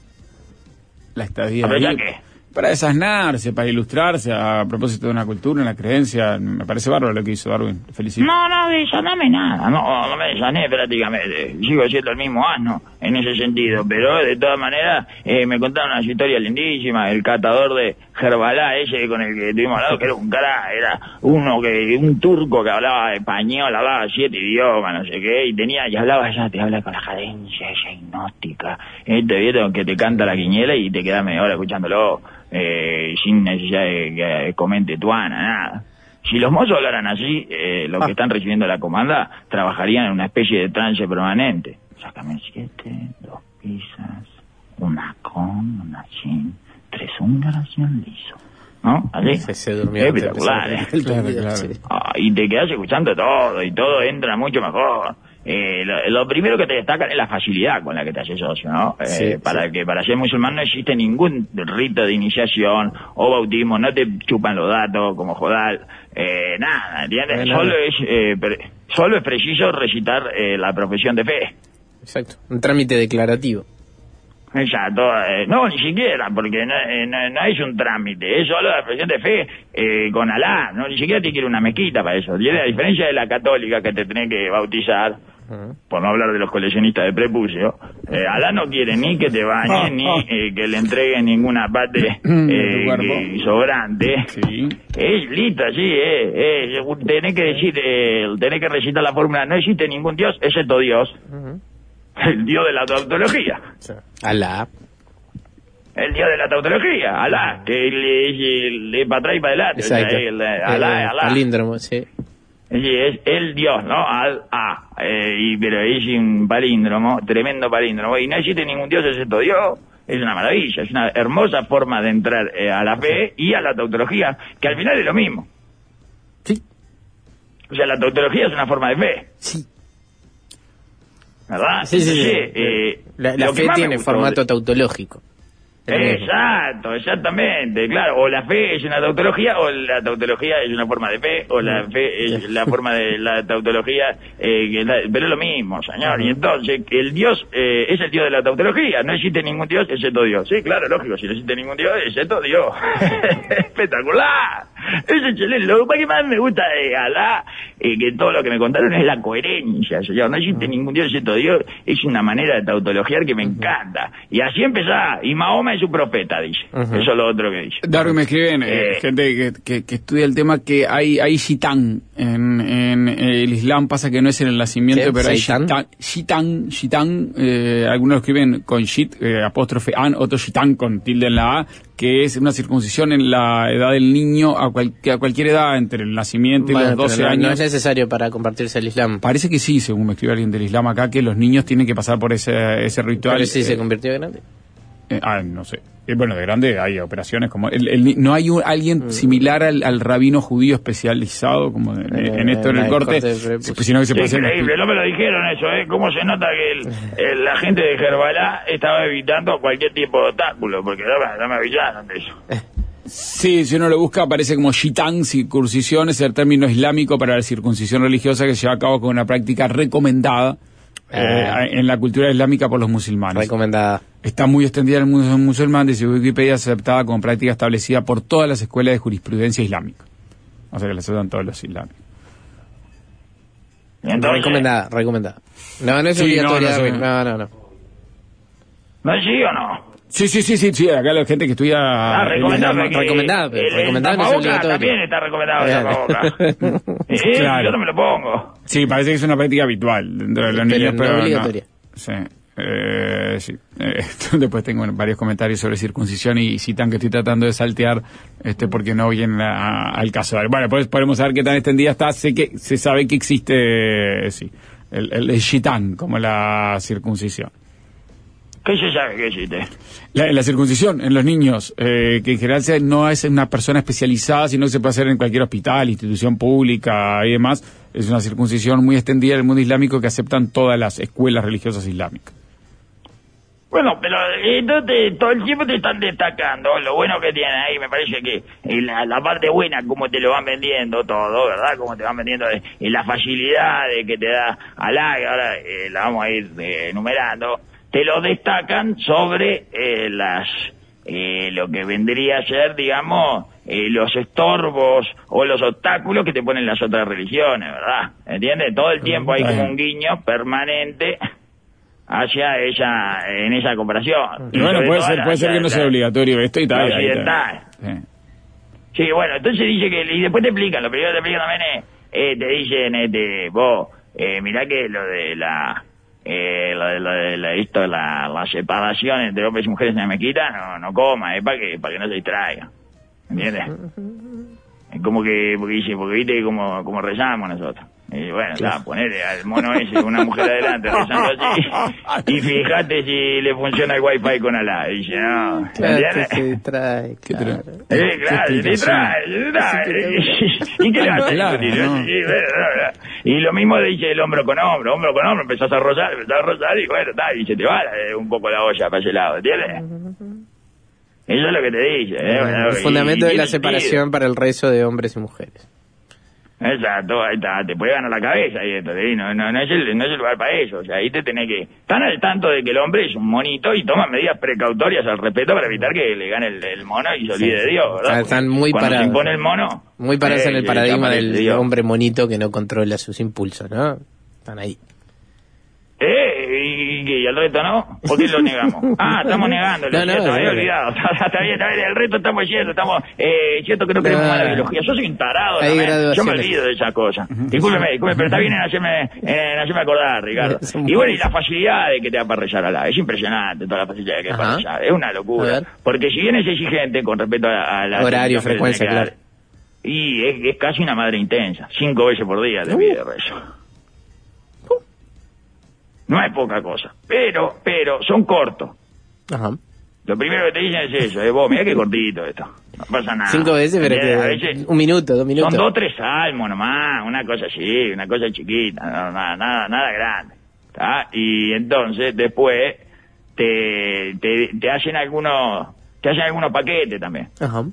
La estadía. ¿Aprovechar ahí, qué? Para desasnarse, para ilustrarse a propósito de una cultura, una creencia. Me parece bárbaro lo que hizo Darwin. Felicito. No, no, desaname nada, no, no me desané prácticamente, sigo siendo el mismo asno en ese sentido, pero de todas maneras eh, me contaron unas historias lindísimas, el catador de Herbalá, ese con el que estuvimos hablando, que era un cara, era uno que, un turco que hablaba español, hablaba siete idiomas, no sé qué, y tenía, y hablaba ya, te habla con la cadencia esa hipnótica, este viejo que te canta la quiniela y te quedas media hora escuchándolo. Eh, sin necesidad de que comente tuana, nada. Si los mozos hablaran así, eh, los que están recibiendo la comanda trabajarían en una especie de trance permanente. Sácame siete, dos pizzas, una con, una sin, tres húngaras y un liso. ¿No? ¿Así? Se, se durmió. Espectacular, ¿eh? Claro, claro. Ah, y te quedas escuchando todo, y todo entra mucho mejor. Eh, lo, lo primero que te destacan es la facilidad con la que te haces socio, ¿no? Eh, Sí, para sí. que para ser musulmán no existe ningún rito de iniciación o bautismo, no te chupan los datos como Jodal, eh, nada, ¿entiendes? No hay Solo nada. es eh, pre- solo es preciso recitar eh, la profesión de fe. Exacto. Un trámite declarativo. Exacto, eh, no, ni siquiera, porque no, eh, no, no es un trámite, es solo la profesión de fe eh, con Alá, no, ni siquiera te quiere una mezquita para eso. Tiene, a diferencia de la católica que te tenés que bautizar, por no hablar de los coleccionistas de prepucio, eh, Alá no quiere ni que te bañes, ni eh, que le entreguen ninguna parte eh, que- sobrante. Es listo, así, eh, eh, tenés que decir, eh, tenés que recitar la fórmula, no existe ningún Dios, excepto Dios, el Dios de la tautología. Alá. El dios de la tautología, Alá, que le para atrás y para adelante. O sea, Exacto. el, eh, Alá, Eh, Alá. Palíndromo, sí. Sí, es el dios, ¿no? Al-A. Eh, y, pero es un palíndromo, tremendo palíndromo. Y no existe ningún dios excepto Dios. Es una maravilla, es una hermosa forma de entrar eh, a la fe y a la tautología, que al final es lo mismo. Sí. O sea, la tautología es una forma de fe. Sí. ¿Verdad? Sí, sí, sí. Entonces, eh, La, la lo que fe más me tiene gustó formato tautológico. El mismo. Exacto, exactamente, claro, o la fe es una tautología, o la tautología es una forma de fe, o la fe es la forma de la tautología, eh, que la- pero es lo mismo, señor, y entonces el Dios eh, es el Dios de la tautología, no existe ningún Dios excepto Dios, sí, claro, lógico, si no existe ningún Dios excepto Dios, espectacular, es excelente, lo que más me gusta de Alá, eh, que todo lo que me contaron es la coherencia, señor, no existe ningún Dios excepto Dios, es una manera de tautologiar que me encanta, y así empezá, y Mahoma es su profeta, dice, eso es lo otro que dice. Darwin, me escriben eh, Eh, gente que, que, que estudia el tema que hay hay shitán en, en el Islam, pasa que no es en el nacimiento, ¿Qué? pero hay ¿Seitán? shitán, shitán, shitán, eh, algunos lo escriben con shit, eh, apóstrofe an, otros shitán con tilde en la A, que es una circuncisión en la edad del niño a, cual- a cualquier edad, entre el nacimiento y Bueno, los doce pero no, años. no es necesario para convertirse al Islam. Parece que sí, según me escribe alguien del Islam acá, que los niños tienen que pasar por ese, ese ritual. Pero sí eh, se convirtió de grande. Eh, ah, no sé. Eh, bueno, de grande hay operaciones como... El, el- no hay un- alguien Mm. similar al, al rabino judío especializado como en, en esto en el el corte, corte de prepucio. sino que se puede hacer... Increíble, no me lo dijeron eso, ¿eh? ¿Cómo se nota que el, el- la gente de Herbalá estaba evitando cualquier tipo de obstáculo? Porque no, me- no me avisaron de eso. Sí, si uno lo busca aparece como shitán, circuncisión, es el término islámico para la circuncisión religiosa que se lleva a cabo con una práctica recomendada eh, en la cultura islámica por los musulmanes. Recomendada. Está muy extendida en el mundo musulmán, dice Wikipedia, aceptada como práctica establecida por todas las escuelas de jurisprudencia islámica. O sea que la aceptan todos los islámicos. Recomendada, recomendada. No, no es Sí, obligatoria. no, no, Darwin. sí. No, no, no. ¿No es sí o no? Sí, sí, sí, sí, sí, acá la gente que estudia... Ah, recomendado. el- porque recomendada, pero el- el recomendada no es tapabocas obligatorio. también está recomendado el tapabocas. Eh, Claro. Yo no me lo pongo. Sí, parece que es una práctica habitual dentro de los Pero niños, no pero obligatoria. Sí, eh, sí. Eh, después tengo varios comentarios sobre circuncisión y citan que estoy tratando de saltear este porque no vienen a- al caso. Bueno, pues podemos saber qué tan extendida está. Sé que se sabe que existe, eh, sí, el, el, el shitán como la circuncisión. ¿Qué se sabe que existe? La, la circuncisión en los niños, eh, que en general se- no es una persona especializada, sino que se puede hacer en cualquier hospital, institución pública y demás. Es una circuncisión muy extendida en el mundo islámico que aceptan todas las escuelas religiosas islámicas. Bueno, pero entonces todo el tiempo te están destacando lo bueno que tienen ahí. Me parece que eh, la, la parte buena, como te lo van vendiendo todo, ¿verdad? Como te van vendiendo eh, la facilidad de que te da Alag, ahora eh, la vamos a ir eh, enumerando, te lo destacan sobre eh, las eh, lo que vendría a ser, digamos, eh, los estorbos o los obstáculos que te ponen las otras religiones, ¿verdad? ¿Entiendes? Todo el tiempo hay como un guiño permanente hacia ella, en esa comparación. Y bueno, puede ser, puede ser que no sea obligatorio esto y tal. Occidental. Sí. Sí, bueno, entonces dice que, y después te explican, lo primero que te explican también es, eh, te dicen, este, vos, eh, mirá que lo de la, eh, lo de, lo de la, esto, la, la separación entre hombres y mujeres en la mezquita, no, no coma, es para que, para que no se distraiga. ¿Entiendes? Es como que, porque dice, porque viste como, como rezamos nosotros. Y bueno, claro, ponerle al mono ese una mujer adelante rezando así y fíjate si le funciona el wifi con Alá. Y dice, no, claro, se distrae, claro. Eh, claro, se distrae, se distrae. ¿Y qué le hace? Claro, no. Y lo mismo dice el hombro con hombro, hombro con hombro, empezás a rozar, empezás a rozar y bueno, está, y se te va eh, un poco la olla para ese lado, ¿entiendes? Eso es lo que te dice. ¿eh? Bueno, el fundamento de la separación para el rezo de hombres y mujeres. Exacto, ahí está, te puede ganar la cabeza y esto, ¿sí? no, no, no, es el, no es el lugar para eso, o sea, ahí te tenés que, están al tanto de que el hombre es un monito y toman medidas precautorias al respecto para evitar que le gane el, el mono y se olvide sí, de Dios, ¿verdad? Porque están muy cuando parados, se impone el mono, muy parados eh, en el paradigma del Dios. hombre monito que no controla sus impulsos, ¿no? Están ahí. Eh, y, y el resto no, ¿por qué lo negamos? Ah, estamos negando, no, no, cierto, no, había no. olvidado, está bien, está bien, el resto estamos yendo, estamos, eh, cierto que no queremos No. más la biología, yo soy un tarado, Hay ¿no? Yo me graduaciones. olvido de esas cosas, discúlpeme, discúlpeme, pero está bien en hacerme, en hacerme acordar, Ricardo, y bueno, y la facilidad de que te da para rezar a la, es impresionante toda la facilidad de que te da para Ajá. rezar, es una A locura, ver. porque si bien es exigente con respecto a, a la... Horario, frecuencia, claro. Y es, es casi una madre intensa, cinco veces por día te pide rezo. No es poca cosa, pero, pero, son cortos. Ajá. Lo primero que te dicen es eso, es vos, mirá qué cortito esto, no pasa nada. Cinco veces, pero ¿Entendés? que, A veces un minuto, dos minutos. son dos, tres salmos nomás, una cosa así, una cosa chiquita, no, nada, nada, nada grande. ¿Tá? Y entonces, después, te, te, te hacen algunos, te hacen algunos paquetes también. Ajá.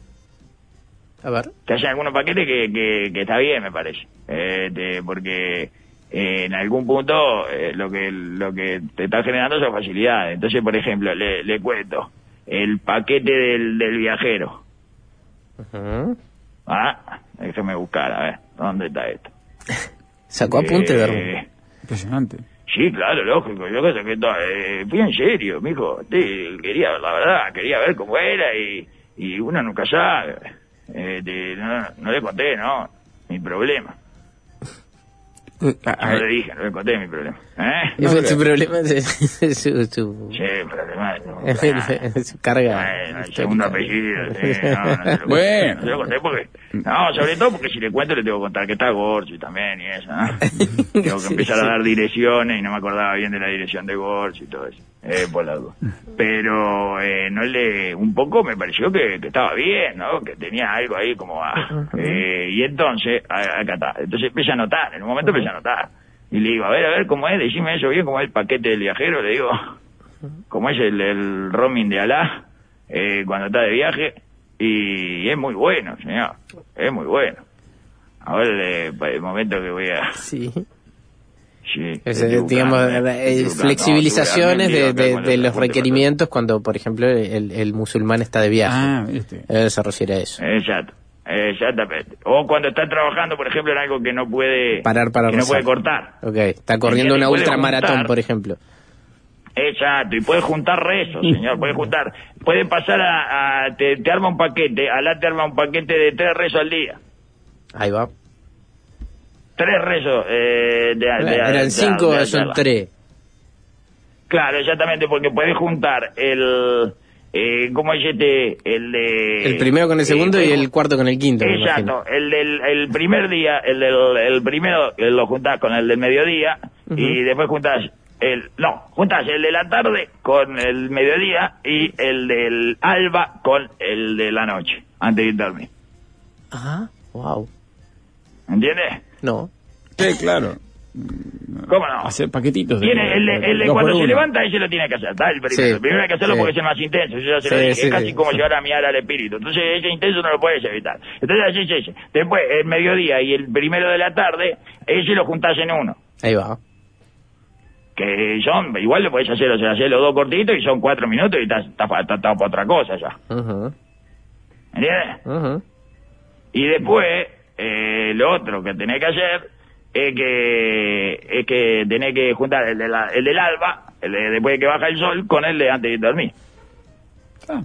A ver. Te hacen algunos paquetes que, que, que está bien, me parece. Eh, te, porque... Eh, en algún punto eh, lo que lo que te está generando son facilidades. Entonces, por ejemplo, le, le cuento el paquete del, del viajero. Uh-huh. Ah, déjame buscar, a ver, ¿dónde está esto? Sacó apunte de eh, Impresionante. Sí, claro, lógico. Yo que saqué todo, eh, fui en serio, mijo. Sí, quería, la verdad, quería ver cómo era y, y uno nunca sabe. Eh, te, no, no le conté, ¿no? Mi problema. No le dije, no le conté mi problema. ¿Eh? No, su no. problema es su... su... Sí, el problema es... No, su carga. Bueno, el segundo apellido, sí, no, no se lo bueno. No se lo conté porque... No, sobre todo porque si le cuento le tengo que contar que está Gorsi también y eso, ¿no? Tengo que sí, empezar sí. a dar direcciones y no me acordaba bien de la dirección de Gorsi y todo eso. Eh, por la duda. Pero eh, no le... Un poco me pareció que, que estaba bien, ¿no? Que tenía algo ahí como... Ah, eh, y entonces, a- acá está. Entonces empecé a anotar, en un momento empecé a anotar. Y le digo, a ver, a ver, ¿cómo es? Decime eso bien, ¿cómo es el paquete del viajero? Le digo, ¿cómo es el, el roaming de Alá eh, cuando está de viaje? Y es muy bueno, señor. Es muy bueno. Ahora, eh, para el momento que voy a... Sí. Sí, Es, estoy digamos, buscando, eh, estoy buscando. flexibilizaciones No, de, estoy de, buscando de con los apuntes requerimientos cuando, por ejemplo, el, el musulmán está de viaje. Ah, viste. Eh, se refiere a eso. Exacto, exactamente. O cuando está trabajando, por ejemplo, en algo que no puede Parar para que no rezar. puede cortar. Ok, está corriendo Entiende, una puede ultramaratón, juntar. por ejemplo. Exacto, y puede juntar rezos, señor, puede juntar. Puede pasar a... a- te, te arma un paquete, Alá te arma un paquete de tres rezos al día. Ahí va. Tres rezos eh, de, de, de Eran cinco, de- de- son de- tres. Claro, exactamente, porque puedes juntar el... Eh, ¿Cómo es este? El de... El primero con el segundo eh, y puedes el cuarto con el quinto, me imagino. Exacto, el del el primer día, el del el primero eh, lo juntás con el del mediodía y después juntás el no, juntás el de la tarde con el mediodía y el del alba con el de la noche antes de ir a dormir. Ajá, wow. ¿Entiendes? No. Sí, claro. ¿Cómo no? Hacer paquetitos. Tiene, de, el de, el de dos cuando por se uno. levanta, ese lo tiene que hacer. ¿Está? El primero. Sí, primero hay que hacerlo sí. porque es el más intenso. Yo ya se lo Sí, dije. sí, es casi sí. como llevar a mirar al espíritu. Entonces, ese intenso no lo puedes evitar. Entonces, así es ese. Después, el mediodía y el primero de la tarde, ese lo juntás en uno. Ahí va. Que son, igual lo podés hacer, o sea, hacer los dos cortitos y son cuatro minutos y estás, estás, estás, estás para otra cosa ya. Uh-huh. ¿Entiendes? Uh-huh. Y después, eh, lo otro que tenés que hacer es que es que tenés que juntar el, de la, el del alba, el de después de que baja el sol, con el de antes de dormir. Ah.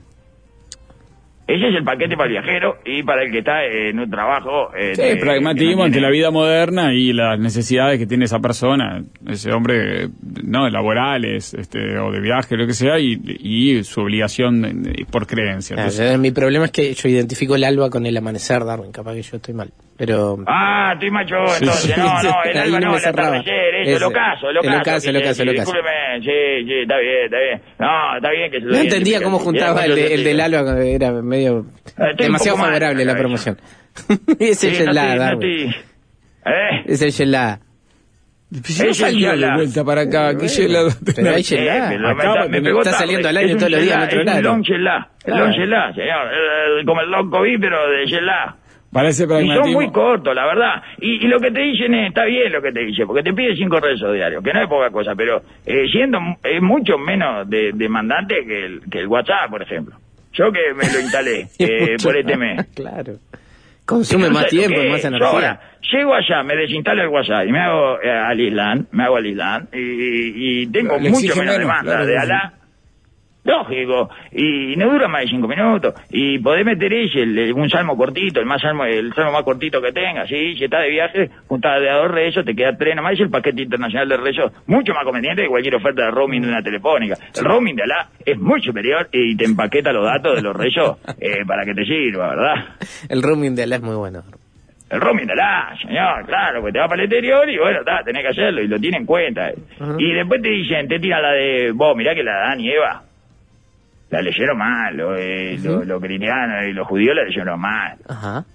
Ese es el paquete para el viajero y para el que está en un trabajo. Eh, Sí, de- pragmatismo que no ante tiene- la vida moderna y las necesidades que tiene esa persona, ese hombre, no, laborales, este, o de viaje, lo que sea, y, y su obligación de- de- por creencia. Ah, Entonces, yo- mi problema es que yo identifico el alba con el amanecer, Darwin. Capaz que yo estoy mal. Pero. Ah, estoy macho, Sí, entonces, sí, no, sí, no, el ahí alba no no, me el cerraba. atardecer, eso, el Ese. ocaso, el El ocaso. ocaso, el que- ocaso, el sí, ocaso. discúlpeme, sí, sí, está bien, está bien. No, está bien que se lo No identifique entendía cómo así, juntaba tiene el, mucho de- el del sentido. alba, era medio. Estoy demasiado un poco mal favorable en la la cabeza. promoción. Es el Sí, no gelá, estoy- no Darwin. estoy- ¿Eh? Es el gelá. si no ese salió de gelá. vuelta para acá, que gelá. Pero hay Sí, gelá. pero me, Acá, está- me me pegó está tarde. saliendo al Es aire un todos los días en gelá, otro es un horario. long gelá, el Claro. long gelá, señor, eh, como el long COVID, pero de gelá. Parece Y son pragmatismo. muy cortos, la verdad. Y, y lo que te dicen es, está bien lo que te dicen, porque te pide cinco rezos diarios, que no es poca cosa, pero eh, siendo es mucho menos de, demandante que el, que el WhatsApp, por ejemplo. Yo que me lo instalé eh, Mucho por este más, mes. Claro. Consume No más sé tiempo qué y más es. Yo energía. ahora llego allá, me desinstalo el WhatsApp y me hago eh, al Island, me hago al Island y, y tengo Le mucho exige menos menos, demanda claro de que sí. Alá. Lógico, y no dura más de cinco minutos. Y podés meter ese, el- el- un salmo cortito, el más salmo, el salmo más cortito que tengas, ¿sí? Si estás de viaje, juntás de a dos rezos, te queda tres, nomás es el paquete internacional de rezos, mucho más conveniente que cualquier oferta de roaming de una telefónica. El roaming de Alá es muy superior y te empaqueta los datos de los rezos eh, para que te sirva, ¿verdad? El roaming de Alá es muy bueno. El roaming de la, señor, claro, porque te va para el exterior y bueno, ta, tenés que hacerlo y lo tiene en cuenta. eh. Ajá. Y después te dicen, te tiran la de, vos, mirá que la de Adán y Eva, la leyeron mal, los eh, lo, lo cristianos y los judíos la leyeron mal. Ajá.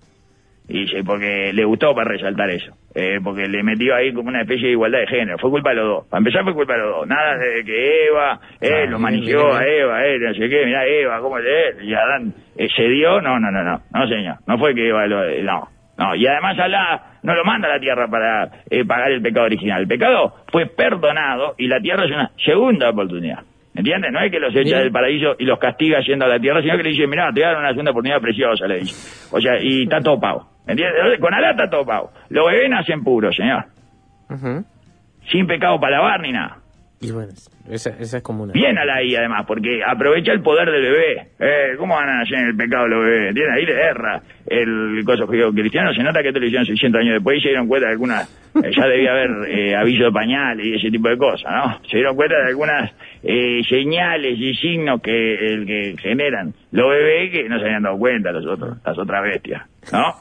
Y dice, porque le gustó para resaltar eso, eh, porque le metió ahí como una especie de igualdad de género, fue culpa de los dos, para empezar fue culpa de los dos, nada de que Eva, eh, Ah, lo bien, manició bien, a bien. Eva, eh, no sé qué, mirá Eva, cómo es, y Adán eh, cedió, no, no, no, no, no señor, no fue que Eva lo, eh, no. No, y además Alá no lo manda a la tierra para eh, pagar el pecado original. El pecado fue perdonado y la tierra es una segunda oportunidad. ¿Entiendes? No es que los echa Bien. del paraíso y los castiga yendo a la tierra, sino que le dice, mirá, te voy a dar una segunda oportunidad preciosa, le dice. O sea, y está todo pago. ¿Entiendes? Con Alá está todo pago. Los bebés nacen puros, señor. Ujú. Sin pecado para lavar ni nada. Y bueno, esa, esa es como una. Bien a la ahí, además, porque aprovecha el poder del bebé. Eh, ¿Cómo van a nacer en el pecado los bebés? ¿Entiendes? Ahí le erra el coso judío cristiano. Se nota que esto lo hicieron seiscientos años después y se dieron cuenta de algunas... eh, ya debía haber eh, aviso de pañal y ese tipo de cosas, ¿no? Se dieron cuenta de algunas eh, señales y signos que, el que generan los bebés que no se habían dado cuenta los otros, las otras bestias, ¿no?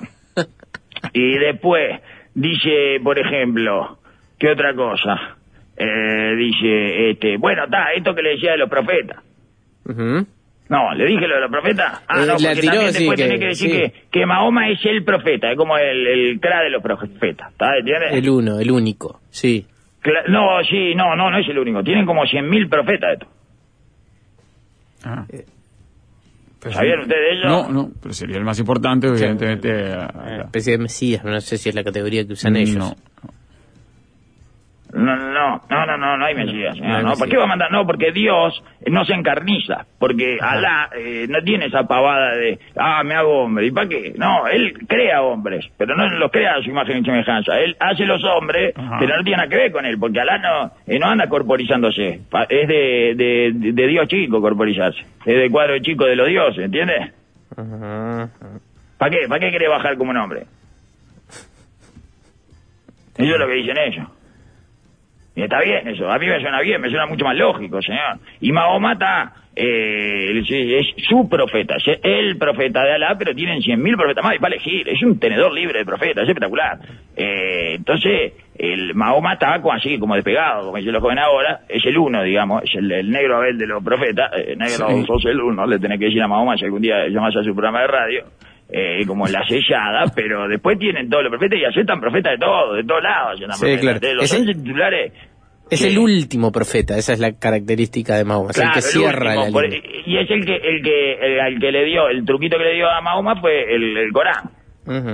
Y después dice, por ejemplo, ¿qué otra cosa? Eh, dice, este, bueno, está, esto que le decía de los profetas. Ujú. No, ¿le dije lo de los profetas? Ah, Eh, no, la porque tiró, también sí, después que- tenés que decir sí. que, que Mahoma es el profeta, es como el, el cra de los profetas, ¿está? ¿Entiendes? El uno, el único. Sí. Cla- No, sí, no, no, no es el único, tienen como cien mil profetas esto. Ah. Pero ¿Sabían sí. ustedes eso? No, no, pero sería el más importante, evidentemente. a- a- Una especie de Mesías, no sé si es la categoría que usan ellos. No. No, no, no, no, no, no hay Mesías. No No, hay no, ¿por Mesías. qué va a mandar? No, porque Dios no se encarniza, porque Alá eh, no tiene esa pavada de, ah, me hago hombre, ¿y para qué? No, Él crea hombres, pero no los crea a su imagen y semejanza. Él hace los hombres, Ajá. pero no tiene nada que ver con Él, porque Alá no, eh, no anda corporizándose, Pa- es de, de, de- de Dios chico corporizarse, es del cuadro chico de los dioses, ¿entiendes? Ajá. ¿Para qué? ¿Para qué quiere bajar como un hombre? Eso es lo que dicen ellos. Y está bien eso, a mí me suena bien, me suena mucho más lógico, señor. Y Mahoma está, eh, es, es su profeta, es el profeta de Alá, pero tienen cien mil profetas más y para elegir, es un tenedor libre de profetas, es espectacular. Eh, entonces, el Mahoma está como así, como despegado, como dicen los jóvenes ahora, es el uno, digamos, es el, el negro Abel de los profetas, eh, negro, Sí. sos el uno, le tenés que decir a Mahoma si algún día llamas a su programa de radio. eh, como la sellada, pero después tienen todos los profetas y aceptan profetas de todo, de todos lados. Sí, claro. De los es once el, titulares. Es que, el último profeta, esa es la característica de Mahoma, claro, es el que el cierra último, la por, línea. y es el que, el que, el, al que le dio, el truquito que le dio a Mahoma fue el, el Corán. Uh-huh.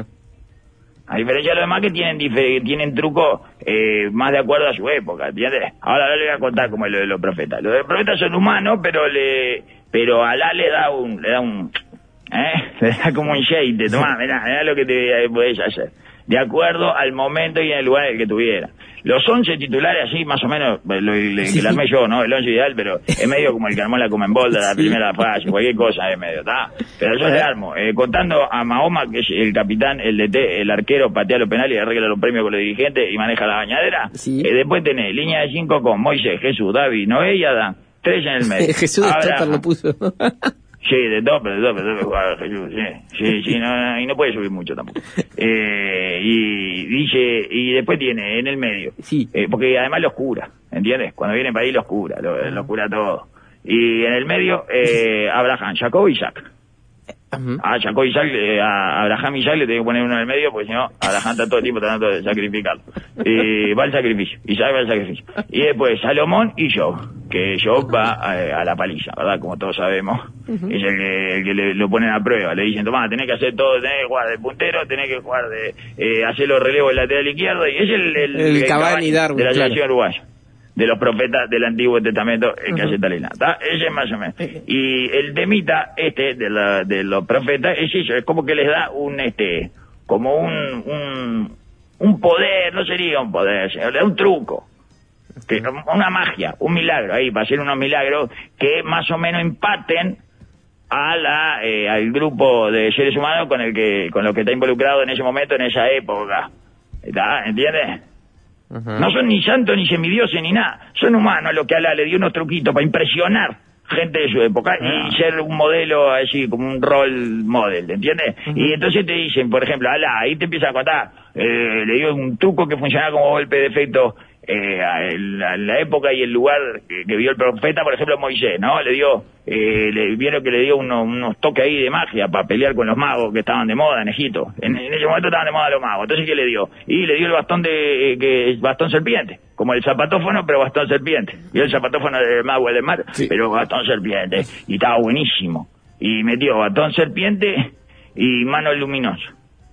A diferencia de los demás que tienen dife- tienen trucos eh, más de acuerdo a su época, ¿entiendes? Ahora, ahora le voy a contar como es lo de los profetas. Los de los profetas son humanos, pero le, pero Alá le da un, le da un, ¿eh? Le da como un shade, tomá, mirá, mirá lo que te podés hacer. De acuerdo al momento y en el lugar en el que tuviera. Los once titulares así, más o menos, lo, lo, que lo armé yo, ¿no? El once ideal, pero es medio como el que armó la Comenbol de la sí. primera fase, cualquier cosa es medio, ¿está? Pero yo le armo, eh, contando a Mahoma, que es el capitán, el D T, el arquero, patea los penales y arregla los premios con los dirigentes y maneja la bañadera. Sí. Eh, después tenés línea de cinco con Moisés, Jesús, David, Noé y Adán. Tres en el medio. Jesús de lo puso. Sí, de tope, de tope, de tope, jugador Jesús, sí, sí, sí, no, y no puede subir mucho tampoco. Eh, y dice, y después tiene en el medio, sí. eh, porque además los cura, ¿entiendes? Cuando vienen para ahí los cura, los lo cura todo. Y en el medio, eh, Abraham, Jacob y Isaac. Uh-huh. A Jacob y Isaac, eh, a Abraham y Isaac le tengo que poner uno en el medio, porque si no, Abraham está todo el tiempo tratando de sacrificarlo. Y va al sacrificio, Isaac va al sacrificio. Y después Salomón y Job, que Job va a, a la paliza, ¿verdad? Como todos sabemos. Uh-huh. Es el que, el que le, lo ponen a prueba. Le dicen, tomá, tenés que hacer todo, tenés que jugar de puntero, tenés que jugar de, eh, hacer los relevos del lateral izquierdo, y es el, el, el, el Cavani Darwin, de la claro. selección uruguaya. De los profetas del Antiguo Testamento, el que uh-huh. hace talina, ¿está? Ese es más o menos. Y el temita este de, la, de los profetas es eso, es como que les da un, este, como un, un, un poder, no sería un poder, le da un truco, que, una magia, un milagro ahí, para hacer unos milagros que más o menos empaten a la, eh, al grupo de seres humanos con el que, con los que está involucrado en ese momento, en esa época, ¿está? ¿Entiendes? Uh-huh. No son ni santos, ni semidioses, ni nada. Son humanos, lo que Alá le dio unos truquitos para impresionar gente de su época uh-huh. y ser un modelo así, como un role model, ¿entiendes? Uh-huh. Y entonces te dicen, por ejemplo, Alá, ahí te empieza a contar, eh, le dio un truco que funcionaba como golpe de efecto eh, a, la, a la época y el lugar que, que vio el profeta, por ejemplo, Moisés, ¿no? Le dio, eh, le vieron que le dio uno, unos toques ahí de magia para pelear con los magos que estaban de moda en Egipto. En, en ese momento estaban de moda los magos. Entonces, ¿qué le dio? Y le dio el bastón de, eh, que es bastón serpiente, como el zapatófono, pero bastón serpiente. Vio el zapatófono del mago del mar, sí. pero bastón serpiente. Y estaba buenísimo. Y metió bastón serpiente y mano luminosa.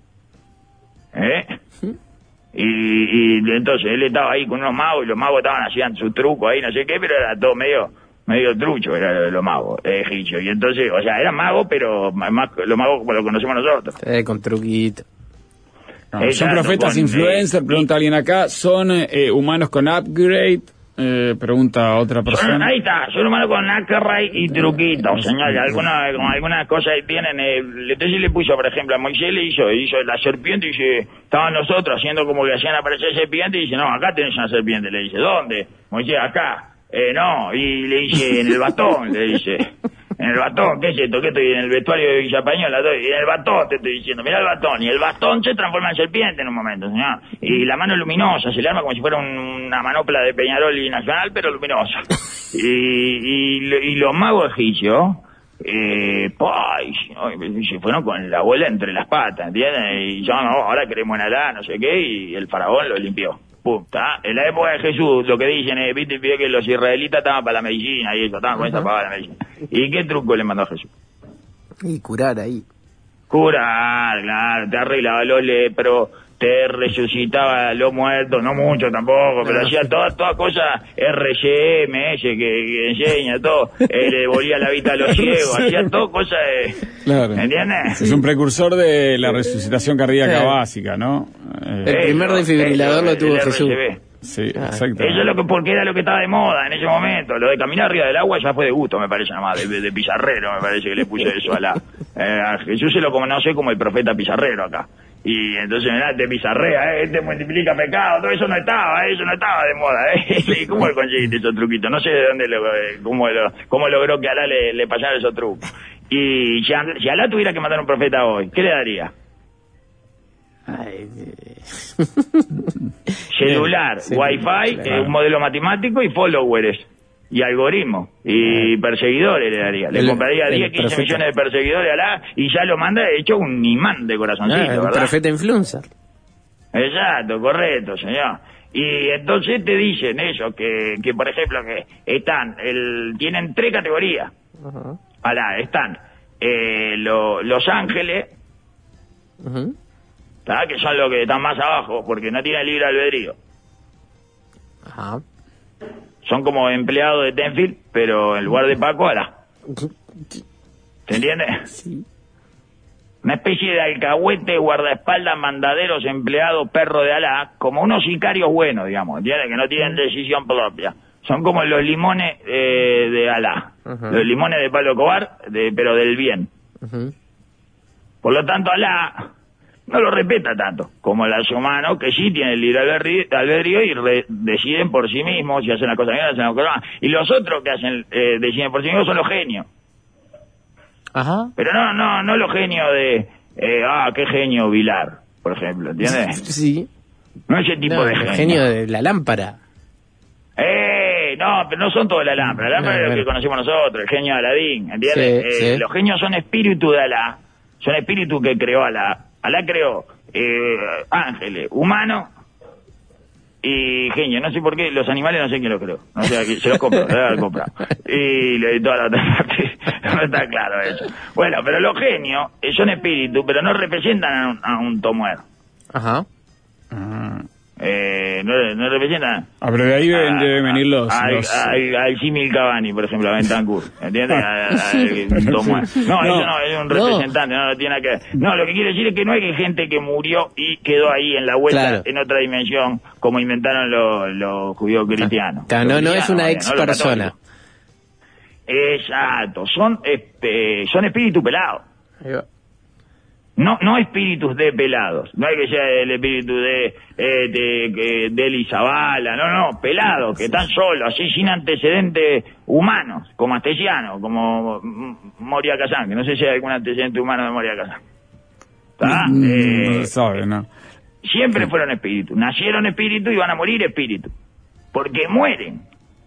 ¿Eh? Y, y entonces él estaba ahí con unos magos y los magos estaban hacían su truco ahí, no sé qué, pero era todo medio medio trucho, era de los magos eh, egipcios. Y entonces, o sea, eran magos, pero más los magos como lo conocemos nosotros. Eh, con truquito. No, son profetas influencers, eh, pregunta alguien acá. ¿Son eh, humanos con upgrade? Eh, pregunta otra persona. Son, ahí está, son humanos con upgrade y truquitos, señor. Algunas algunas cosas tienen. Eh, entonces le puso, por ejemplo, a Moisés le hizo, hizo la serpiente y dice, estaban nosotros haciendo como que hacían aparecer serpiente y dice, no, acá tenés una serpiente. Le dice, ¿dónde? Moisés, acá. Eh, no, y le dice, en el batón, le dice. En el batón, ¿qué es esto? ¿Qué estoy? En el vestuario de Villa Española, estoy, en el batón te estoy diciendo, mirá el batón, y el bastón se transforma en serpiente en un momento, señor. Y la mano luminosa, se le arma como si fuera un, una manopla de Peñarol y Nacional, pero luminosa. Y, y, y los magos egipcios, eh, ¡ay! Se fueron con la bola entre las patas, ¿entiendes? Y ya no, ahora queremos en Alá, no sé qué, y el faraón lo limpió. Pum, ¿tá? En la época de Jesús, lo que dicen es, viste, viste que los israelitas estaban para la medicina y eso, estaban con esa para la medicina. ¿Y qué truco le mandó a Jesús? Y curar ahí. Curar, claro, te arreglaba los lepros, te resucitaba los muertos, no mucho tampoco, pero hacía todas todas cosas R G M, ese que, que enseña todo, eh, le devolvía la vista a los ciegos, hacía todo cosas de... Claro. ¿Entiendes? Es un precursor de la resucitación cardíaca sí. básica, ¿no? Eh, el primer desfibrilador lo tuvo Jesús. Sí, ah, exacto. Eso es lo que, porque era lo que estaba de moda en ese momento. Lo de caminar arriba del agua ya fue de gusto, me parece, nomás, de, de, de pizarrero, me parece que le puse eso a la... Eh, a Jesús se lo conoce como el profeta pizarrero acá. Y entonces, mirá, te pizarrea, ¿eh? Te multiplica pecado, todo eso no estaba, ¿eh? Eso no estaba de moda, ¿eh? ¿Y cómo conseguiste esos truquitos? No sé de dónde, lo, cómo, lo, cómo logró que Alá le, le pasara esos trucos. Y si, si Alá tuviera que matar a un profeta hoy, ¿qué le daría? Ay, celular, sí, wifi, claro. eh, un modelo matemático y followers. y algoritmos y perseguidores le daría. Le El- compraría el diez, quince profeta. millones de perseguidores a Alá y ya lo manda hecho un imán de corazoncito, Ah, el ¿verdad? profeta influencer. Exacto, correcto, señor. Y entonces te dicen eso, que, que por ejemplo, que están, el, tienen tres categorías. Alá, están eh, lo- Los Ángeles, ¿tá? Que son los que están más abajo, porque no tienen libre albedrío. Ajá. Son como empleados de Tenfield, pero en lugar de Paco, Alá. ¿Se entiende? Sí. Una especie de alcahuete, guardaespaldas, mandaderos, empleados, perro de Alá, como unos sicarios buenos, digamos, ¿entiendes? Que no tienen decisión propia. Son como los limones eh, de Alá. Ujú. Los limones de Pablo Escobar, de, pero del bien. Ujú. Por lo tanto, Alá no lo respeta tanto como los humanos, que sí tienen libre albedrío albedrío y re- deciden por sí mismos si hacen las cosas bien o hacen las cosas mal. Y los otros que hacen eh, deciden por sí mismos son los genios. Ajá. Pero no, no, no los genios de, eh, ah, qué genio Vilar, por ejemplo, ¿entiendes? Sí. No ese tipo No, de el genio. genio de la lámpara. Eh, no, pero no son todos la lámpara. La lámpara No, es lo bueno. que conocemos nosotros, el genio de Aladín, ¿entiendes? Sí, Eh, sí. Los genios son espíritu de Alá, son espíritu que creó Alá. Alá creó eh, ángeles, humanos y genio. No sé por qué, los animales no sé quién los creó. No sé, aquí se los compró, se los comprado. Y le toda la otra parte, no está claro eso. Bueno, pero los genios eh, son espíritu, pero no representan a un, a un tomuero. Ajá. Eh, no, no representan Ah, pero de ahí deben, deben venir los... al, los- al, al símil Cavani, por ejemplo, a Bentancur, ¿entiendes? Al- al- Tomuero. No, No. eso no, es un representante, no, no tiene nada que ver. No, lo que quiero decir es que no hay gente que murió y quedó ahí en la vuelta, Claro. en otra dimensión, como inventaron los, los judíos cristianos. Claro, no, no es una ex no los persona. católicos. Exacto, son, este, son espíritus pelados. No, no espíritus de pelados. No hay que ser el espíritu de, eh, de, que- de Eli Zavala. No, no, pelados, que están solos, así sin antecedentes humanos, como Astesiano, como mm, Moria Kazan, que no sé si hay algún antecedente humano de Moria Kazan. ¿Está? Mm, Eh, no se sabe, ¿no? siempre fueron espíritus. Nacieron espíritus y van a morir espíritus. Porque mueren.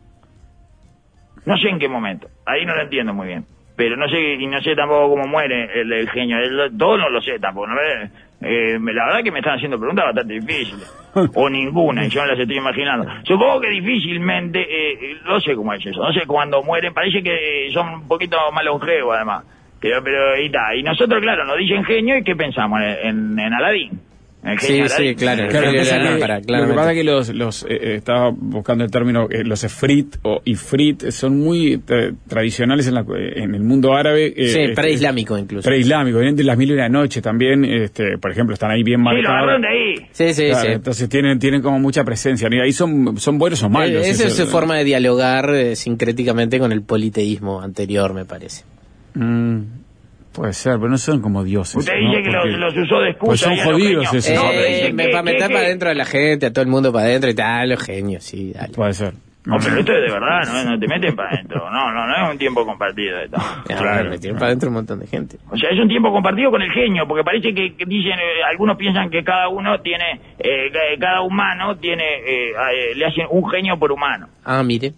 No sé en qué momento. Ahí no lo entiendo muy bien. Pero no sé, y no sé tampoco cómo muere el, el genio. El- todo no lo sé tampoco. ¿no? Eh, me- la verdad que me están haciendo preguntas bastante difíciles. O ninguna, y yo me las estoy imaginando. Supongo que difícilmente, eh, no sé cómo es eso. No sé cuándo mueren. Parece que son un poquito más longevos, además. Pero, pero y, ta, y nosotros, claro, nos dicen genio, ¿y qué pensamos? En, en, en Aladín. El Sí, genio sí, Aladín. claro, El claro genio que de la la lámpara, Lo que claramente. pasa es que los, los eh, eh, estaba buscando el término, eh, los efrit o ifrit son muy tra- tradicionales en, la, en el mundo árabe. eh, Sí, este, preislámico incluso. Preislámico, vienen de las mil y una noche también, este, por ejemplo, están ahí bien Sí, lo marcados. agarraron de ahí. Sí, sí, Claro, sí. entonces tienen, tienen como mucha presencia. Y ahí son, son buenos o malos. Eh, Esa es eso- su forma de dialogar eh, sincréticamente con el politeísmo anterior, me parece. Mm, puede ser, pero no son como dioses. Usted ¿no? dice que los, Porque- los usó de excusa. pues son ahí a los jodidos genios. esos. No, pero Eh, dice me, que- para que- meter que- para adentro a la gente, a todo el mundo para adentro y tal, los genios, sí, dale. Puede ser. No, pero esto es de verdad, no, no te meten para adentro. No, no, no es un tiempo compartido esto. Claro, metieron para adentro un montón de gente. O sea, es un tiempo compartido con el genio, porque parece que, que dicen, eh, algunos piensan que cada uno tiene, eh, ca- cada humano tiene, eh, eh, le hacen un genio por humano. Ah, mire.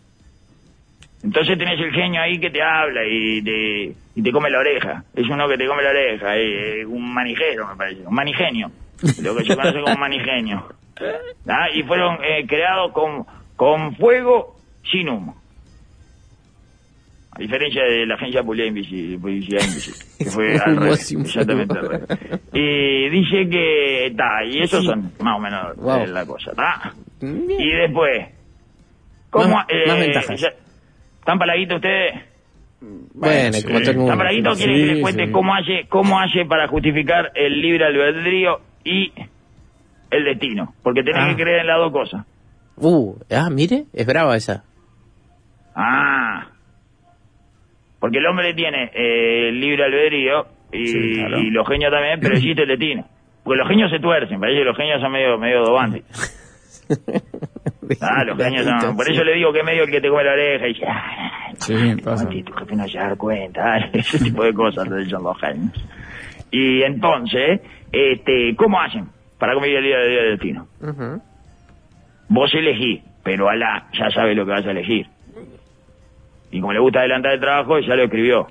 Entonces tenés el genio ahí que te habla y te, y te come la oreja. Es uno que te come la oreja, eh, un manijero me parece, un manigenio. Lo que se conoce como manigenio. ¿Ah? Y fueron eh, creados con, con fuego sin humo. A diferencia de la agencia de publicidad invisible, publicidad invisible que fue al Humo revés, sin exactamente al revés. Y dice que está, y esos Sí. son más o menos Wow. eh, la cosa, ¿está? Bien. Y después, ¿cómo? Más- más ventajas. ya- ¿Están paladitos ustedes? Bueno, sí. como todo el mundo. ¿Están paladitos? ¿Quieren que Sí, les cuente sí. cómo hace, cómo hace para justificar el libre albedrío y el destino? Porque tenés Ah. que creer en las dos cosas. Uh, ah, mire, es brava esa. Ah. Porque el hombre tiene eh, el libre albedrío y, Sí, claro. y los genios también, pero existe el destino. Porque los genios se tuercen, parece que los genios son medio, medio dobantes. Ah, los genios son... Por eso le digo que es medio el que te come la oreja y dice... Ah, Sí, pasa. Monty, tu jefe no se va a dar cuenta, ese tipo de cosas le dicen los genios. Y entonces, este, ¿cómo hacen para cumplir el libre del destino? Ujú. Vos elegís, pero Alá ya sabe lo que vas a elegir. Y como le gusta adelantar el trabajo, ya lo escribió.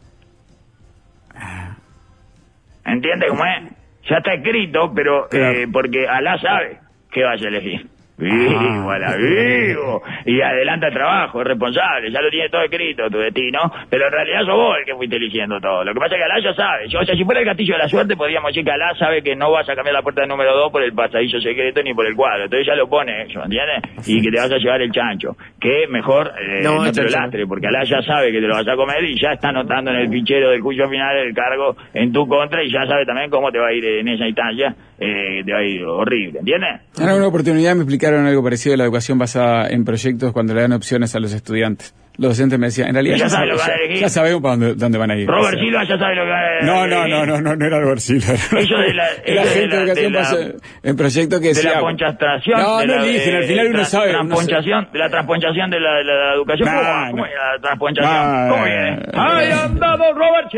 ¿Entiendes cómo es? Ya está escrito, pero claro. eh, porque Alá sabe qué vaya a elegir. Vivo, a la vivo. Y adelanta el trabajo, es responsable, ya lo tiene todo escrito, tu destino, pero en realidad sos vos el que fuiste eligiendo todo. Lo que pasa es que Alá ya sabe. Yo, o sea, si fuera el castillo de la suerte, podríamos decir que Alá sabe que no vas a cambiar la puerta del número dos por el pasadillo secreto ni por el cuadro. Entonces ya lo pone eso, ¿entiendes? Y que te vas a llevar el chancho. Que mejor eh, no, no te lo lastre, porque Alá ya sabe que te lo vas a comer y ya está anotando en el fichero del juicio final el cargo en tu contra y ya sabe también cómo te va a ir en esa instancia. Eh, te va a ir horrible, ¿entiendes? En alguna oportunidad me explicaron algo parecido a la educación basada en proyectos cuando le dan opciones a los estudiantes. Los docentes me decían, en realidad ya, ya, sabe, ya, ya sabemos para dónde, dónde van a ir. Robert o sea, Silva ya sabe lo que va a no, no, no, no, no, no era Robert Silva. Eso de la, era gente de, la, de educación en proyectos que decía... De la ponchastración. No, de no la, eligen, al final uno sabe. Transponchación, no de la transponchación de la, de la, de la educación. Nah, ¿Cómo, no. ¿Cómo es la transponchación? Nah, ¿Cómo viene? ¡Ay, andado Robert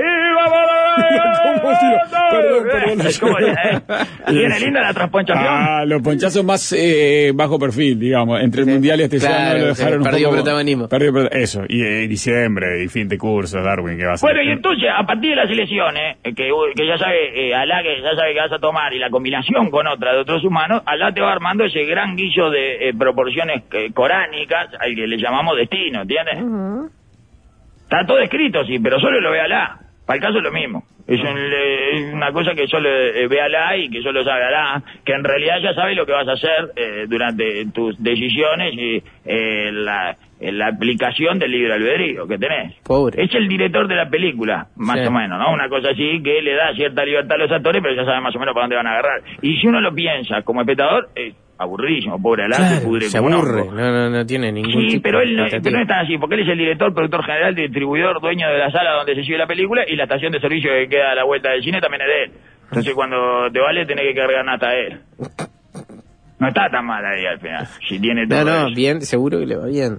Silva! ¿Cómo Silva? Perdón, perdón. ¿Cómo viene? Tiene linda la transponchación. Ah, los ponchazos más eh, bajo perfil, digamos. Entre el sí. mundial y este claro, año lo dejaron un perdió poco... protagonismo. Perdió Eso, y eh, diciembre, y fin de cursos, Darwin, ¿qué va a hacer? Bueno, y entonces, a partir de las elecciones, eh, que, que ya sabe, eh, Alá que ya sabe que vas a tomar, y la combinación con otra de otros humanos, Alá te va armando ese gran guillo de eh, proporciones eh, coránicas, al que le llamamos destino, ¿entiendes? Uh-huh. Está todo escrito, sí, pero solo lo ve Alá. Para el caso es lo mismo. Es, un, es una cosa que solo eh, ve Alá y que solo sabe Alá, que en realidad ya sabe lo que vas a hacer eh, durante tus decisiones y eh, la, la aplicación del libre albedrío que tenés. Pobre. Es el director de la película, más sí. o menos, ¿no? Una cosa así que le da cierta libertad a los actores, pero ya sabe más o menos para dónde van a agarrar. Y si uno lo piensa como espectador, eh, aburridísimo, pobre Alá, claro, se pudre se como aburre, no, no, no, no tiene ningún sí, tipo pero él no, de pero no es tan así, porque él es el director, productor general, distribuidor, dueño de la sala donde se sigue la película y la estación de servicio que queda a la vuelta del cine también es de él. Entonces cuando te vale tenés que cargar nata a él. No está tan mal ahí al final, si tiene todo No, no, eso. bien, seguro que le va bien.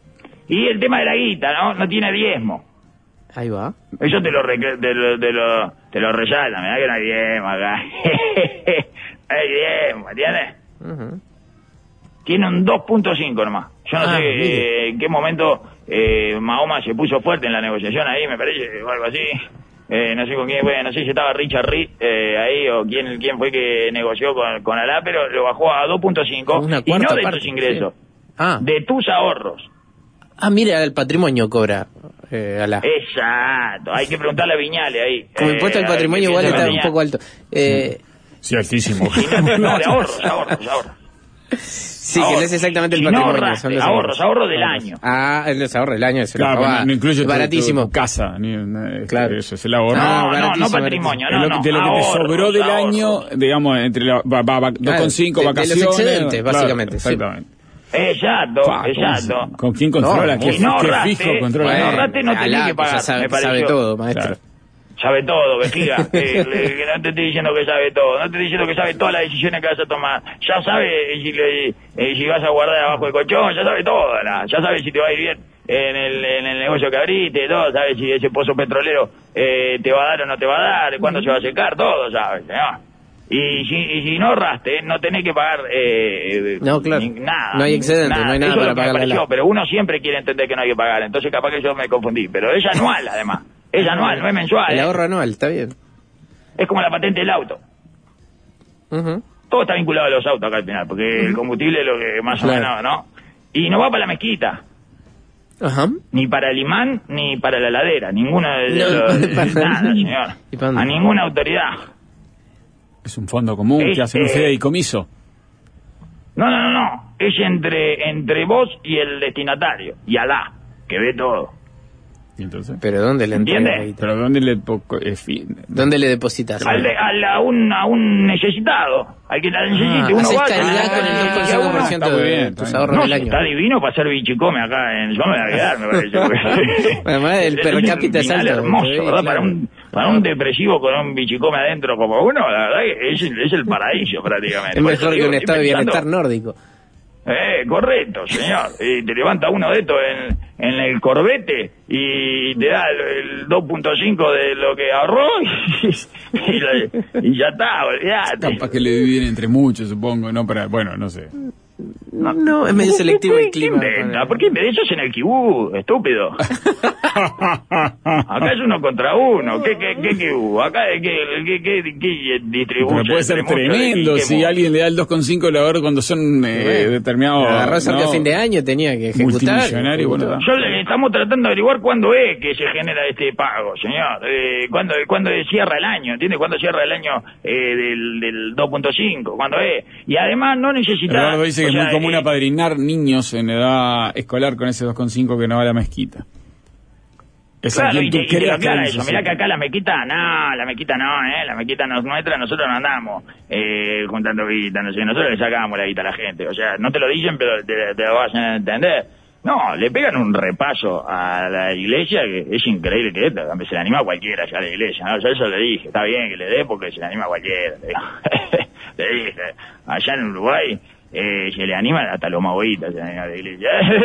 Y el tema de la guita, ¿no? No tiene diezmo. Ahí va. Eso te lo, te lo, te lo, te lo resalta, mirá que no hay diezmo acá. No hay diezmo, ¿entiendes? Uh-huh. Tiene un dos punto cinco nomás. Yo no ah, sé eh, en qué momento eh, Mahoma se puso fuerte en la negociación ahí, me parece, o algo así. Eh, no sé con quién fue, no sé si estaba Richard Reed eh, ahí o quién quién fue que negoció con, con Alá, pero lo bajó a dos punto cinco y no de tus ingresos, sí. ah. de tus ahorros. Ah, mira, el patrimonio cobra eh, Alá. Exacto, hay que preguntarle a Viñales ahí. Como impuesto al patrimonio igual está un poco alto. Eh, sí, altísimo. No, no, de ahorros, ahorros, ahorros. Sí, ahorros. Que no es exactamente el patrimonio. No ahorraste, son los ahorros, ahorros del año. Ah, los ahorros del año, es claro, no, no incluye baratísimo. Tu, tu casa, ni, ni, claro. Eso es el ahorro. No, no, no, no patrimonio, no, no. no. De lo que te ahorros, sobró del ahorros. año, digamos, entre la, va, va, va, dos coma cinco claro, vacaciones. De los excedentes, claro, básicamente. Exactamente. Sí. Exacto, Fa, exacto. ¿Con quién controla? No, ¿Qué, no qué ahorraste, fijo controla? No ahorraste, no tenés que pagar, sabe, me pareció. Sabe todo, maestro. Claro. Sabe todo, vejiga. eh, le, que no te estoy diciendo que sabe todo. No te estoy diciendo que sabe todas las decisiones que vas a tomar. Ya sabe eh, si, le, eh, si vas a guardar abajo del colchón. Ya sabe todo. ¿no? Ya sabe si te va a ir bien en el, en el negocio que abriste. Todo. Sabe si ese pozo petrolero eh, te va a dar o no te va a dar. Cuándo se va a secar. Todo, ¿sabes? ¿no? Y si, y si no ahorraste, no tenés que pagar eh, no, claro. ni, nada. No hay excedente, nada. no hay nada Eso para es lo que pagar. me pareció, pero uno siempre quiere entender que no hay que pagar. Entonces capaz que yo me confundí. Pero es anual, además. Es anual, no es mensual. El ¿eh? ahorro anual, está bien. Es como la patente del auto. Uh-huh. Todo está vinculado a los autos acá al final, porque uh-huh. el combustible es lo que más claro. o menos, ¿no? Y no va para la mezquita. Ajá. Uh-huh. Ni para el imán, ni para la heladera. Ninguna de, no, los, de nada, señor. A ninguna autoridad. Es un fondo común es, que hace un eh, fideicomiso. No, no, no, no. Es entre, entre vos y el destinatario. Y Alá, que ve todo. ¿Y entonces? ¿Pero dónde le entiendes? ¿Pero dónde le, eh, ¿Dónde le depositas? Al de, al, a, un, a un necesitado. Al que la necesite. Ah, uno va caridad a, con el dos coma cinco por ciento de bien, tus ahorros no, del año. Está divino para hacer bichicome acá. En, yo me voy a quedar, me parece. Además, el per cápita es alto. hermoso, ¿verdad? Claro. Para un para un depresivo con un bichicome adentro como uno, la verdad que es, es el paraíso prácticamente. Es mejor que un estado de bienestar nórdico. Eh, correcto, señor. Y te levanta uno de estos en, en el Corvette y te da el, el dos punto cinco de lo que ahorró y, y, la, y ya está, olvídate. Capaz que le dividen entre muchos, supongo, ¿no? Para, bueno, no sé. No, no, es medio selectivo el clima. Inventa, ¿por qué eso es en el kibú, estúpido? Acá es uno contra uno. ¿Qué, qué, qué kibú? Acá, ¿qué, qué, qué, qué distribuye? Pero puede ser tremendo si alguien le da el dos coma cinco, la verdad, cuando son eh, determinados... Agarrás no, a fin de año tenía que ejecutar. Multimillonario, bueno, Yo le estamos tratando de averiguar cuándo es que se genera este pago, señor. Eh, ¿Cuándo, cuándo cierra el año? ¿Entiende? ¿Cuándo cierra el año eh, del, del dos punto cinco? ¿Cuándo es? Y además no necesita... Eduardo dice que es sea, muy común eh, apadrinar niños en edad escolar con ese dos coma cinco que no va a la mezquita. Es claro, a y, quien tú te, y te lo creas aclara que eso. Mirá que acá la mequita, no, la mequita no, eh, la mequita no es nuestra, nosotros no andamos eh, juntando guita, no sé, nosotros le sacamos la guita a la gente. O sea, no te lo dicen, pero te, te lo vas a entender. No, le pegan un repaso a la iglesia que es increíble que esto, se le anima a cualquiera ya a la iglesia, ¿no? Yo eso le dije, está bien que le dé porque se le anima a cualquiera. Le dije, allá en Uruguay eh, se le anima hasta los maoístas, se le anima a la iglesia.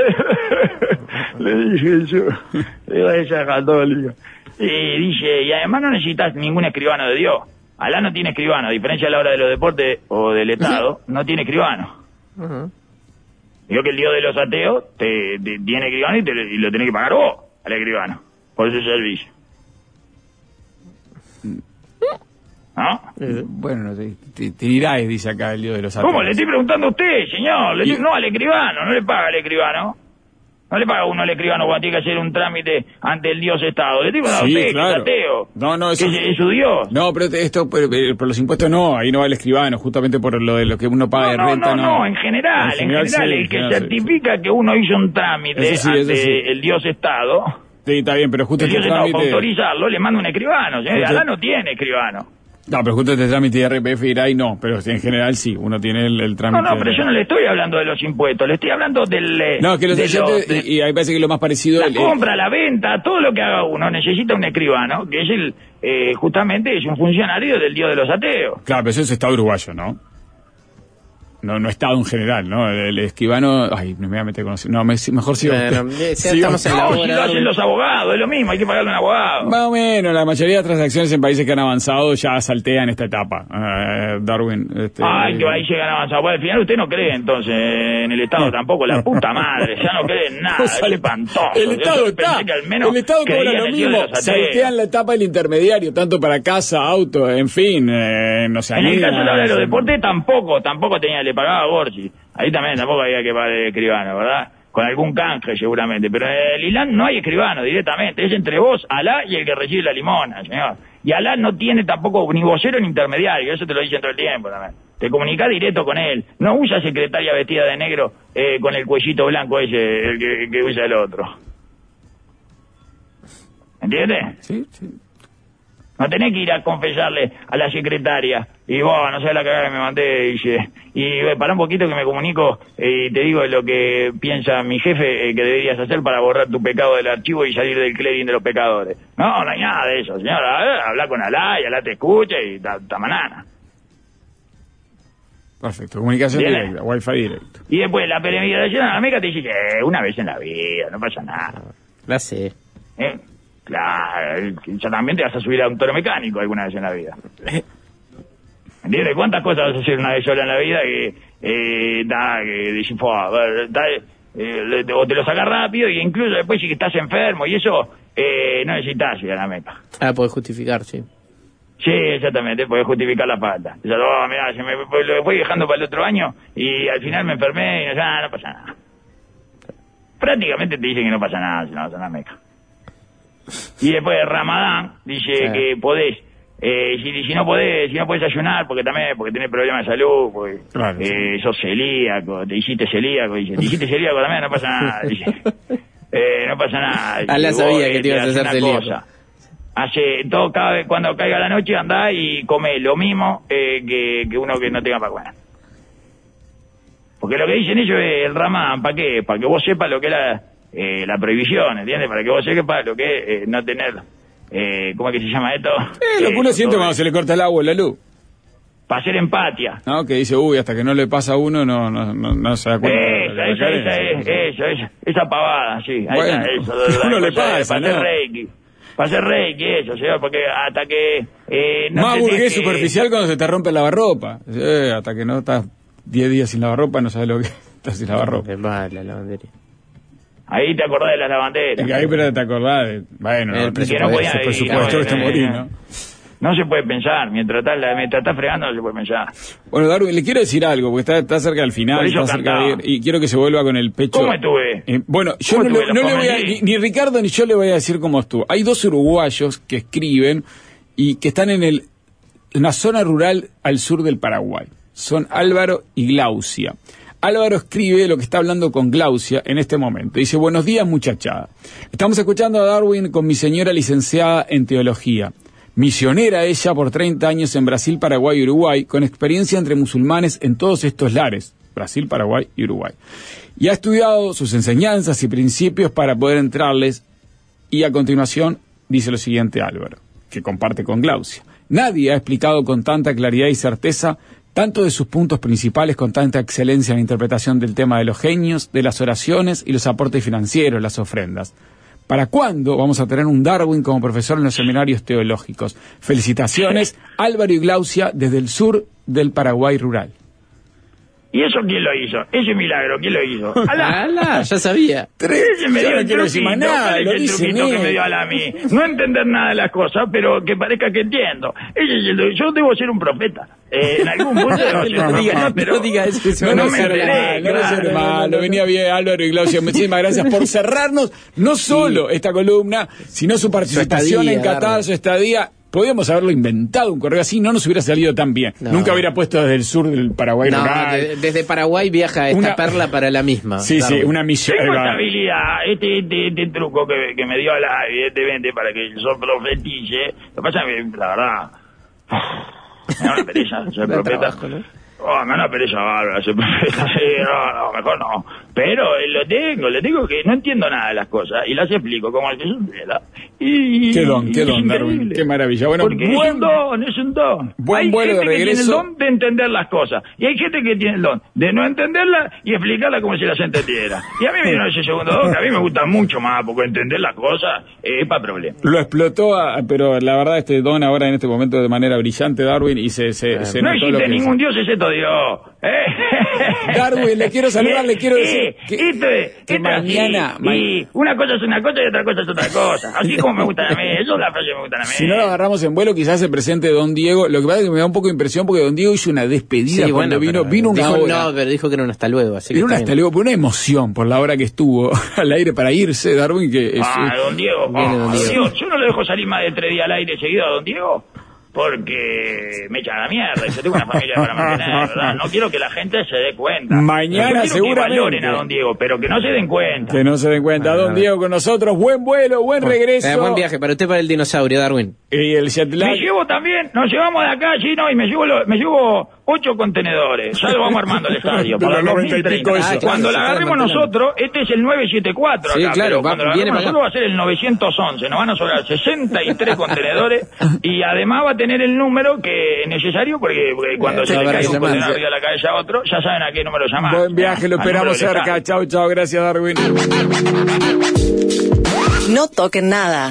Le dije yo, le digo a esa católica. Y dice, y además no necesitas ningún escribano de Dios. Alá no tiene escribano, a diferencia a la hora de los deportes o del Estado, no tiene escribano. Uh-huh. Digo que el Dios de los ateos te, te tiene escribano y, te, y lo tenés que pagar vos al escribano por su servicio. ¿No? Eh, bueno, te, te, te dirás, dice acá el Dios de los ateos. ¿Cómo? Le estoy preguntando a usted, señor. Le, no, al escribano, no le paga al escribano. No le paga uno al escribano cuando tiene que hacer un trámite ante el Dios Estado. Le estoy preguntando sí, a usted, claro. que es ateo. No, no, eso que es, es su Dios. No, pero esto, por, por los impuestos no, ahí no va el escribano, justamente por lo de lo que uno paga No, de no, renta, no, no. no, en general, en general, sí, el que general, certifica sí. que uno hizo un trámite Eso sí, ante eso sí. el Dios Estado, Sí, está bien, pero justo el este Dios Estado, para trámite... autorizarlo, le manda un escribano. ¿Sí? Justo- Alá no tiene escribano. No, pero justo este trámite de R P F irá y no, pero en general sí, uno tiene el, el trámite... No, no, pero yo no le estoy hablando de los impuestos, le estoy hablando del... eh, No, que los de oyentes, los- de- y ahí parece que lo más parecido... la el- compra, la venta, todo lo que haga uno necesita un escribano, que es el, eh, justamente, es un funcionario del Dios de los ateos. Claro, pero eso es Estado uruguayo, ¿no? No, no Estado en general, ¿no? El, el escribano... Ay, me voy a meter con... No, me- mejor sigo... Bueno, ya sigo- estamos en la No, hora. si lo hacen los abogados, es lo mismo, hay que pagarle a un abogado. Más o menos, la mayoría de las transacciones en países que han avanzado ya saltean esta etapa. Eh, Darwin... Este, Ay, que ahí llegan avanzados. Bueno, al final usted no cree entonces en el Estado tampoco, la puta madre, ya no cree en nada, es espantoso. El Estado Yo pensé está, que al menos el Estado creía cobra en lo el Dios de mismo, los ateos. saltean la etapa del intermediario, tanto para casa, auto, en fin, eh, no sé. En el ahí, caso de la de los eh, deportes tampoco, tampoco tenía, le pagaba a Gorsi. Ahí también tampoco había que pagar el escribano, ¿verdad? Con algún canje seguramente. Pero en el Ilan no hay escribano directamente. Es entre vos, Alá y el que recibe la limona, señor. Y Alá no tiene tampoco ni vocero ni intermediario. Eso te lo dicen todo el tiempo también. Te comunicás directo con él. No usa secretaria vestida de negro eh, con el cuellito blanco ese, el que, que usa el otro. ¿Entiendes? Sí, sí. No tenés que ir a confesarle a la secretaria. Y vos, no sabés la cagada que me mandé. Dice, y eh, pará un poquito que me comunico eh, y te digo lo que piensa mi jefe eh, que deberías hacer para borrar tu pecado del archivo y salir del clearing de los pecadores. No, no hay nada de eso, señora. Eh, habla con Alá y Alá te escucha y ta, ta manana. Perfecto, comunicación Bien. directa, wifi directo. Y después la peregrinación a la Meca te dice que eh, una vez en la vida, no pasa nada. La sé. ¿Eh? Claro, ya también te vas a subir a un toro mecánico alguna vez en la vida. ¿Entiendes? ¿Cuántas cosas vas a hacer una vez sola en la vida que, eh, da, que decís, "Fua, a ver, da, eh, o te lo sacas rápido y incluso después si estás enfermo y eso, eh, no necesitas ir a la Meca. Ah, podés justificar, sí. Sí, exactamente, podés justificar la falta. Dices, oh, mirá, se me fue- lo fui dejando para el otro año y al final me enfermé y no, ah, no pasa nada. Prácticamente te dicen que no pasa nada si no vas a la Meca. Y después de Ramadán dice Sí. que podés, eh, si, si no podés, si no podés ayunar porque también porque tenés problemas de salud, porque Claro, eh, sos celíaco, te hiciste celíaco, dice, te hiciste celíaco también, no pasa nada, dice. Eh, no pasa nada. Dice, Alá vos, sabía eh, que te ibas a haces hacer una celíaco. cosa. Hace todo, cada vez, cuando caiga la noche andá y come lo mismo eh, que, que uno que no tenga para comer. Porque lo que dicen ellos es el Ramadán, ¿para qué? Para que vos sepas lo que es la, eh, la prohibición, ¿entiendes? Para que vos sepas lo que es eh, no tener, eh, ¿cómo es que se llama esto? Eh, lo que uno Eh, siente todo- cuando se le corta el agua o la luz, Para hacer empatia. ¿no? Que dice, uy, hasta que no le pasa a uno, no, no, no, no se da cuenta. de Esa, la esa, esa, carencia. es, eso, esa, esa pavada, sí. Ahí Bueno, está, eso, de- de- uno le para hacer- pasa, para hacer ¿no? reiki. Para hacer reiki, eso, señor, porque hasta que... Eh, no Más tenés burgués que- superficial cuando se te rompe el lavarropa. Eh, hasta que no estás diez días sin lavarropa, no sabes lo que se lava ropa. Es mala la lavandería. Ahí te acordás de las lavanderas. Ahí pero te acordás de... Bueno, el no, presupuesto, no podía, el presupuesto no, que te no, morís, no, ¿no? No se puede pensar, mientras estás, mientras estás fregando no se puede pensar. Bueno, Darwin, le quiero decir algo, porque está, está cerca del final, está cerca de ir, y quiero que se vuelva con el pecho. ¿Cómo estuve? Eh, bueno, yo no, le, no le voy a, ni, ni Ricardo ni yo le voy a decir cómo estuvo. Hay dos uruguayos que escriben y que están en el en una zona rural al sur del Paraguay. Son Álvaro y Glaucia. Álvaro escribe lo que está hablando con Glaucia en este momento. Dice, buenos días muchachada. Estamos escuchando a Darwin con mi señora licenciada en teología. Misionera ella por treinta años en Brasil, Paraguay y Uruguay, con experiencia entre musulmanes en todos estos lares, Brasil, Paraguay y Uruguay. Y ha estudiado sus enseñanzas y principios para poder entrarles. Y a continuación dice lo siguiente Álvaro, que comparte con Glaucia. Nadie ha explicado con tanta claridad y certeza tanto de sus puntos principales, con tanta excelencia en la interpretación del tema de los genios, de las oraciones y los aportes financieros, las ofrendas. ¿Para cuándo vamos a tener un Darwin como profesor en los seminarios teológicos? Felicitaciones, Álvaro y Glaucia, desde el sur del Paraguay rural. ¿Y eso quién lo hizo? Ese milagro, ¿quién lo hizo? ¡Alá! ¡Alá! Ya sabía. Ese me Yo dio no el quiero decir más truquito, nada, ¿cuál es lo el dice truquito que él. me dio Alá a mí? No entender nada de las cosas, pero que parezca que entiendo. Ese es el, yo debo ser un profeta. Eh, en algún punto debo ser un No, profeta, no, pero... no diga eso, eso No, no no, me ser enteré, mal, no claro. ser malo, venía bien Álvaro y Glaucia, muchísimas gracias por cerrarnos no solo esta columna, sino su participación estadía, en Qatar, Darwin. su estadía. Podríamos haberlo inventado un correo así, no nos hubiera salido tan bien. No. Nunca hubiera puesto desde el sur del Paraguay No, rural. de- desde Paraguay viaja esta Una- perla para la misma. Sí, sí, Darwin. una misión. Tengo esta habilidad, este, este, este truco que, que me dio Alá, evidentemente, para que yo profetice. Lo que pasa es que, la verdad, me da una pereza ser Da profeta. trabajo, ¿no? Oh, me da una pereza bárbara ser profeta. Sí, no, no, mejor no. Pero eh, lo tengo, le digo que no entiendo nada de las cosas y las explico como el que yo entienda. Y, Qué don, y qué es don, Darwin, increíble. qué maravilla. Bueno, Porque buen- es un don, es un don. buen hay vuelo de gente que tiene el regreso. don de entender las cosas. Y hay gente que tiene el don de no entenderlas y explicarlas como si las entendiera. Y a mí me dieron ese segundo don, que a mí me gusta mucho más, porque entender las cosas eh, es para problemas. Lo explotó, a- pero la verdad este don ahora en este momento de manera brillante, Darwin, y se, se, se No notó lo existe que ningún Dios excepto Dios. ¿eh? Darwin, le quiero saludar, le quiero decir Eh, que- esto es, que esto es así. mañana- ma- Y una cosa es una cosa y otra cosa es otra cosa. Así como me gustan a mí. Eso es la frase que me gustan a mí. Si no lo agarramos en vuelo, quizás se presente Don Diego. Lo que pasa es que me da un poco de impresión porque Don Diego hizo una despedida Sí, cuando bueno, vino. pero Vino una dijo, hora. No, pero dijo que era un hasta luego. Así que Era una está hasta bien. luego, por una emoción por la hora que estuvo al aire para irse, Darwin, que es, Ah, don Diego, Viene ah, don don Diego. Diego. Yo no lo dejo salir más de tres días al aire seguido a don Diego porque me echan a la mierda y yo tengo una familia para mantener, ¿verdad? No quiero que la gente se dé cuenta. Mañana Yo quiero seguramente. que valoren a don Diego, pero que no se den cuenta. que no se den cuenta. Ah, Don ah. Diego con nosotros, buen vuelo, buen regreso. Eh, buen viaje para usted, para el dinosaurio, Darwin. Y el jet lag. Me llevo también, nos llevamos de acá, Gino, y me llevo, lo- me llevo ocho contenedores. Ya lo vamos armando el estadio. De para los el noventa y pico dos mil treinta. eso. Ah, cuando Claro, la se agarremos está desmantelando. nosotros, este es el nueve siete cuatro Sí, acá, claro, pero va- cuando la viene agarremos para nosotros va a ser el novecientos once. Nos van a sobrar sesenta y tres contenedores y además va a tener el número que es necesario porque, porque cuando Eh, se va a le haber cae que un contenedor llamarse. arriba de la cabeza a otro, ya saben a qué número llamar. Buen viaje, lo Al esperamos número del cerca. estadio. Chau, chau, gracias, Darwin. No toquen nada.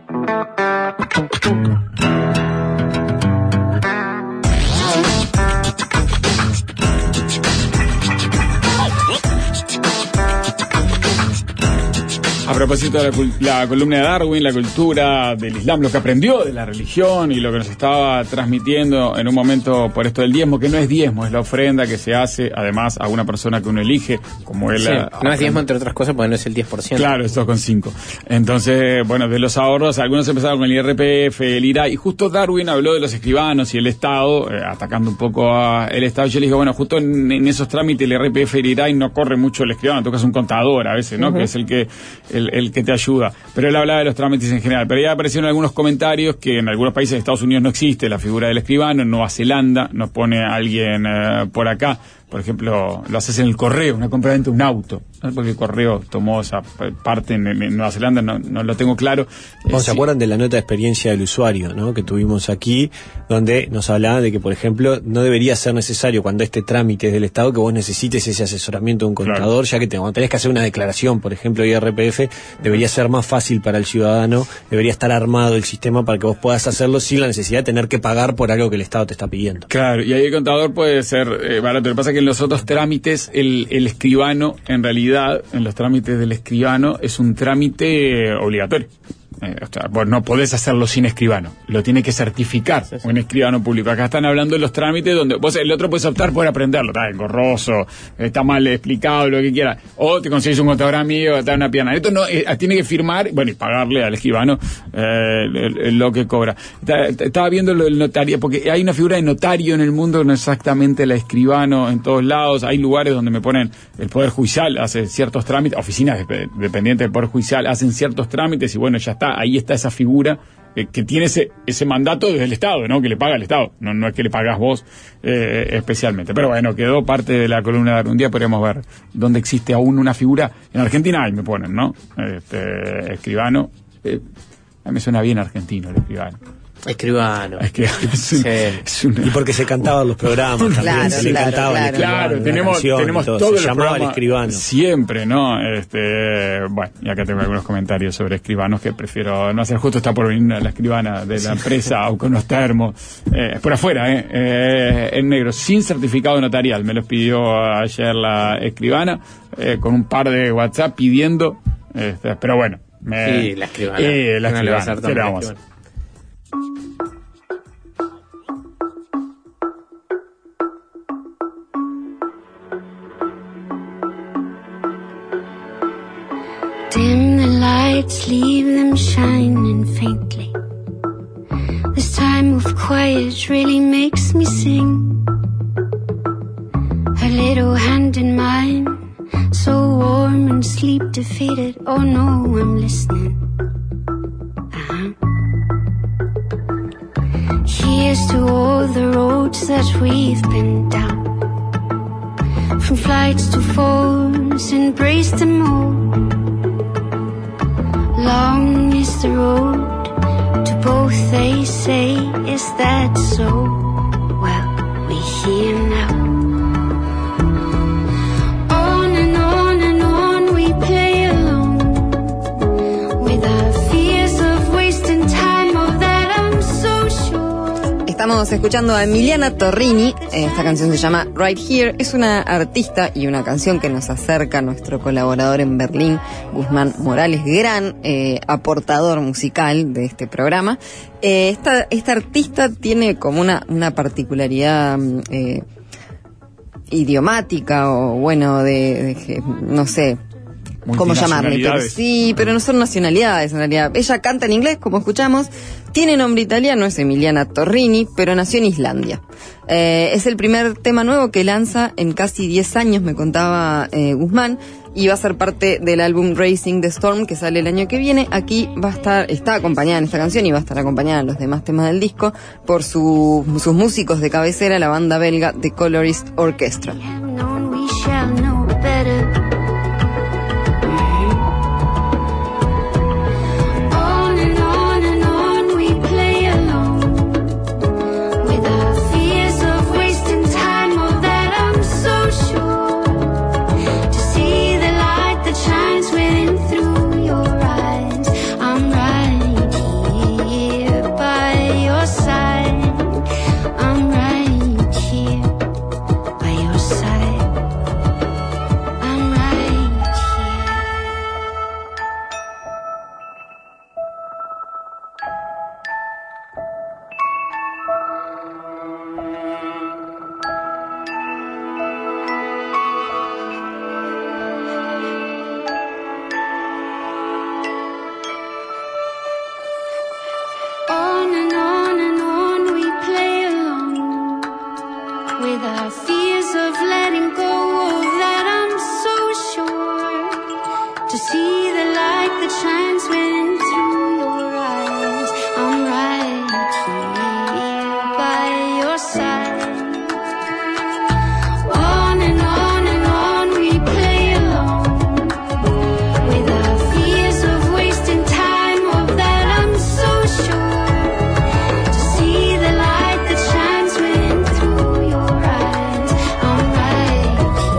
A propósito de la, cul- la columna de Darwin, la cultura del Islam, lo que aprendió de la religión y lo que nos estaba transmitiendo en un momento por esto del diezmo, que no es diezmo, es la ofrenda que se hace además a una persona que uno elige, como él. Sí, a- no es diezmo, entre otras cosas, porque no es el diez por ciento. Claro, es dos coma cinco. Entonces, bueno, de los ahorros, algunos empezaron con el I R P F, el I R A, y justo Darwin habló de los escribanos y el Estado, eh, atacando un poco al Estado. Yo le dije, bueno, justo en, en esos trámites el I R P F y el I R A y no corre mucho el escribano, tocas un contador a veces, ¿no? Ujú. Que es el que el, el que te ayuda. Pero él hablaba de los trámites en general. Pero ya aparecieron algunos comentarios que en algunos países de Estados Unidos no existe la figura del escribano, en Nueva Zelanda nos pone alguien eh, por acá. Por ejemplo, lo haces en el correo, una compra-venta de un auto, ¿no? Porque el correo tomó esa p- parte en, en Nueva Zelanda, no, no lo tengo claro. ¿Cómo Eh, se sí. acuerdan de la nota de experiencia del usuario, ¿no? Que tuvimos aquí, donde nos hablaban de que, por ejemplo, no debería ser necesario cuando este trámite es del Estado que vos necesites ese asesoramiento de un contador, Claro. ya que te, cuando tenés que hacer una declaración, por ejemplo, I R P F, debería ser más fácil para el ciudadano, debería estar armado el sistema para que vos puedas hacerlo sin la necesidad de tener que pagar por algo que el Estado te está pidiendo. Claro, y ahí el contador puede ser eh, barato. Lo que pasa es que en los otros trámites el, el escribano, en realidad, en los trámites del escribano, es un trámite obligatorio. Eh, o sea, vos no podés hacerlo sin escribano, lo tiene que certificar sí, sí. un escribano público. Acá están hablando de los trámites donde vos, el otro puedes optar por aprenderlo, está engorroso, está mal explicado, lo que quiera, o te consigues un contador amigo, te da una pierna. Esto no, eh, tiene que firmar, bueno, y pagarle al escribano eh, lo que cobra. Estaba viendo lo del notario, porque hay una figura de notario en el mundo, no exactamente la escribano en todos lados. Hay lugares donde me ponen el Poder Judicial, hace ciertos trámites, oficinas de, dependientes del Poder Judicial hacen ciertos trámites y bueno, ya está. Ahí está esa figura eh, que tiene ese ese mandato desde el Estado, ¿no? Que le paga el Estado, no, no es que le pagás vos eh, especialmente. Pero bueno, quedó parte de la columna de un día, podríamos ver dónde existe aún una figura. En Argentina ahí me ponen, ¿no? Este, escribano, eh, a mí me suena bien argentino el escribano. Escribano. Es que es un, sí. es una... Y porque se cantaban los programas también, claro, se le claro, cantaba claro, el escribano, claro, tenemos, tenemos todo, todo se llamaba el escribano. Siempre, ¿no? Este, bueno, y acá tengo algunos comentarios sobre escribanos que prefiero no hacer. Justo está por venir la escribana de la empresa o con unos termos, eh, por afuera, eh, eh, en negro, sin certificado notarial. Me los pidió ayer la escribana, eh, con un par de WhatsApp pidiendo, este, pero bueno. Me, sí, la escribana. Eh, la escribana, ¿qué le vamos a hacer? Dim the lights, leave them shining faintly. This time of quiet really makes me sing. Her little hand in mine, so warm and sleep defeated. Oh no, I'm listening. Uh-huh. Here's to all the roads that we've been down. From flights to falls, embrace them all. Long is the road to both, they say. Is that so? Well, we're here now. On and on and on we play along, with our fears of wasting time, of that I'm so sure. Estamos escuchando a Emiliana Torrini. Esta canción se llama Right Here. Es una artista y una canción que nos acerca a nuestro colaborador en Berlín, Guzmán Morales, gran eh, aportador musical de este programa. Eh, esta, esta artista tiene como una, una particularidad eh, idiomática o bueno, de, de no sé cómo llamarle, pero sí, pero no son nacionalidades en realidad. Ella canta en inglés, como escuchamos, tiene nombre italiano, es Emiliana Torrini, pero nació en Islandia. Eh, es el primer tema nuevo que lanza en casi diez años, me contaba eh, Guzmán, y va a ser parte del álbum Racing the Storm, que sale el año que viene. Aquí va a estar, está acompañada en esta canción y va a estar acompañada en los demás temas del disco por su, sus músicos de cabecera, la banda belga The Colorist Orchestra.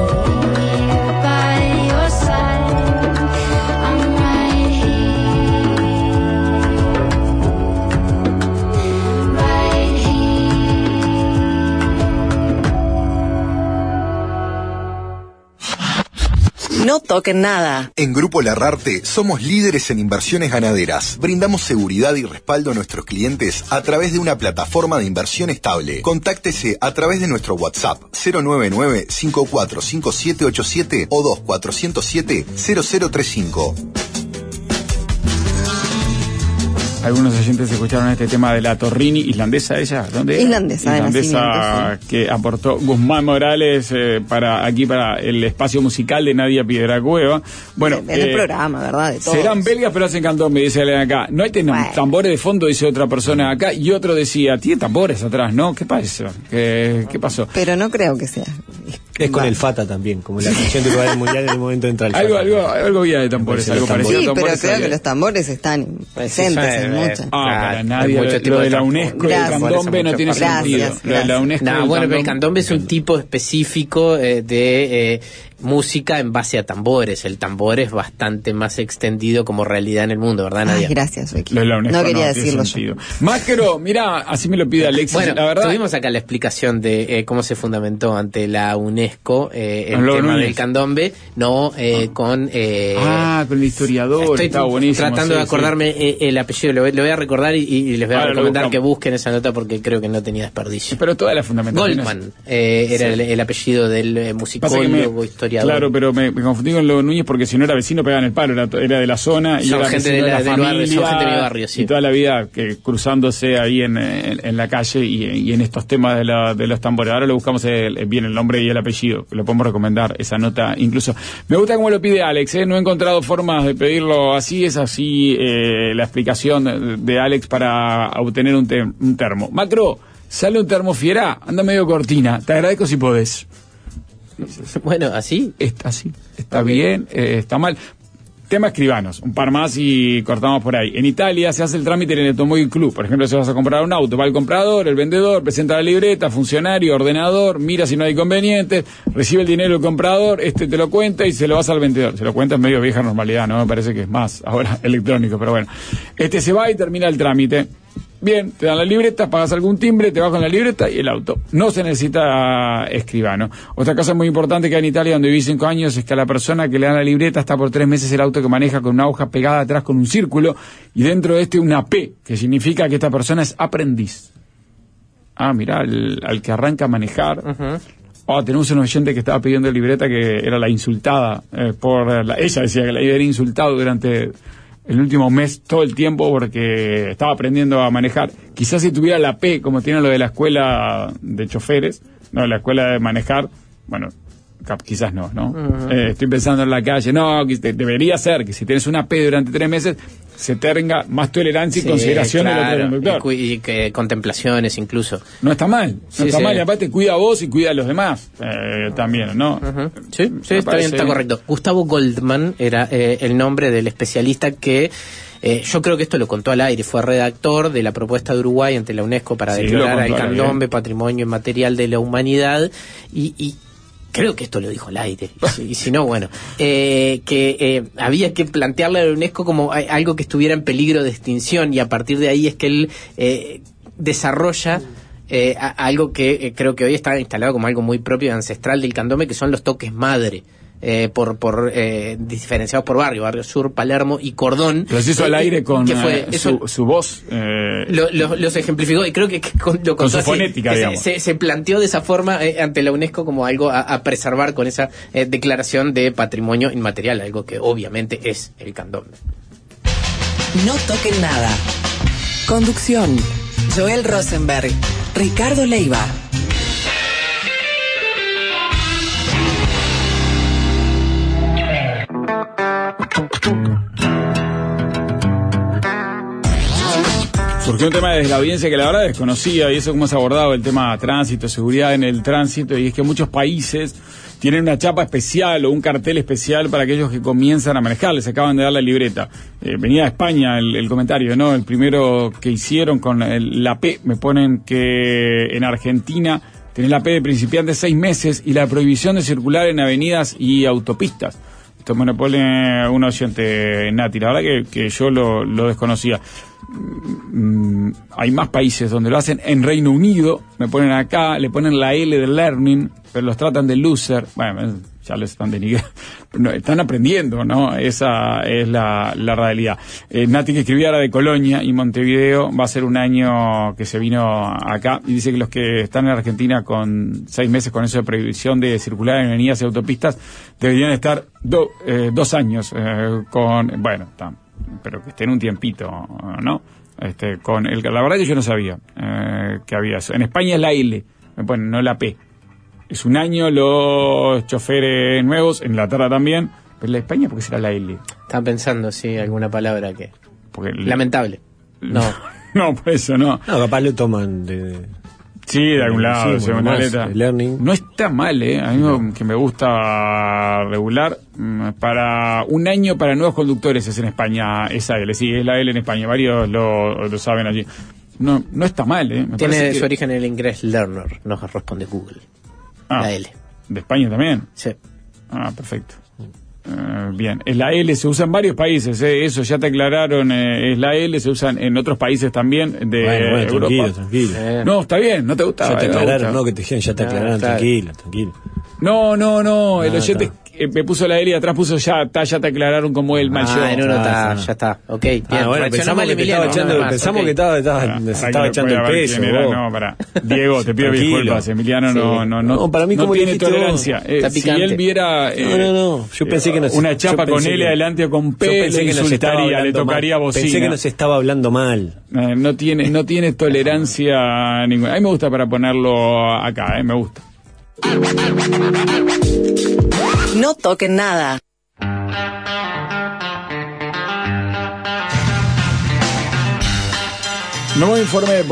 Right here. No toquen nada. En Grupo Larrarte somos líderes en inversiones ganaderas. Brindamos seguridad y respaldo a nuestros clientes a través de una plataforma de inversión estable. Contáctese a través de nuestro WhatsApp cero nueve nueve, cinco cuatro cinco siete ocho siete o dos cuatro cero siete, cero cero tres cinco. Algunos oyentes escucharon este tema de la Torrini, islandesa ella, ¿dónde? Islandesa, islandesa sí. Que aportó Guzmán Morales eh, para aquí para el espacio musical de Nadia Piedracueva. Bueno, en el eh, programa, ¿verdad? De todos. Serán belgas pero hacen candombe, dice alguien acá. No hay ten- bueno. tambores de fondo, dice otra persona acá, y otro decía, tiene tambores atrás, ¿no? ¿Qué pasa? ¿Qué, qué pasó? Pero no creo que sea. Es con el Fata también, como la canción de Lugar Mundial en el momento de entrar el algo, algo, algo había de tambores, algo parecido sí, a tambores. Sí, pero creo que los tambores están presentes en muchas. Ah, para nadie, lo, lo de la UNESCO y el candombe no tiene gracias, sentido. Gracias. Lo de la UNESCO no, bueno, pero el candombe es un tipo específico eh, de eh, música en base a tambores. El tambor es bastante más extendido como realidad en el mundo, ¿verdad, Nadia? Ay, gracias, Vicky. Lo de la UNESCO no quería no decirlo yo. Macro, mira, así me lo pide Alexis. Bueno, la verdad, tuvimos acá la explicación de eh, cómo se fundamentó ante la UNESCO eh, el tema Núñez. del candombe, no eh, con... Eh, ah, con el historiador, estoy está buenísimo. tratando sí, de acordarme sí. eh, el apellido, lo, lo voy a recordar y, y les voy a Ahora recomendar que busquen esa nota porque creo que no tenía desperdicio. Pero toda la fundamentación. Goldman eh, era sí. el, el apellido del eh, musicólogo, me, historiador. Claro, pero me, me confundí con Lobo Núñez porque si no era vecino pegaban el palo, era, era de la zona y son era gente de la, de la del familia, barrio, son gente de mi barrio, sí. Y toda la vida que cruzándose ahí en, en, en la calle y, y en estos temas de, la, de los tambores. Ahora lo buscamos el, bien el nombre y el apellido, lo podemos recomendar, esa nota incluso. Me gusta cómo lo pide Alex, ¿eh? No he encontrado formas de pedirlo así, es así eh, la explicación de, de Alex para obtener un, te, un termo. Macro, sale un termo fiera, anda medio cortina, te agradezco si podés. Bueno, así. Está así, está okay. bien, eh, está mal. Tema escribanos, un par más y cortamos por ahí. En Italia se hace el trámite en el Automóvil Club. Por ejemplo, si vas a comprar un auto, va el comprador, el vendedor, presenta la libreta, funcionario, ordenador, mira si no hay inconvenientes, recibe el dinero el comprador, este te lo cuenta y se lo vas al vendedor. Se lo cuenta en medio vieja normalidad, ¿no? Me parece que es más ahora electrónico, pero bueno. Este se va y termina el trámite. Bien, te dan la libreta, pagas algún timbre, te vas con la libreta y el auto. No se necesita escribano. Otra cosa muy importante que hay en Italia, donde viví cinco años, es que a la persona que le dan la libreta está por tres meses el auto que maneja con una hoja pegada atrás con un círculo y dentro de este una P, que significa que esta persona es aprendiz. Ah, mirá, al, al que arranca a manejar. Uh-huh. Oh, tenemos un oyente que estaba pidiendo libreta que era la insultada eh, por la, ella decía que la había insultado durante el último mes todo el tiempo porque estaba aprendiendo a manejar. Quizás si tuviera la P, como tiene lo de la escuela de choferes, no, la escuela de manejar, bueno, quizás no, ¿no? Uh-huh. Eh, estoy pensando en la calle, no, debería ser que si tienes una P durante tres meses se tenga más tolerancia y sí, consideración claro, del otro conductor. Y, y que contemplaciones incluso. No está mal, no sí, está sí. mal, y aparte cuida a vos y cuida a los demás eh, también, ¿no? Uh-huh. Sí, sí, está bien, está correcto. Gustavo Goldman era eh, el nombre del especialista que Eh, yo creo que esto lo contó al aire, fue redactor de la propuesta de Uruguay ante la UNESCO para sí, declarar al candombe patrimonio inmaterial de la humanidad y, y creo que esto lo dijo al aire, y si, y si no, bueno, eh, que eh, había que plantearle a la UNESCO como algo que estuviera en peligro de extinción y a partir de ahí es que él eh, desarrolla eh, a, algo que eh, creo que hoy está instalado como algo muy propio y ancestral del candombe, que son los toques madre. Eh, por por eh, diferenciados por barrio, Barrio Sur, Palermo y Cordón. Pero se hizo al aire con fue, eh, su, su voz. Eh, lo, lo, los ejemplificó y creo que, que con, lo con su así, fonética, digamos. Se, se, se planteó de esa forma eh, ante la UNESCO como algo a, a preservar con esa eh, declaración de patrimonio inmaterial, algo que obviamente es el candombe. No toquen nada. Conducción: Joel Rosenberg, Ricardo Leiva. Surgió un tema desde la audiencia que la verdad desconocía, y eso cómo se ha abordado el tema tránsito, seguridad en el tránsito, y es que muchos países tienen una chapa especial o un cartel especial para aquellos que comienzan a manejar, les acaban de dar la libreta. Eh, venía de España el, el comentario, ¿no? El primero que hicieron con el, la P, me ponen que en Argentina tenés la P de principiante seis meses y la prohibición de circular en avenidas y autopistas. Esto me lo pone un oyente, Nati, la verdad que, que yo lo, lo desconocía. Mm, hay más países donde lo hacen. En Reino Unido me ponen acá, le ponen la L de learning, pero los tratan de loser. Bueno, ya los están denigrando, no, están aprendiendo, ¿no? Esa es la, la realidad. Eh, Nati, que escribía era de Colonia y Montevideo, va a ser un año que se vino acá, y dice que los que están en Argentina con seis meses con eso de prohibición de circular en avenidas y autopistas, deberían estar do, eh, dos años eh, con, bueno, tam, pero que estén un tiempito, ¿no? Este, con el, la verdad que yo no sabía eh, que había eso. En España es la L, me ponen, no la P. Es un año los choferes nuevos, en Inglaterra también, pero en la España, ¿por qué será la L? Están pensando, sí, alguna palabra que... Porque lamentable. No. No, por eso no. No, capaz lo toman de... Sí, de algún lado, sí, según bueno, la letra. Learning. No está mal, ¿eh? A mí no. que me gusta regular. Para un año para nuevos conductores es en España esa L. Sí, es la L en España. Varios lo, lo saben allí. No, no está mal, ¿eh? Me Tiene su que... origen en el inglés learner, nos responde Google. Ah, la L. ¿De España también? Sí. Ah, perfecto. Uh, bien, es la L, se usa en varios países, ¿eh? Eso ya te aclararon, eh, es la L, se usan en otros países también de bueno, bueno, Europa. Tranquilo, tranquilo. Eh. No, está bien, no te gustaba. Ya te aclararon, no, no, que te dijeron, ya te aclararon, ah, claro. tranquilo, tranquilo. No, no, no, el ah, oyente eh, me puso la L y atrás puso ya está, ya te aclararon como el mal ah, yo. Ah, no, no, está, ya está, ok. Bien, ah, bueno, pensamos que te estaba echando, más, pensamos okay. que estaba, estaba, ah, se estaba echando el peso. No, para. Diego, te pido disculpas, Emiliano sí. no, no, no, no, para mí no como tiene tolerancia. Eh, si él viera eh, no, no, no, yo pensé que nos, una chapa con L que, adelante o con P, le insultaría, le tocaría bocina. Pensé que nos estaba hablando mal. Eh, no tiene, no tiene tolerancia ninguna. A mí me gusta para ponerlo acá, eh, me gusta. No toquen nada. Nuevo informe de,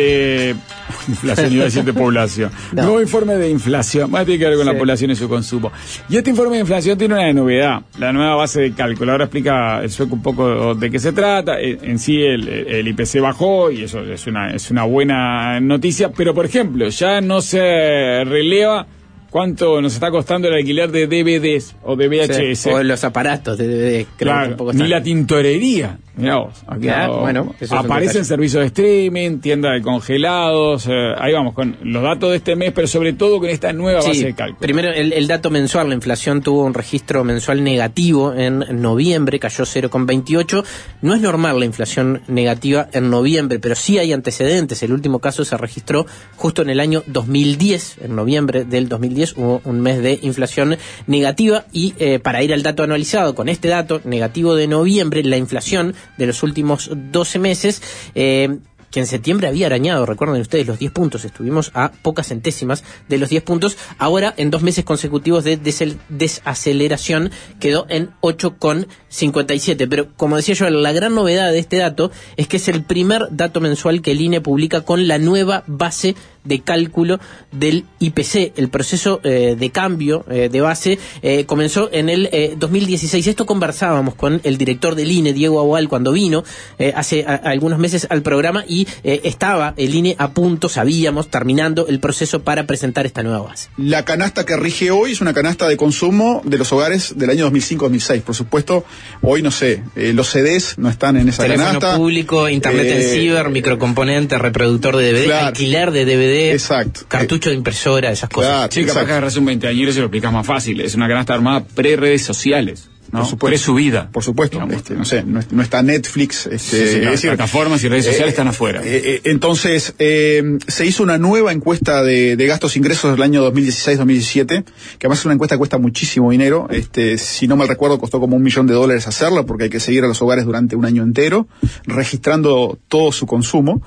de inflación, iba a decir de población. No. Nuevo informe de inflación, más tiene que ver con sí. la población y su consumo. Y este informe de inflación tiene una novedad, la nueva base de cálculo. Ahora explica el Sueco un poco de qué se trata. En sí el, el I P C bajó y eso es una, es una buena noticia, pero por ejemplo, ya no se releva cuánto nos está costando el alquiler de D V Ds o de V H S. Sí, o los aparatos de D V D. Creo claro, que un poco ni la tintorería. Mirá vos. Aquí ya, bueno, aparecen servicios de streaming, tienda de congelados. Eh, ahí vamos con los datos de este mes, pero sobre todo con esta nueva sí, base de cálculo. Primero, el, el dato mensual. La inflación tuvo un registro mensual negativo en noviembre, cayó cero coma veintiocho. No es normal la inflación negativa en noviembre, pero sí hay antecedentes. El último caso se registró justo en el año dos mil diez, en noviembre del dos mil diez. Hubo un mes de inflación negativa y eh, para ir al dato anualizado, con este dato negativo de noviembre, la inflación de los últimos doce meses, eh, que en septiembre había arañado, recuerden ustedes, los diez puntos, estuvimos a pocas centésimas de los diez puntos, ahora en dos meses consecutivos de des- desaceleración quedó en ocho coma cincuenta y siete, pero como decía yo, la gran novedad de este dato es que es el primer dato mensual que el I N E publica con la nueva base de cálculo del I P C. El proceso eh, de cambio eh, de base eh, comenzó en el eh, dos mil dieciséis. Esto conversábamos con el director del I N E, Diego Aboal, cuando vino eh, hace a, algunos meses al programa y eh, estaba el I N E a punto, sabíamos, terminando el proceso para presentar esta nueva base. La canasta que rige hoy es una canasta de consumo de los hogares del año dos mil cinco dos mil seis. Por supuesto, hoy no sé, eh, los C Ds no están en esa Teléfono canasta. Teléfono público, internet eh, en ciber, microcomponente, reproductor de D V D, claro. alquiler de D V D. Exacto. Cartucho de impresora, esas cosas. Claro, sí, capaz que agarras un veinteañero y se lo explicas más fácil. Es una canasta armada pre-redes sociales, ¿no? Por supuesto. Pre-subida. Por supuesto. Este, no sé, no, no está Netflix. Este, sí, sí, es decir, plataformas y redes sociales eh, están afuera. Eh, eh, entonces, eh, se hizo una nueva encuesta de, de gastos e ingresos del año dos mil dieciséis dos mil diecisiete, que además es una encuesta que cuesta muchísimo dinero. Este, si no mal recuerdo, costó como un millón de dólares hacerla, porque hay que seguir a los hogares durante un año entero, registrando todo su consumo.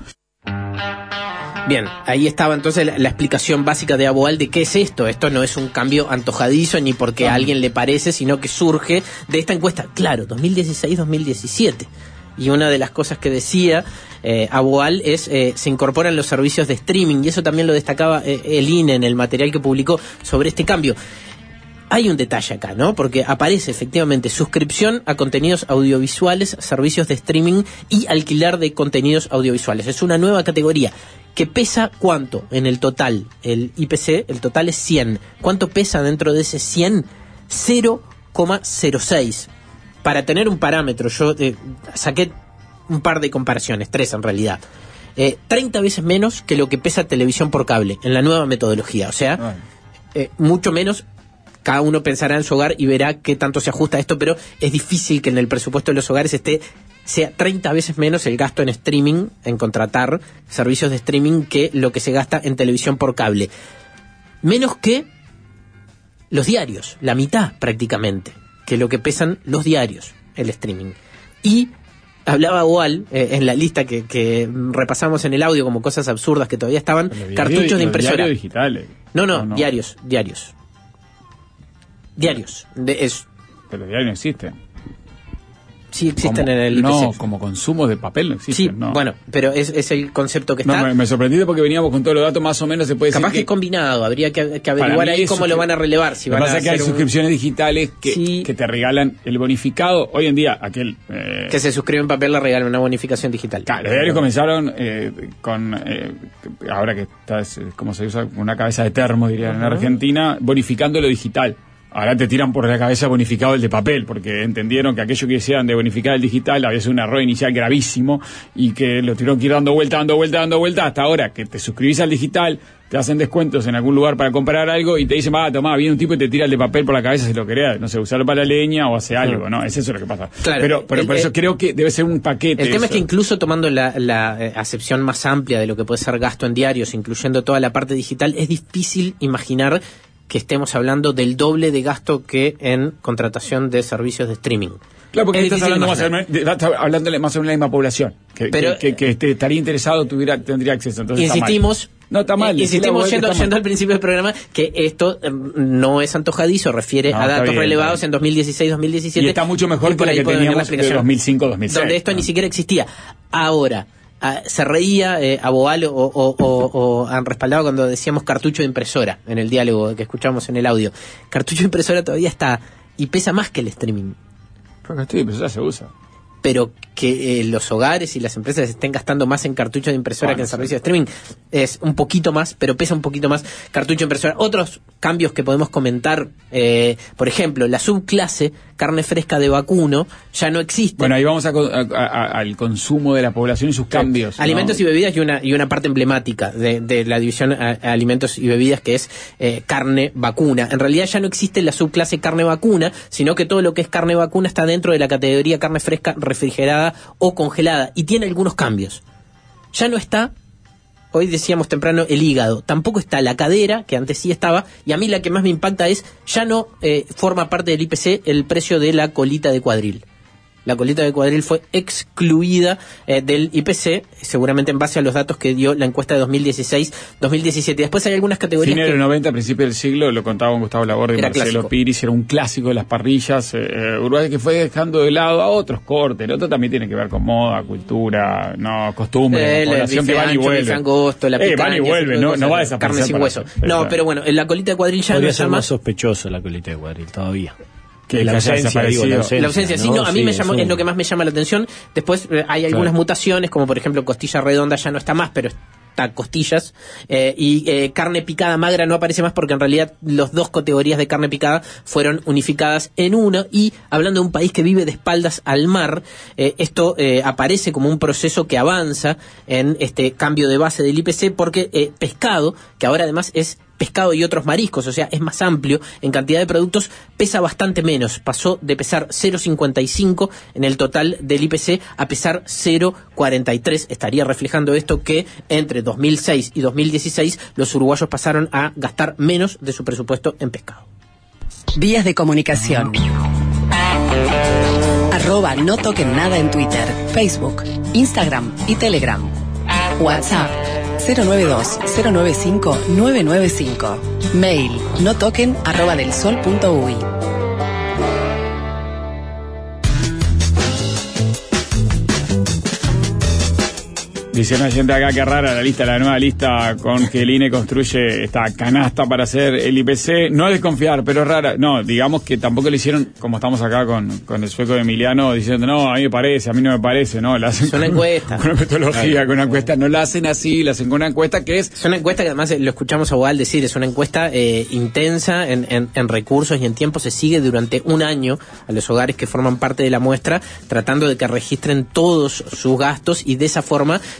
Bien, ahí estaba entonces la, la explicación básica de Aboal de qué es esto. Esto no es un cambio antojadizo ni porque a alguien le parece, sino que surge de esta encuesta. Claro, dos mil dieciséis dos mil diecisiete. Y una de las cosas que decía eh, Aboal es eh, se incorporan los servicios de streaming, y eso también lo destacaba eh, el I N E en el material que publicó sobre este cambio. Hay un detalle acá, ¿no? Porque aparece efectivamente suscripción a contenidos audiovisuales, servicios de streaming y alquiler de contenidos audiovisuales. Es una nueva categoría que pesa ¿cuánto en el total? El I P C, el total es cien. ¿Cuánto pesa dentro de ese cien? cero coma cero seis. Para tener un parámetro, yo eh, saqué un par de comparaciones, tres en realidad. Eh, treinta veces menos que lo que pesa televisión por cable en la nueva metodología. O sea, eh, mucho menos cada uno pensará en su hogar y verá qué tanto se ajusta a esto, pero es difícil que en el presupuesto de los hogares esté sea treinta veces menos el gasto en streaming, en contratar servicios de streaming, que lo que se gasta en televisión por cable. Menos que los diarios, la mitad prácticamente, que lo que pesan los diarios, el streaming. Y hablaba Wal eh, en la lista que, que repasamos en el audio como cosas absurdas que todavía estaban, cartuchos de impresora. Diarios digitales. No, no, no, no. diarios, diarios. Diarios. De, es, Pero los diarios no existen. Sí existen como, en el I P C. No, como consumo de papel no existen. Sí, no. bueno, pero es, es el concepto que está. No, me, me sorprendí porque veníamos con todos los datos, más o menos se puede Capaz decir que es combinado, habría que, que averiguar ahí cómo lo van a relevar. Si lo van que pasa a es que hay un... suscripciones digitales que, sí. que te regalan el bonificado. Hoy en día, aquel... Eh... Que se suscribe en papel le regalan una bonificación digital. Claro, los diarios comenzaron eh, con... Eh, ahora que está, como se usa, una cabeza de termo, dirían uh-huh. en Argentina, bonificando lo digital. Ahora te tiran por la cabeza bonificado el de papel, porque entendieron que aquello que decían de bonificar el digital había sido un error inicial gravísimo y que lo tuvieron que ir dando vuelta, dando vuelta, dando vuelta, hasta ahora que te suscribís al digital, te hacen descuentos en algún lugar para comprar algo y te dicen, va, tomá, viene un tipo y te tira el de papel por la cabeza si lo querés, no sé, usarlo para la leña o hace algo, ¿no? Es eso lo que pasa. Claro, pero pero el, por eso el, creo que debe ser un paquete. El tema eso. es que incluso tomando la, la eh, acepción más amplia de lo que puede ser gasto en diarios, incluyendo toda la parte digital, es difícil imaginar que estemos hablando del doble de gasto que en contratación de servicios de streaming. Claro, porque estás hablando, más o menos, de, estás hablándole más o menos de la misma población, que, Pero, que, que, que este, estaría interesado, tuviera, tendría acceso. Entonces insistimos, está mal. No, está mal. Eh, insistimos yendo, yendo al principio del programa que esto eh, no es antojadizo, refiere no, a datos bien, relevados en dos mil dieciséis dos mil diecisiete. Y está mucho mejor que la que teníamos de dos mil cinco dos mil seis. Donde esto ¿no? ni siquiera existía. Ahora... Uh, se reía eh, Aboal o, o, o, o han respaldado cuando decíamos cartucho de impresora en el diálogo que escuchamos en el audio. Cartucho de impresora todavía está y pesa más que el streaming. Pero cartucho de impresora se usa. Pero que eh, los hogares y las empresas estén gastando más en cartucho de impresora bueno, que en servicio de streaming es un poquito más, pero pesa un poquito más cartucho de impresora. Otros cambios que podemos comentar, eh, por ejemplo, la subclase carne fresca de vacuno ya no existe. Bueno, ahí vamos a, a, a, al consumo de la población y sus cambios. Sí. Alimentos ¿no? y bebidas y una y una parte emblemática de, de la división a, a alimentos y bebidas que es eh, carne vacuna. En realidad ya no existe la subclase carne vacuna, sino que todo lo que es carne vacuna está dentro de la categoría carne fresca refrigerada o congelada y tiene algunos cambios. Ya no está, hoy decíamos temprano, el hígado, tampoco está la cadera, que antes sí estaba, y a mí la que más me impacta es, ya no eh, forma parte del I P C el precio de la colita de cuadril. La colita de cuadril fue excluida eh, del I P C, seguramente en base a los datos que dio la encuesta de dos mil dieciséis dos mil diecisiete. Después hay algunas categorías. Fines de los noventa, a principios del siglo, lo contaba con Gustavo Laborde y Marcelo clásico. Piris, era un clásico de las parrillas. Eh, Uruguay que fue dejando de lado a otros cortes. El otro también tiene que ver con moda, cultura, no costumbre, eh, población que van y vuelve. Angosto, la eh, van y vuelve, no, no va a desaparecer. Carne sin hueso. No, pero bueno, en la colita de cuadril ya podría no ser llama... más sospechoso la colita de cuadril todavía. Que la ausencia, digo, la ausencia, la ausencia, ¿no? sí, no, a mí sí, me llamó, es, un... es lo que más me llama la atención. Después eh, hay algunas claro. mutaciones, como por ejemplo costilla redonda ya no está más, pero está costillas, eh, y eh, carne picada magra no aparece más porque en realidad las dos categorías de carne picada fueron unificadas en una. Y hablando de un país que vive de espaldas al mar, eh, esto eh, aparece como un proceso que avanza en este cambio de base del I P C, porque eh, pescado, que ahora además es pescado y otros mariscos, o sea, es más amplio en cantidad de productos, pesa bastante menos. Pasó de pesar cero coma cincuenta y cinco en el total del I P C a pesar cero coma cuarenta y tres. Estaría reflejando esto que entre dos mil seis y dos mil dieciséis los uruguayos pasaron a gastar menos de su presupuesto en pescado. Vías de comunicación. Arroba no toquen nada en Twitter, Facebook, Instagram y Telegram. WhatsApp cero nueve dos cero nueve cinco nueve nueve cinco. Mail no toquen arroba del sol punto uy. Dice una gente acá que rara la lista, la nueva lista con que el I N E construye esta canasta para hacer el I P C. No es desconfiar, pero es rara. No, digamos que tampoco lo hicieron como estamos acá con, con el sueco de Emiliano diciendo, no, a mí me parece, a mí no me parece, no, la hacen es una con, encuesta. Con una metodología, con una encuesta. No la hacen así, la hacen con una encuesta que es... Es una encuesta que además lo escuchamos a Boal decir, es una encuesta eh, intensa en, en, en recursos y en tiempo. Se sigue durante un año a los hogares que forman parte de la muestra, tratando de que registren todos sus gastos y de esa forma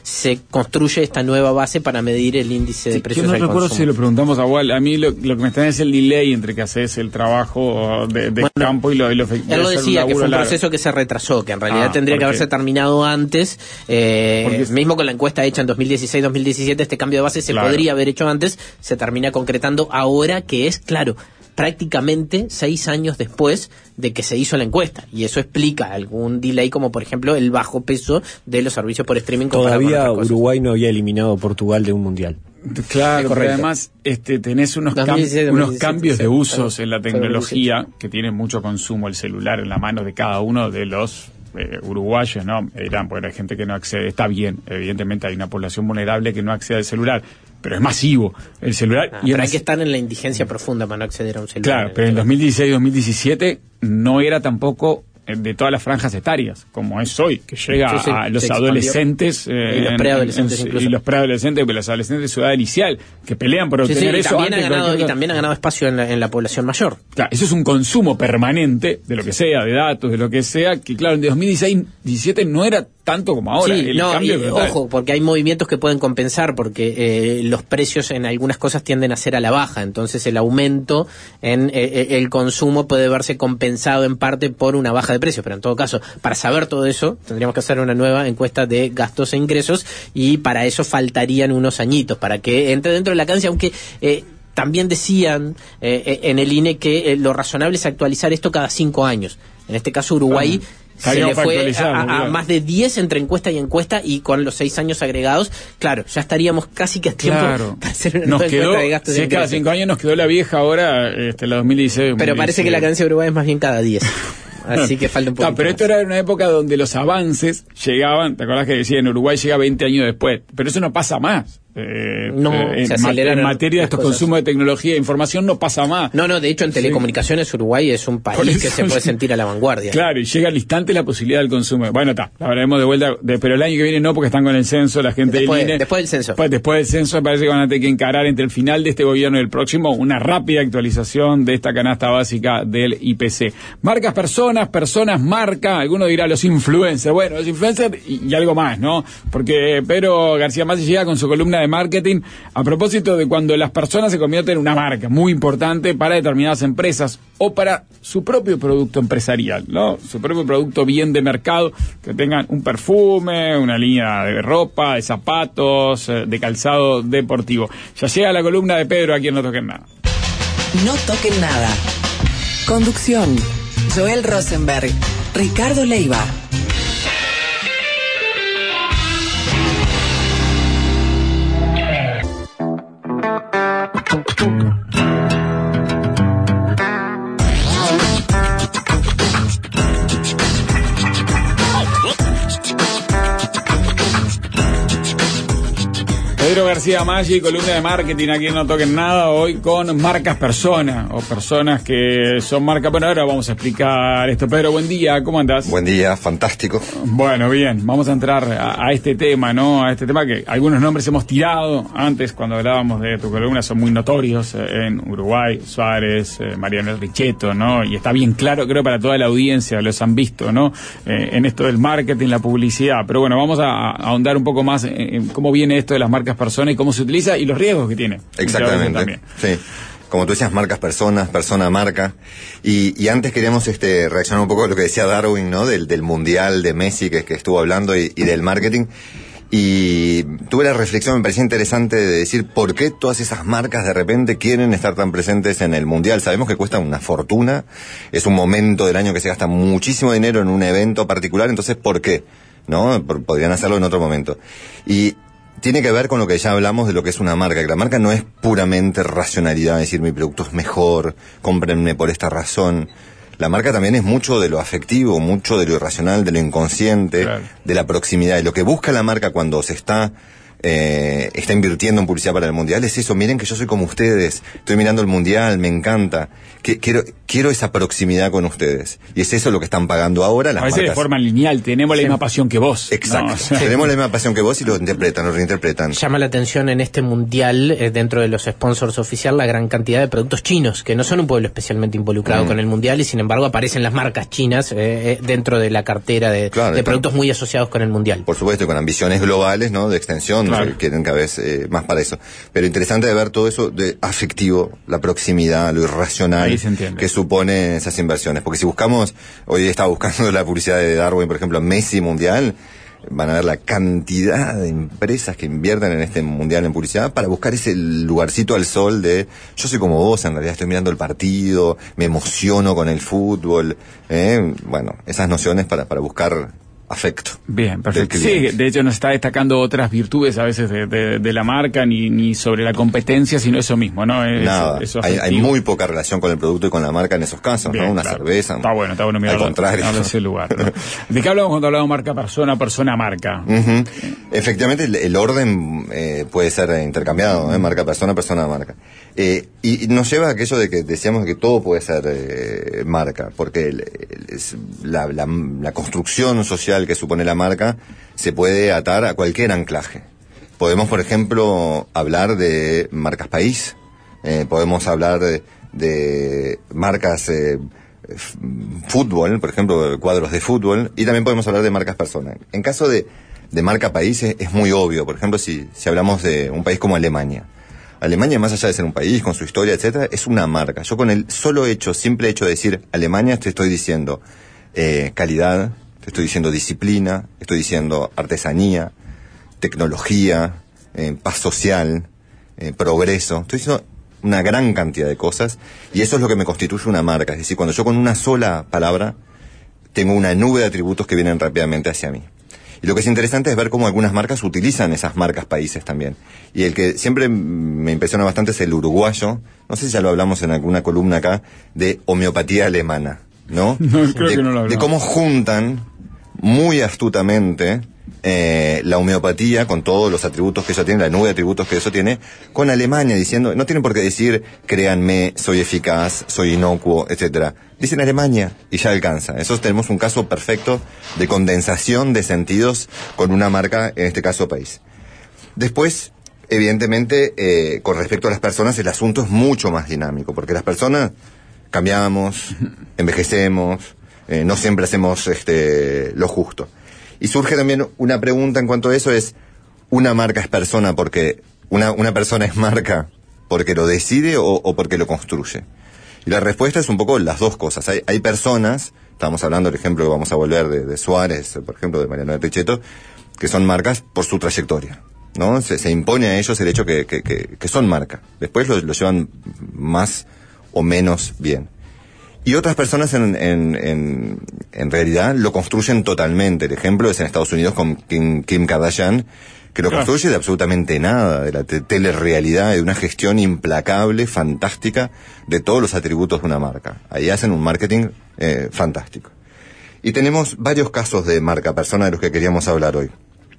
se construye esta nueva base para medir el índice de sí, precios yo no al recuerdo consumo. si lo preguntamos a Wal. A mí lo, lo que me está es el delay entre que haces el trabajo de, de bueno, campo y lo, y lo él lo decía, que fue un largo. proceso que se retrasó, que en realidad Ah, tendría que ¿por qué? haberse terminado antes. Eh, Porque- mismo con la encuesta hecha en dos mil dieciséis dos mil diecisiete, este cambio de base se Claro. podría haber hecho antes, se termina concretando ahora, que es, claro, prácticamente seis años después de que se hizo la encuesta, y eso explica algún delay, como por ejemplo el bajo peso de los servicios por streaming comparado con Todavía otras cosas. Uruguay no había eliminado a Portugal de un mundial. Claro, Es pero correcto. además este, tenés unos, dos cam- mil dieciséis, unos dos mil diecisiete, cambios de sí, usos sí, en la sí, tecnología que tienen mucho consumo el celular en la mano de cada uno de los eh, uruguayos, ¿no? Me dirán, bueno, hay gente que no accede, está bien, evidentemente hay una población vulnerable que no accede al celular, pero es masivo el celular. Ah, y pero en hay las- que estar en la indigencia profunda para no acceder a un celular. Claro, pero en dos mil dieciséis dos mil diecisiete no era tampoco eh, de todas las franjas etarias, como es hoy, que llega Sí, sí, a los se expandió. adolescentes eh, Y los en- preadolescentes en- incluso. y los preadolescentes, porque los adolescentes de su edad inicial, que pelean por Sí, obtener sí, y eso también, ha antes de ganado, cualquier y cosa. también ha ganado espacio en la, en la población mayor. Claro, eso es un consumo permanente de lo que sea, de datos, de lo que sea, que claro, en dos mil dieciséis diecisiete no era tanto como ahora. Sí, el no, cambio y, es brutal. ojo, porque hay movimientos que pueden compensar, porque eh, los precios en algunas cosas tienden a ser a la baja, entonces el aumento en eh, el consumo puede verse compensado en parte por una baja de precios, pero en todo caso, para saber todo eso, tendríamos que hacer una nueva encuesta de gastos e ingresos, y para eso faltarían unos añitos, para que entre dentro de la cancha, aunque... Eh, también decían eh, en el I N E que eh, lo razonable es actualizar esto cada cinco años. En este caso Uruguay Ah, se estaríamos le para fue a, actualizarlo, a- a claro. más de diez entre encuesta y encuesta, y con los seis años agregados, claro, ya estaríamos casi que a tiempo Claro. para hacer una Nos nueva quedó, encuesta de gastos si e es cada ingresos. cinco años, nos quedó la vieja ahora, este, la dos mil dieciséis. Pero parece que la cadencia de Uruguay es más bien cada diez. Así que falta un poco. No, pero esto era una época donde los avances llegaban, ¿te acordás que decía en Uruguay llega veinte años después? Pero eso no pasa más. Eh, No, eh, se en, ma- aceleran en materia de las estos cosas. consumos de tecnología e información no pasa más. No, no, de hecho en telecomunicaciones Uruguay es un Por país eso- que se puede sentir a la vanguardia. Claro, y llega al instante la posibilidad del consumo. Bueno, está, la hablaremos de vuelta, de- pero el año que viene no, porque están con el censo, la gente Después- del I N E. después del censo. Después, después del censo me parece que van a tener que encarar entre el final de este gobierno y el próximo una rápida actualización de esta canasta básica del I P C. Marcas, personas, personas, marca, alguno dirá los influencers. Bueno, los influencers y, y algo más, ¿no? Porque Pedro García Masi llega con su columna de marketing a propósito de cuando las personas se convierten en una marca muy importante para determinadas empresas o para su propio producto empresarial, ¿no? Su propio producto bien de mercado, que tengan un perfume, una línea de ropa, de zapatos, eh, de calzado deportivo. Ya llega la columna de Pedro, aquí en No Toquen Nada. No toquen nada. Conducción. Joel Rosenberg. Ricardo Leiva. Pedro García Maggi, columna de marketing, aquí en No Toquen Nada, hoy con marcas personas, o personas que son marcas. Bueno, ahora vamos a explicar esto. Pedro, buen día, ¿cómo andás? Buen día, fantástico. Bueno, bien, vamos a entrar a, a este tema, ¿no? A este tema que algunos nombres hemos tirado antes cuando hablábamos de tu columna, son muy notorios eh, en Uruguay, Suárez, eh, Mariano Richetto, ¿no? Y está bien claro, creo, para toda la audiencia, los han visto, ¿no? Eh, en esto del marketing, la publicidad. Pero bueno, vamos a, a ahondar un poco más en, en cómo viene esto de las marcas personas y cómo se utiliza y los riesgos que tiene. Exactamente. También. Sí. Como tú decías, marcas personas, persona marca. Y, y antes queríamos este, reaccionar un poco a lo que decía Darwin, ¿no? Del, del mundial de Messi que, que estuvo hablando y, y del marketing. Y tuve la reflexión, me parecía interesante, de decir por qué todas esas marcas de repente quieren estar tan presentes en el mundial. Sabemos que cuesta una fortuna, es un momento del año que se gasta muchísimo dinero en un evento particular, entonces ¿por qué? ¿No? Por- podrían hacerlo en otro momento. Y tiene que ver con lo que ya hablamos de lo que es una marca, que la marca no es puramente racionalidad, es decir, mi producto es mejor, cómprenme por esta razón. La marca también es mucho de lo afectivo, mucho de lo irracional, de lo inconsciente, Claro. de la proximidad. Y lo que busca la marca cuando se está eh, está invirtiendo en publicidad para el Mundial, es eso, miren que yo soy como ustedes, estoy mirando el Mundial, me encanta, que, quiero, quiero esa proximidad con ustedes. Y es eso lo que están pagando ahora las a veces marcas. De forma lineal, tenemos la Sí. misma pasión que vos. Exacto, ¿no? O sea, tenemos la misma pasión que vos y lo interpretan, lo reinterpretan. Llama la atención en este Mundial, eh, dentro de los sponsors oficial, la gran cantidad de productos chinos, que no son un pueblo especialmente involucrado mm. con el Mundial y sin embargo aparecen las marcas chinas eh, eh, dentro de la cartera de, claro, de productos muy asociados con el Mundial. Por supuesto, con ambiciones globales, ¿no? De extensión, claro. Quieren cada vez eh, más para eso. Pero interesante de ver todo eso de afectivo, la proximidad, lo irracional que supone esas inversiones. Porque si buscamos, hoy estaba buscando la publicidad de Darwin, por ejemplo, Messi Mundial, van a ver la cantidad de empresas que invierten en este Mundial en publicidad para buscar ese lugarcito al sol de yo soy como vos, en realidad estoy mirando el partido, me emociono con el fútbol, ¿eh? Bueno, esas nociones para, para buscar afecto. Bien, perfecto. Sí, de hecho nos está destacando otras virtudes a veces de, de, de la marca, ni, ni sobre la competencia, sino eso mismo, ¿no? Es, Nada, eso hay, hay muy poca relación con el producto y con la marca en esos casos, Bien, ¿no? Una claro. cerveza. Está bueno, está bueno mirarlo. Al contrario. A ese lugar, ¿no? ¿De qué hablamos cuando hablamos marca persona, persona marca? Uh-huh. Efectivamente, el, el orden eh, puede ser intercambiado, ¿eh? Marca persona, persona marca. Eh, y, y nos lleva a aquello de que decíamos que todo puede ser eh, marca, porque el, el, la, la, la construcción social que supone la marca se puede atar a cualquier anclaje. Podemos, por ejemplo, hablar de marcas país, eh, podemos hablar de, de marcas eh, fútbol, por ejemplo, cuadros de fútbol, y también podemos hablar de marcas persona. En caso de, de marca país es, es muy obvio. Por ejemplo, si, si hablamos de un país como Alemania. Alemania, más allá de ser un país con su historia, etcétera, es una marca. Yo con el solo hecho, simple hecho de decir Alemania, te estoy diciendo eh, calidad, te estoy diciendo disciplina, estoy diciendo artesanía, tecnología, eh, paz social, eh, progreso. Estoy diciendo una gran cantidad de cosas y eso es lo que me constituye una marca. Es decir, cuando yo con una sola palabra tengo una nube de atributos que vienen rápidamente hacia mí. Y lo que es interesante es ver cómo algunas marcas utilizan esas marcas países también. Y el que siempre me impresiona bastante es el uruguayo, no sé si ya lo hablamos en alguna columna acá, de homeopatía alemana, ¿no? No, creo de, que no lo hablamos. De cómo juntan muy astutamente eh, la homeopatía con todos los atributos que eso tiene, la nube de atributos que eso tiene, con Alemania diciendo, no tienen por qué decir, créanme, soy eficaz, soy inocuo, etcétera. Dicen Alemania y ya alcanza. Eso tenemos un caso perfecto de condensación de sentidos con una marca, en este caso país. Después, evidentemente, eh, con respecto a las personas, el asunto es mucho más dinámico, porque las personas cambiamos, envejecemos, eh, no siempre hacemos este, lo justo. Y surge también una pregunta en cuanto a eso, es, ¿una marca es persona porque, una, una persona es marca porque lo decide o, o porque lo construye? Y la respuesta es un poco las dos cosas. Hay, hay personas, estamos hablando del ejemplo que vamos a volver de, de Suárez, por ejemplo, de Mariano Enricheto, que son marcas por su trayectoria, ¿no? Se, se impone a ellos el hecho que, que, que, que son marca. Después lo, lo llevan más o menos bien. Y otras personas en, en, en, en realidad lo construyen totalmente. El ejemplo es en Estados Unidos con Kim, Kim Kardashian, que lo construye de absolutamente nada, de la te- telerrealidad, de una gestión implacable, fantástica, de todos los atributos de una marca. Ahí hacen un marketing eh, fantástico. Y tenemos varios casos de marca persona de los que queríamos hablar hoy.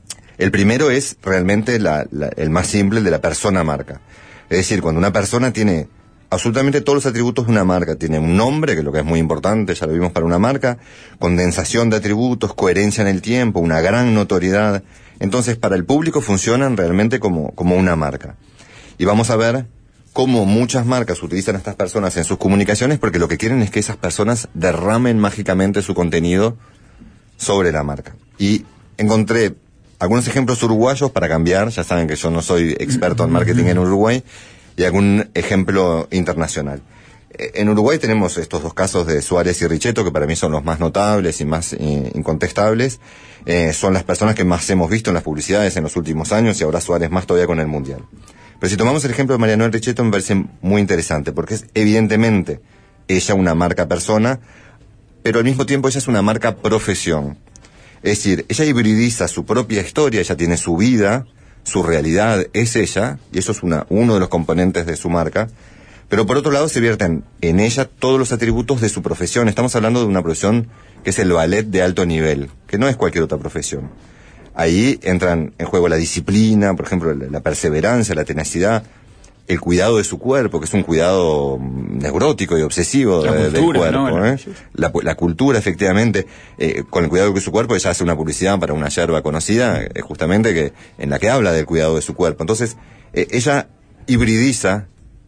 El primero es realmente la, la, el más simple, el de la persona marca. Es decir, cuando una persona tiene absolutamente todos los atributos de una marca, tiene un nombre, que es lo que es muy importante, ya lo vimos para una marca, condensación de atributos, coherencia en el tiempo, una gran notoriedad. Entonces, para el público funcionan realmente como, como una marca. Y vamos a ver cómo muchas marcas utilizan a estas personas en sus comunicaciones porque lo que quieren es que esas personas derramen mágicamente su contenido sobre la marca. Y encontré algunos ejemplos uruguayos para cambiar, ya saben que yo no soy experto en marketing en Uruguay, y algún ejemplo internacional. En Uruguay tenemos estos dos casos de Suárez y Richetto, que para mí son los más notables y más eh, incontestables. Eh, son las personas que más hemos visto en las publicidades en los últimos años, y ahora Suárez más todavía con el Mundial. Pero si tomamos el ejemplo de Mariano Richetto, me parece muy interesante, porque es evidentemente ella una marca persona, pero al mismo tiempo ella es una marca profesión. Es decir, ella hibridiza su propia historia, ella tiene su vida, su realidad es ella, y eso es una, uno de los componentes de su marca, pero por otro lado se vierten en ella todos los atributos de su profesión. Estamos hablando de una profesión que es el ballet de alto nivel, que no es cualquier otra profesión. ahí entran en juego la disciplina, por ejemplo, la, la perseverancia, la tenacidad, el cuidado de su cuerpo, que es un cuidado neurótico y obsesivo la de, cultura, del cuerpo. ¿no? ¿eh? La, la cultura, efectivamente, eh, con el cuidado de su cuerpo, ella hace una publicidad para una yerba conocida, eh, justamente, que en la que habla del cuidado de su cuerpo. Entonces, eh, ella hibridiza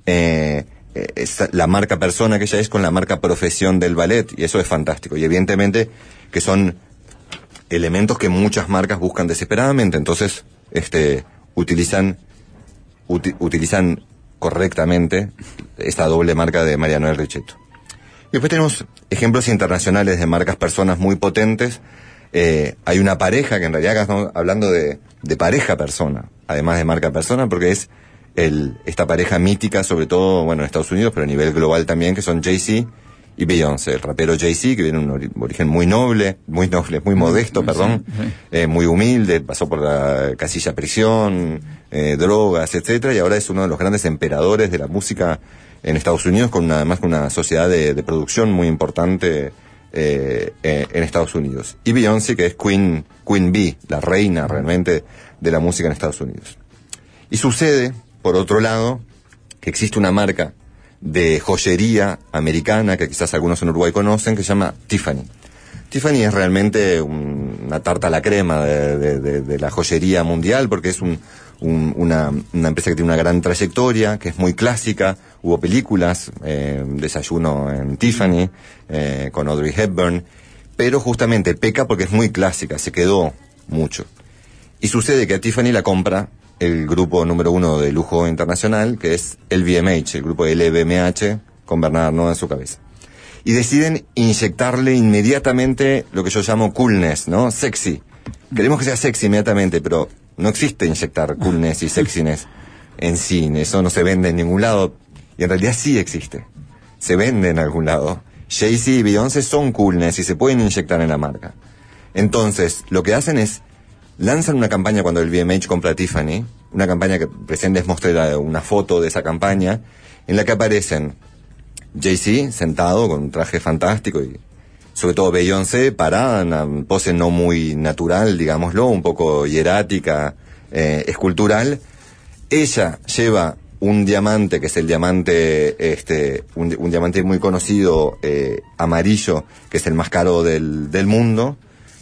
eh, eh, la marca persona que ella es con la marca profesión del ballet, y eso es fantástico. Y evidentemente que son elementos que muchas marcas buscan desesperadamente, entonces este utilizan uti, utilizan correctamente esta doble marca de María Noel Richetto. Y después tenemos ejemplos internacionales de marcas personas muy potentes. Eh, hay una pareja que en realidad acá estamos hablando de, de pareja persona, además de marca persona, porque es el, esta pareja mítica, sobre todo, bueno, en Estados Unidos, pero a nivel global también, que son Jay-Z y Beyoncé. El rapero Jay-Z, que viene de un ori- origen muy noble, muy noble, muy modesto, sí, perdón, sí, sí. Eh, muy humilde, pasó por la casilla prisión, eh, drogas, etcétera, y ahora es uno de los grandes emperadores de la música en Estados Unidos, con una, además con una sociedad de, de producción muy importante eh, eh, en Estados Unidos. Y Beyoncé, que es Queen, Queen Bee, la reina realmente de la música en Estados Unidos. Y sucede, por otro lado, que existe una marca de joyería americana, que quizás algunos en Uruguay conocen, que se llama Tiffany. Tiffany es realmente un, una tarta a la crema de, de, de, de la joyería mundial, porque es un, un, una, una empresa que tiene una gran trayectoria, que es muy clásica. Hubo películas, eh, Desayuno en Tiffany, eh, con Audrey Hepburn, pero justamente peca porque es muy clásica, se quedó mucho. Y sucede que a Tiffany la compra el grupo número uno de lujo internacional, que es el L V M H, el grupo L V M H, con Bernard Arnault en su cabeza. Y deciden inyectarle inmediatamente lo que yo llamo coolness, ¿no? Sexy. Queremos que sea sexy inmediatamente, pero no existe inyectar coolness y sexiness en sí. Eso no se vende en ningún lado. Y en realidad sí existe. Se vende en algún lado. Jay-Z y Beyoncé son coolness y se pueden inyectar en la marca. Entonces, lo que hacen es lanzan una campaña cuando el V M H compra a Tiffany, una campaña que recién les mostré una foto de esa campaña, en la que aparecen Jay-Z sentado con un traje fantástico y sobre todo Beyoncé parada, una pose no muy natural, digámoslo, un poco hierática, eh, escultural. Ella lleva un diamante, que es el diamante, este, un, un diamante muy conocido, eh, amarillo, que es el más caro del, del mundo,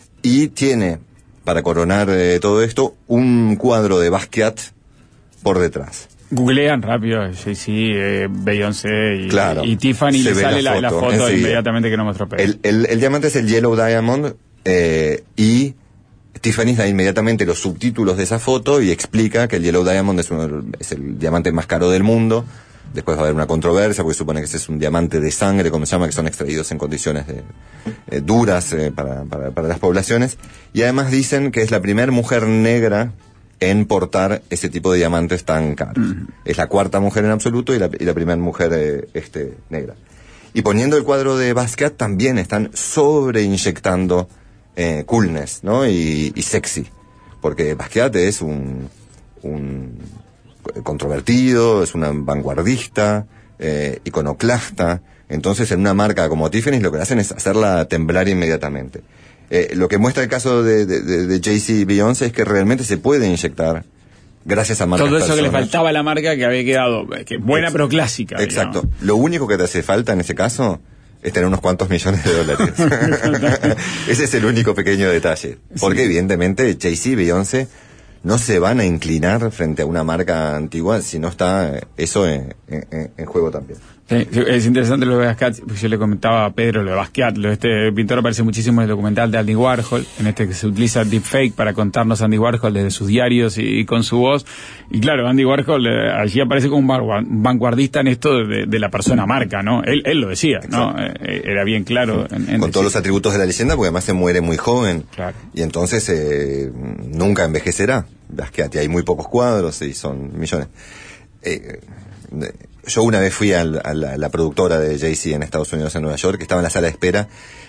y tiene, para coronar eh, todo esto, un cuadro de Basquiat por detrás. Googlean rápido, Jay-Z, eh, Beyoncé y, claro, y Tiffany, y le sale la foto, la, la foto inmediatamente que no mostró Pedro. El, el, el diamante es el Yellow Diamond, eh, y Tiffany da inmediatamente los subtítulos de esa foto y explica que el Yellow Diamond es, uno, es el diamante más caro del mundo. Después va a haber una controversia porque supone que ese es un diamante de sangre, como se llama, que son extraídos en condiciones de, eh, duras eh, para, para, para las poblaciones. Y además dicen que es la primera mujer negra en portar ese tipo de diamantes tan caros. Mm. Es la cuarta mujer en absoluto y la, y la primera mujer eh, este, negra. Y poniendo el cuadro de Basquiat también están sobreinyectando eh, coolness, ¿no? Y, y sexy. Porque Basquiat es un... un controvertido, es una vanguardista, eh, iconoclasta. Entonces en una marca como Tiffany lo que hacen es hacerla temblar inmediatamente. Eh, lo que muestra el caso de, de, de, de Jay-Z y Beyoncé es que realmente se puede inyectar gracias a marcas todo eso personas. Que le faltaba a la marca, que había quedado que buena Ex- pero clásica. Exacto. Digamos. Lo único que te hace falta en ese caso es tener unos cuantos millones de dólares. Ese es el único pequeño detalle. Porque sí, evidentemente Jay-Z y Beyoncé no se van a inclinar frente a una marca antigua si no está eso en, en, en juego también. Sí, es interesante lo de Basquiat, yo le comentaba a Pedro lo de Basquiat, lo de este pintor aparece muchísimo en el documental de Andy Warhol, en este que se utiliza deepfake para contarnos a Andy Warhol desde sus diarios y, y con su voz, y claro, Andy Warhol eh, allí aparece como un vanguardista en esto de, de la persona marca, ¿no? Él, él lo decía, ¿no? Eh, era bien claro. En, en con decir. Todos los atributos de la leyenda, porque además se muere muy joven, claro, y entonces eh, nunca envejecerá. Basquiat, y hay muy pocos cuadros y son millones. Eh, yo una vez fui a la, a la, la productora de Jay-Z en Estados Unidos, en Nueva York, que estaba en la sala de espera,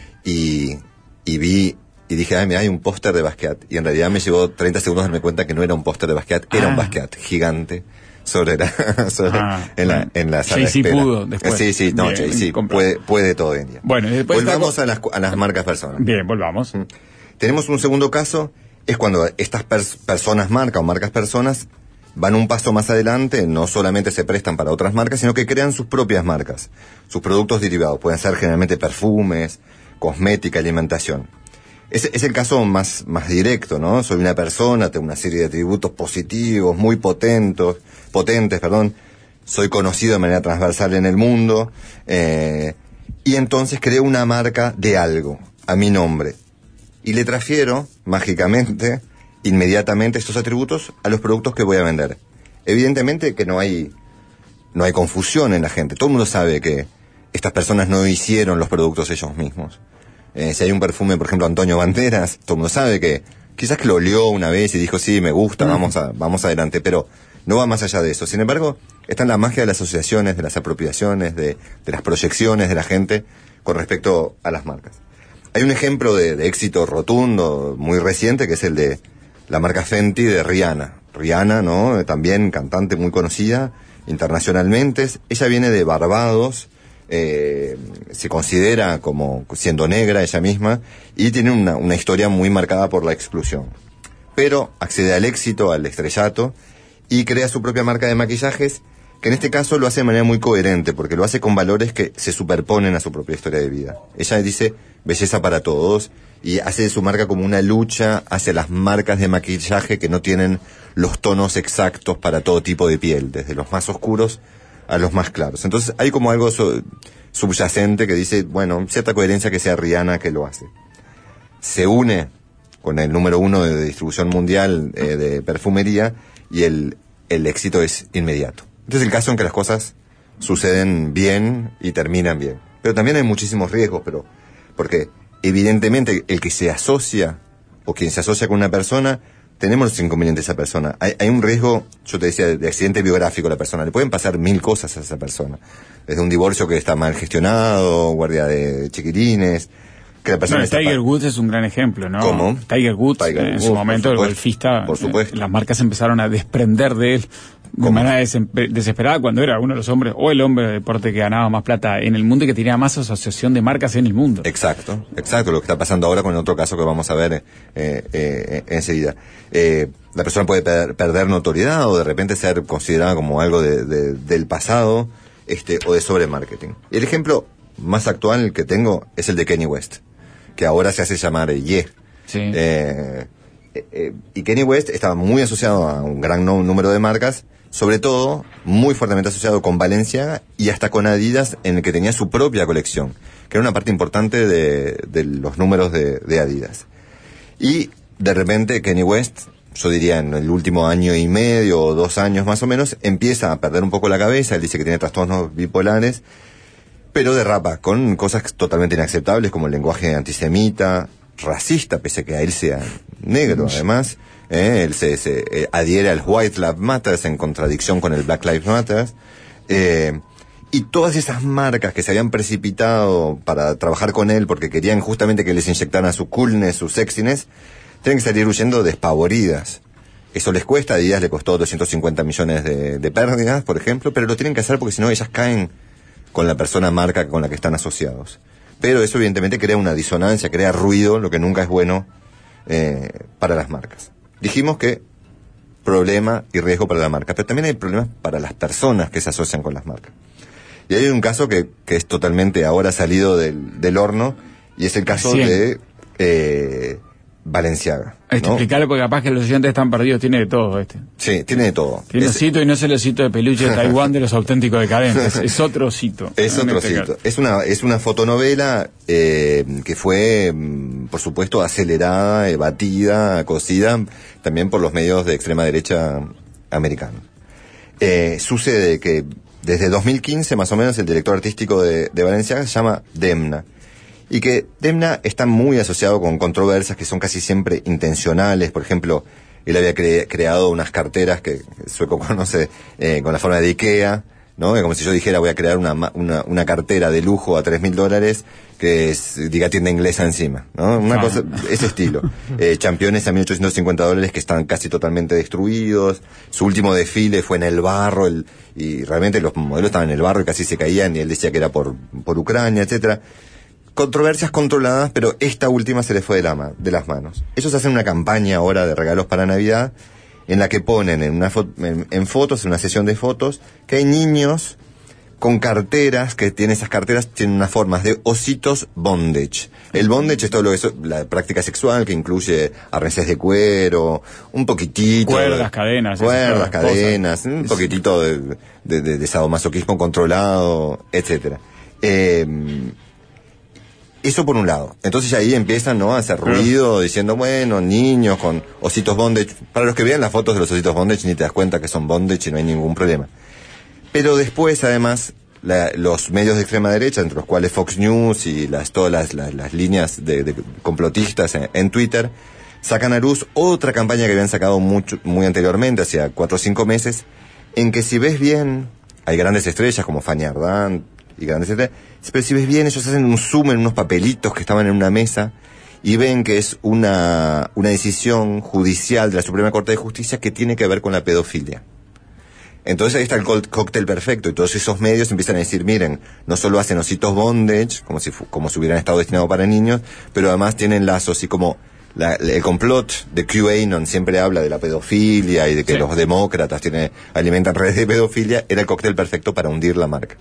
y, y vi, y dije, ay, mira, hay un póster de Basquiat. Y en realidad me llevó treinta segundos darme cuenta que no era un póster de Basquiat, era ah. un Basquiat gigante sobre la, sobre, ah, en la, en la sala de espera. Pudo después. Sí, sí, no, Jay-Z puede, puede todo hoy en día. Bueno, y después volvamos a las, a las marcas personas. Bien, volvamos. Tenemos un segundo caso es cuando estas pers- personas marca o marcas personas van un paso más adelante, no solamente se prestan para otras marcas, sino que crean sus propias marcas, sus productos derivados. Pueden ser generalmente perfumes, cosmética, alimentación. Es, es el caso más, más directo, ¿no? Soy una persona, tengo una serie de atributos positivos, muy potentes, potentes, perdón. Soy conocido de manera transversal en el mundo, eh, y entonces creo una marca de algo, a mi nombre. Y le transfiero, mágicamente, inmediatamente estos atributos a los productos que voy a vender. Evidentemente que no hay no hay confusión en la gente. Todo el mundo sabe que estas personas no hicieron los productos ellos mismos. Eh, si hay un perfume, por ejemplo, Antonio Banderas, todo el mundo sabe que quizás que lo olió una vez y dijo, sí, me gusta, vamos a vamos adelante, pero no va más allá de eso. Sin embargo, está en la magia de las asociaciones, de las apropiaciones, de, de las proyecciones de la gente con respecto a las marcas. Hay un ejemplo de, de éxito rotundo, muy reciente, que es el de la marca Fenty de Rihanna. Rihanna, ¿no? También cantante muy conocida internacionalmente. Ella viene de Barbados, eh, se considera como siendo negra ella misma, y tiene una, una historia muy marcada por la exclusión. Pero accede al éxito, al estrellato, y crea su propia marca de maquillajes, que en este caso lo hace de manera muy coherente, porque lo hace con valores que se superponen a su propia historia de vida. Ella dice belleza para todos, y hace de su marca como una lucha hacia las marcas de maquillaje que no tienen los tonos exactos para todo tipo de piel, desde los más oscuros a los más claros. Entonces hay como algo su- subyacente que dice, bueno, cierta coherencia que sea Rihanna que lo hace. Se une con el número uno de distribución mundial eh, de perfumería, y el, el éxito es inmediato. Este es el caso en que las cosas suceden bien y terminan bien. Pero también hay muchísimos riesgos, pero porque evidentemente el que se asocia o quien se asocia con una persona, tenemos los inconvenientes de esa persona. Hay, hay un riesgo, yo te decía, de accidente biográfico a la persona. Le pueden pasar mil cosas a esa persona. Desde un divorcio que está mal gestionado, guardia de chiquilines, que la persona Bueno, está Tiger pa- Woods es un gran ejemplo, ¿no? ¿Cómo? Tiger Woods, Tiger eh, en Woods, su por momento, el supuesto, golfista, por supuesto. eh, las marcas empezaron a desprender de él de manera desesper- desesperada cuando era uno de los hombres, o el hombre de deporte que ganaba más plata en el mundo y que tenía más asociación de marcas en el mundo. Exacto, exacto, lo que está pasando ahora con el otro caso que vamos a ver eh, eh, enseguida. Eh, la persona puede per- perder notoriedad o de repente ser considerada como algo de, de- del pasado, este, o de sobremarketing. Y el ejemplo más actual que tengo es el de Kanye West, que ahora se hace llamar Ye. Sí. Eh, eh, eh, y Kanye West estaba muy asociado a un gran no- número de marcas, sobre todo muy fuertemente asociado con Balenciaga y hasta con Adidas, en el que tenía su propia colección, que era una parte importante de, de los números de, de Adidas. Y de repente Kanye West, yo diría en el último año y medio o dos años más o menos, empieza a perder un poco la cabeza. Él dice que tiene trastornos bipolares, pero derrapa con cosas totalmente inacceptables como el lenguaje antisemita, racista, pese a que a él sea negro además. Eh, él se, se eh, adhiere al White Lives Matter en contradicción con el Black Lives Matter. Eh, y todas esas marcas que se habían precipitado para trabajar con él porque querían justamente que les inyectaran su coolness, su sexiness, tienen que salir huyendo despavoridas. Eso les cuesta, a Adidas le costó doscientos cincuenta millones de, de pérdidas, por ejemplo, pero lo tienen que hacer porque si no ellas caen con la persona marca con la que están asociados. Pero eso evidentemente crea una disonancia, crea ruido, lo que nunca es bueno eh, para las marcas. Dijimos que problema y riesgo para la marca, pero también hay problemas para las personas que se asocian con las marcas. Y hay un caso que, que es totalmente ahora salido del, del horno, y es el caso Recién. de eh, Balenciaga. Este, ¿no? explicarle porque capaz que los oyentes están perdidos, tiene de todo este. Sí, tiene de todo. Tiene Es- osito y no es el osito de peluche de Taiwán de los auténticos decadentes, es otro osito. Es en otro este sitio. caso. Es una, es una fotonovela eh, que fue, mm, por supuesto, acelerada, eh, batida, cocida, también por los medios de extrema derecha americanos. Eh, sucede que desde dos mil quince, más o menos, el director artístico de, de Balenciaga se llama Demna. Y que Demna está muy asociado con controversias que son casi siempre intencionales. Por ejemplo, él había cre- creado unas carteras que el sueco conoce eh, con la forma de Ikea, ¿no? Como si yo dijera voy a crear una, ma- una, una cartera de lujo a tres mil dólares que es, diga tienda inglesa encima, ¿no? Una Ah. cosa, ese estilo. Eh, championes a mil ochocientos cincuenta dólares que están casi totalmente destruidos. Su último desfile fue en el barro, el, y realmente los modelos estaban en el barro y casi se caían, y él decía que era por, por Ucrania, etcétera. controversias controladas, pero esta última se les fue de, la ma- de las manos. Ellos hacen una campaña ahora de regalos para Navidad en la que ponen en, una fo- en, en fotos, en una sesión de fotos, que hay niños con carteras, que tienen esas carteras, tienen unas formas de ositos bondage. El bondage es todo lo que es la práctica sexual, que incluye arneses de cuero, un poquitito... Cuerdas, cadenas. Cuerdas, cadenas, un poquitito de, de, de, de sadomasoquismo controlado, etcétera. Eh, eso por un lado. Entonces ahí empiezan, ¿no?, a hacer ruido, diciendo, bueno, niños con ositos bondage. Para los que vean las fotos de los ositos bondage, ni te das cuenta que son bondage y no hay ningún problema. Pero después, además, la, los medios de extrema derecha, entre los cuales Fox News y las, todas las, las, las líneas de, de complotistas en, en Twitter, sacan a luz otra campaña que habían sacado mucho, muy anteriormente, hacia cuatro o cinco meses, en que si ves bien, hay grandes estrellas como Fanny Ardant y grandes estrellas, pero si ves bien, ellos hacen un zoom en unos papelitos que estaban en una mesa y ven que es una, una decisión judicial de la Suprema Corte de Justicia que tiene que ver con la pedofilia. Entonces ahí está el co- cóctel perfecto, y todos esos medios empiezan a decir, miren, no solo hacen ositos bondage, como si, fu- como si hubieran estado destinados para niños, pero además tienen lazos, y como la, el complot de QAnon siempre habla de la pedofilia y de que sí. los demócratas tienen, alimentan redes de pedofilia, era el cóctel perfecto para hundir la marca.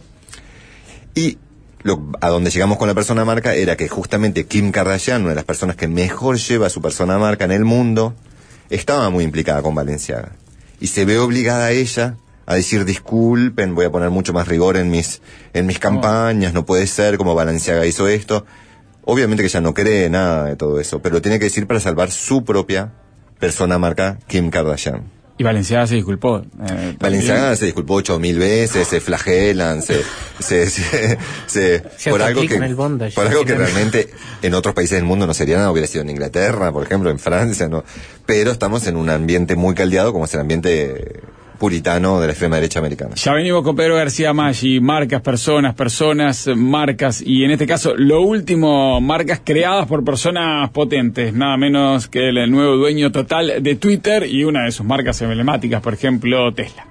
Y lo, a donde llegamos con la persona marca era que justamente Kim Kardashian, una de las personas que mejor lleva su persona marca en el mundo, estaba muy implicada con Balenciaga. Y se ve obligada a ella a decir, disculpen, voy a poner mucho más rigor en mis en mis campañas, no puede ser como Balenciaga hizo esto. Obviamente que ella no cree nada de todo eso, pero lo tiene que decir para salvar su propia persona marca, Kim Kardashian. Y Balenciaga se disculpó. Eh, Balenciaga se disculpó ocho mil veces, se flagelan, se, se, se, se, se por algo que, bondage, por algo que realmente en otros países del mundo no sería nada, hubiera sido en Inglaterra, por ejemplo, en Francia, no. Pero estamos en un ambiente muy caldeado como es el ambiente puritano de la extrema derecha americana. Ya venimos con Pedro García Maggi, marcas, personas, personas, marcas, y en este caso, lo último, marcas creadas por personas potentes, nada menos que el nuevo dueño total de Twitter y una de sus marcas emblemáticas, por ejemplo, Tesla.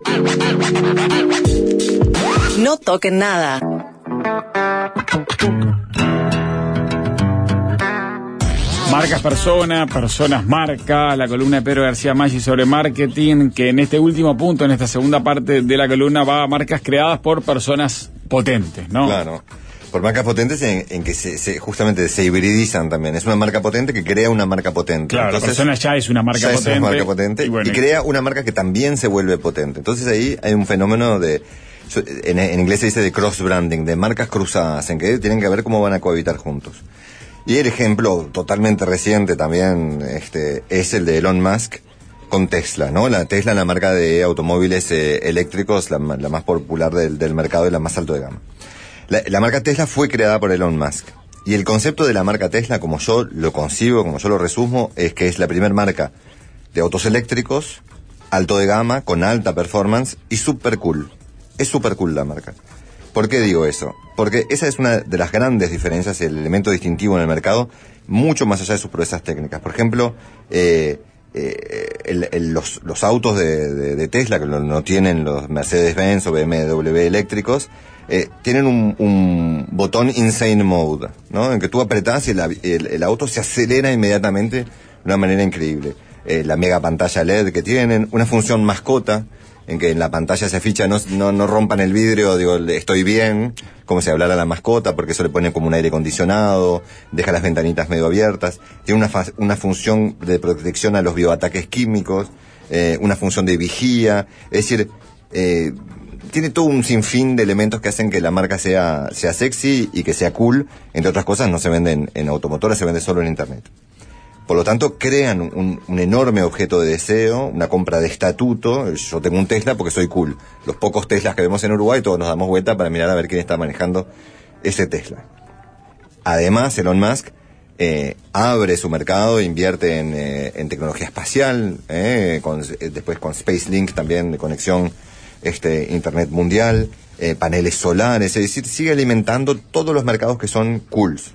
No toquen nada. Marcas persona, personas marca, la columna de Pedro García Maggi sobre marketing, que en este último punto, en esta segunda parte de la columna, va a marcas creadas por personas potentes, ¿no? Claro, por marcas potentes en, en que se, se, justamente se hibridizan también. Es una marca potente que crea una marca potente. Claro, entonces, la persona ya es una marca ya potente. Es una marca potente y, bueno, y crea una marca que también se vuelve potente. Entonces ahí hay un fenómeno de... En, en inglés se dice de cross-branding, de marcas cruzadas, en que tienen que ver cómo van a cohabitar juntos. Y el ejemplo totalmente reciente también este, es el de Elon Musk con Tesla, ¿no? La Tesla, la marca de automóviles eh, eléctricos, la, la más popular del, del mercado y la más alto de gama. La, la marca Tesla fue creada por Elon Musk. Y el concepto de la marca Tesla, como yo lo concibo, como yo lo resumo, es que es la primera marca de autos eléctricos, alto de gama, con alta performance y super cool. Es super cool la marca. ¿Por qué digo eso? Porque esa es una de las grandes diferencias, el elemento distintivo en el mercado, mucho más allá de sus proezas técnicas. Por ejemplo, eh, eh, el, el, los, los autos de, de, de Tesla, que no tienen los Mercedes-Benz o B M W eléctricos, eh, tienen un, un botón Insane Mode, ¿no? En que tú apretás y el, el, el auto se acelera inmediatamente de una manera increíble. Eh, la mega pantalla L E D que tienen, una función mascota, en que en la pantalla se ficha, no, no, no rompan el vidrio, digo, estoy bien, como si hablara la mascota, porque eso le pone como un aire acondicionado, deja las ventanitas medio abiertas, tiene una, fa- una función de protección a los bioataques químicos, eh, una función de vigía, es decir, eh, tiene todo un sinfín de elementos que hacen que la marca sea, sea sexy y que sea cool. Entre otras cosas, no se vende en, en automotoras, se vende solo en internet. Por lo tanto, crean un, un enorme objeto de deseo, una compra de estatuto. Yo tengo un Tesla porque soy cool. Los pocos Teslas que vemos en Uruguay, todos nos damos vuelta para mirar a ver quién está manejando ese Tesla. Además, Elon Musk eh, abre su mercado, invierte en, eh, en tecnología espacial, eh, con, eh, después con SpaceLink también de conexión este Internet mundial, eh, paneles solares, es decir, sigue alimentando todos los mercados que son cools.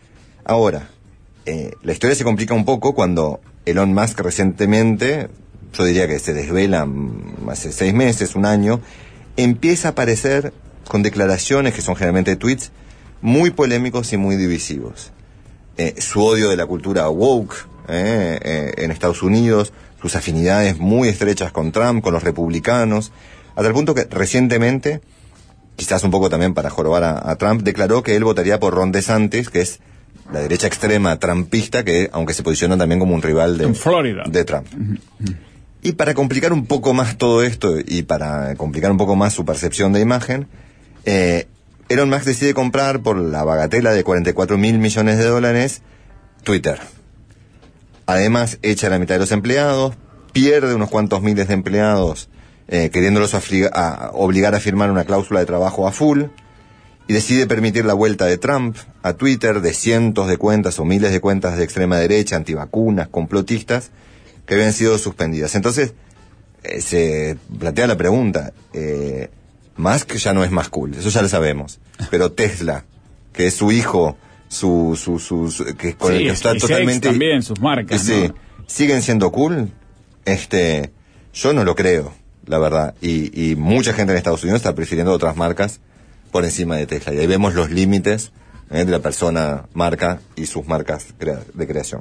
Ahora, Eh, la historia se complica un poco cuando Elon Musk recientemente, yo diría que se desvela hace seis meses, un año, empieza a aparecer con declaraciones que son generalmente tweets muy polémicos y muy divisivos. Eh, su odio de la cultura woke eh, eh, en Estados Unidos, sus afinidades muy estrechas con Trump, con los republicanos, hasta el punto que recientemente, quizás un poco también para jorobar a, a Trump, declaró que él votaría por Ron DeSantis, que es la derecha extrema trumpista, que aunque se posiciona también como un rival de, en Florida. de Trump. Y para complicar un poco más todo esto, y para complicar un poco más su percepción de imagen, eh, Elon Musk decide comprar por la bagatela de cuarenta y cuatro mil millones de dólares Twitter. Además, echa a la mitad de los empleados, pierde unos cuantos miles de empleados, eh, queriéndolos afliga, a, obligar a firmar una cláusula de trabajo a full, y decide permitir la vuelta de Trump a Twitter de cientos de cuentas o miles de cuentas de extrema derecha, antivacunas, complotistas, que habían sido suspendidas. Entonces, eh, se plantea la pregunta, eh, Musk ya no es más cool, eso ya lo sabemos, pero Tesla, que es su hijo, su, su, su, su que con sí, el que está y totalmente, también sus marcas, sí, ¿no? siguen siendo cool. Este, yo no lo creo, la verdad, y, y mucha gente en Estados Unidos está prefiriendo otras marcas por encima de Tesla, y ahí vemos los límites eh, de la persona marca y sus marcas crea- de creación.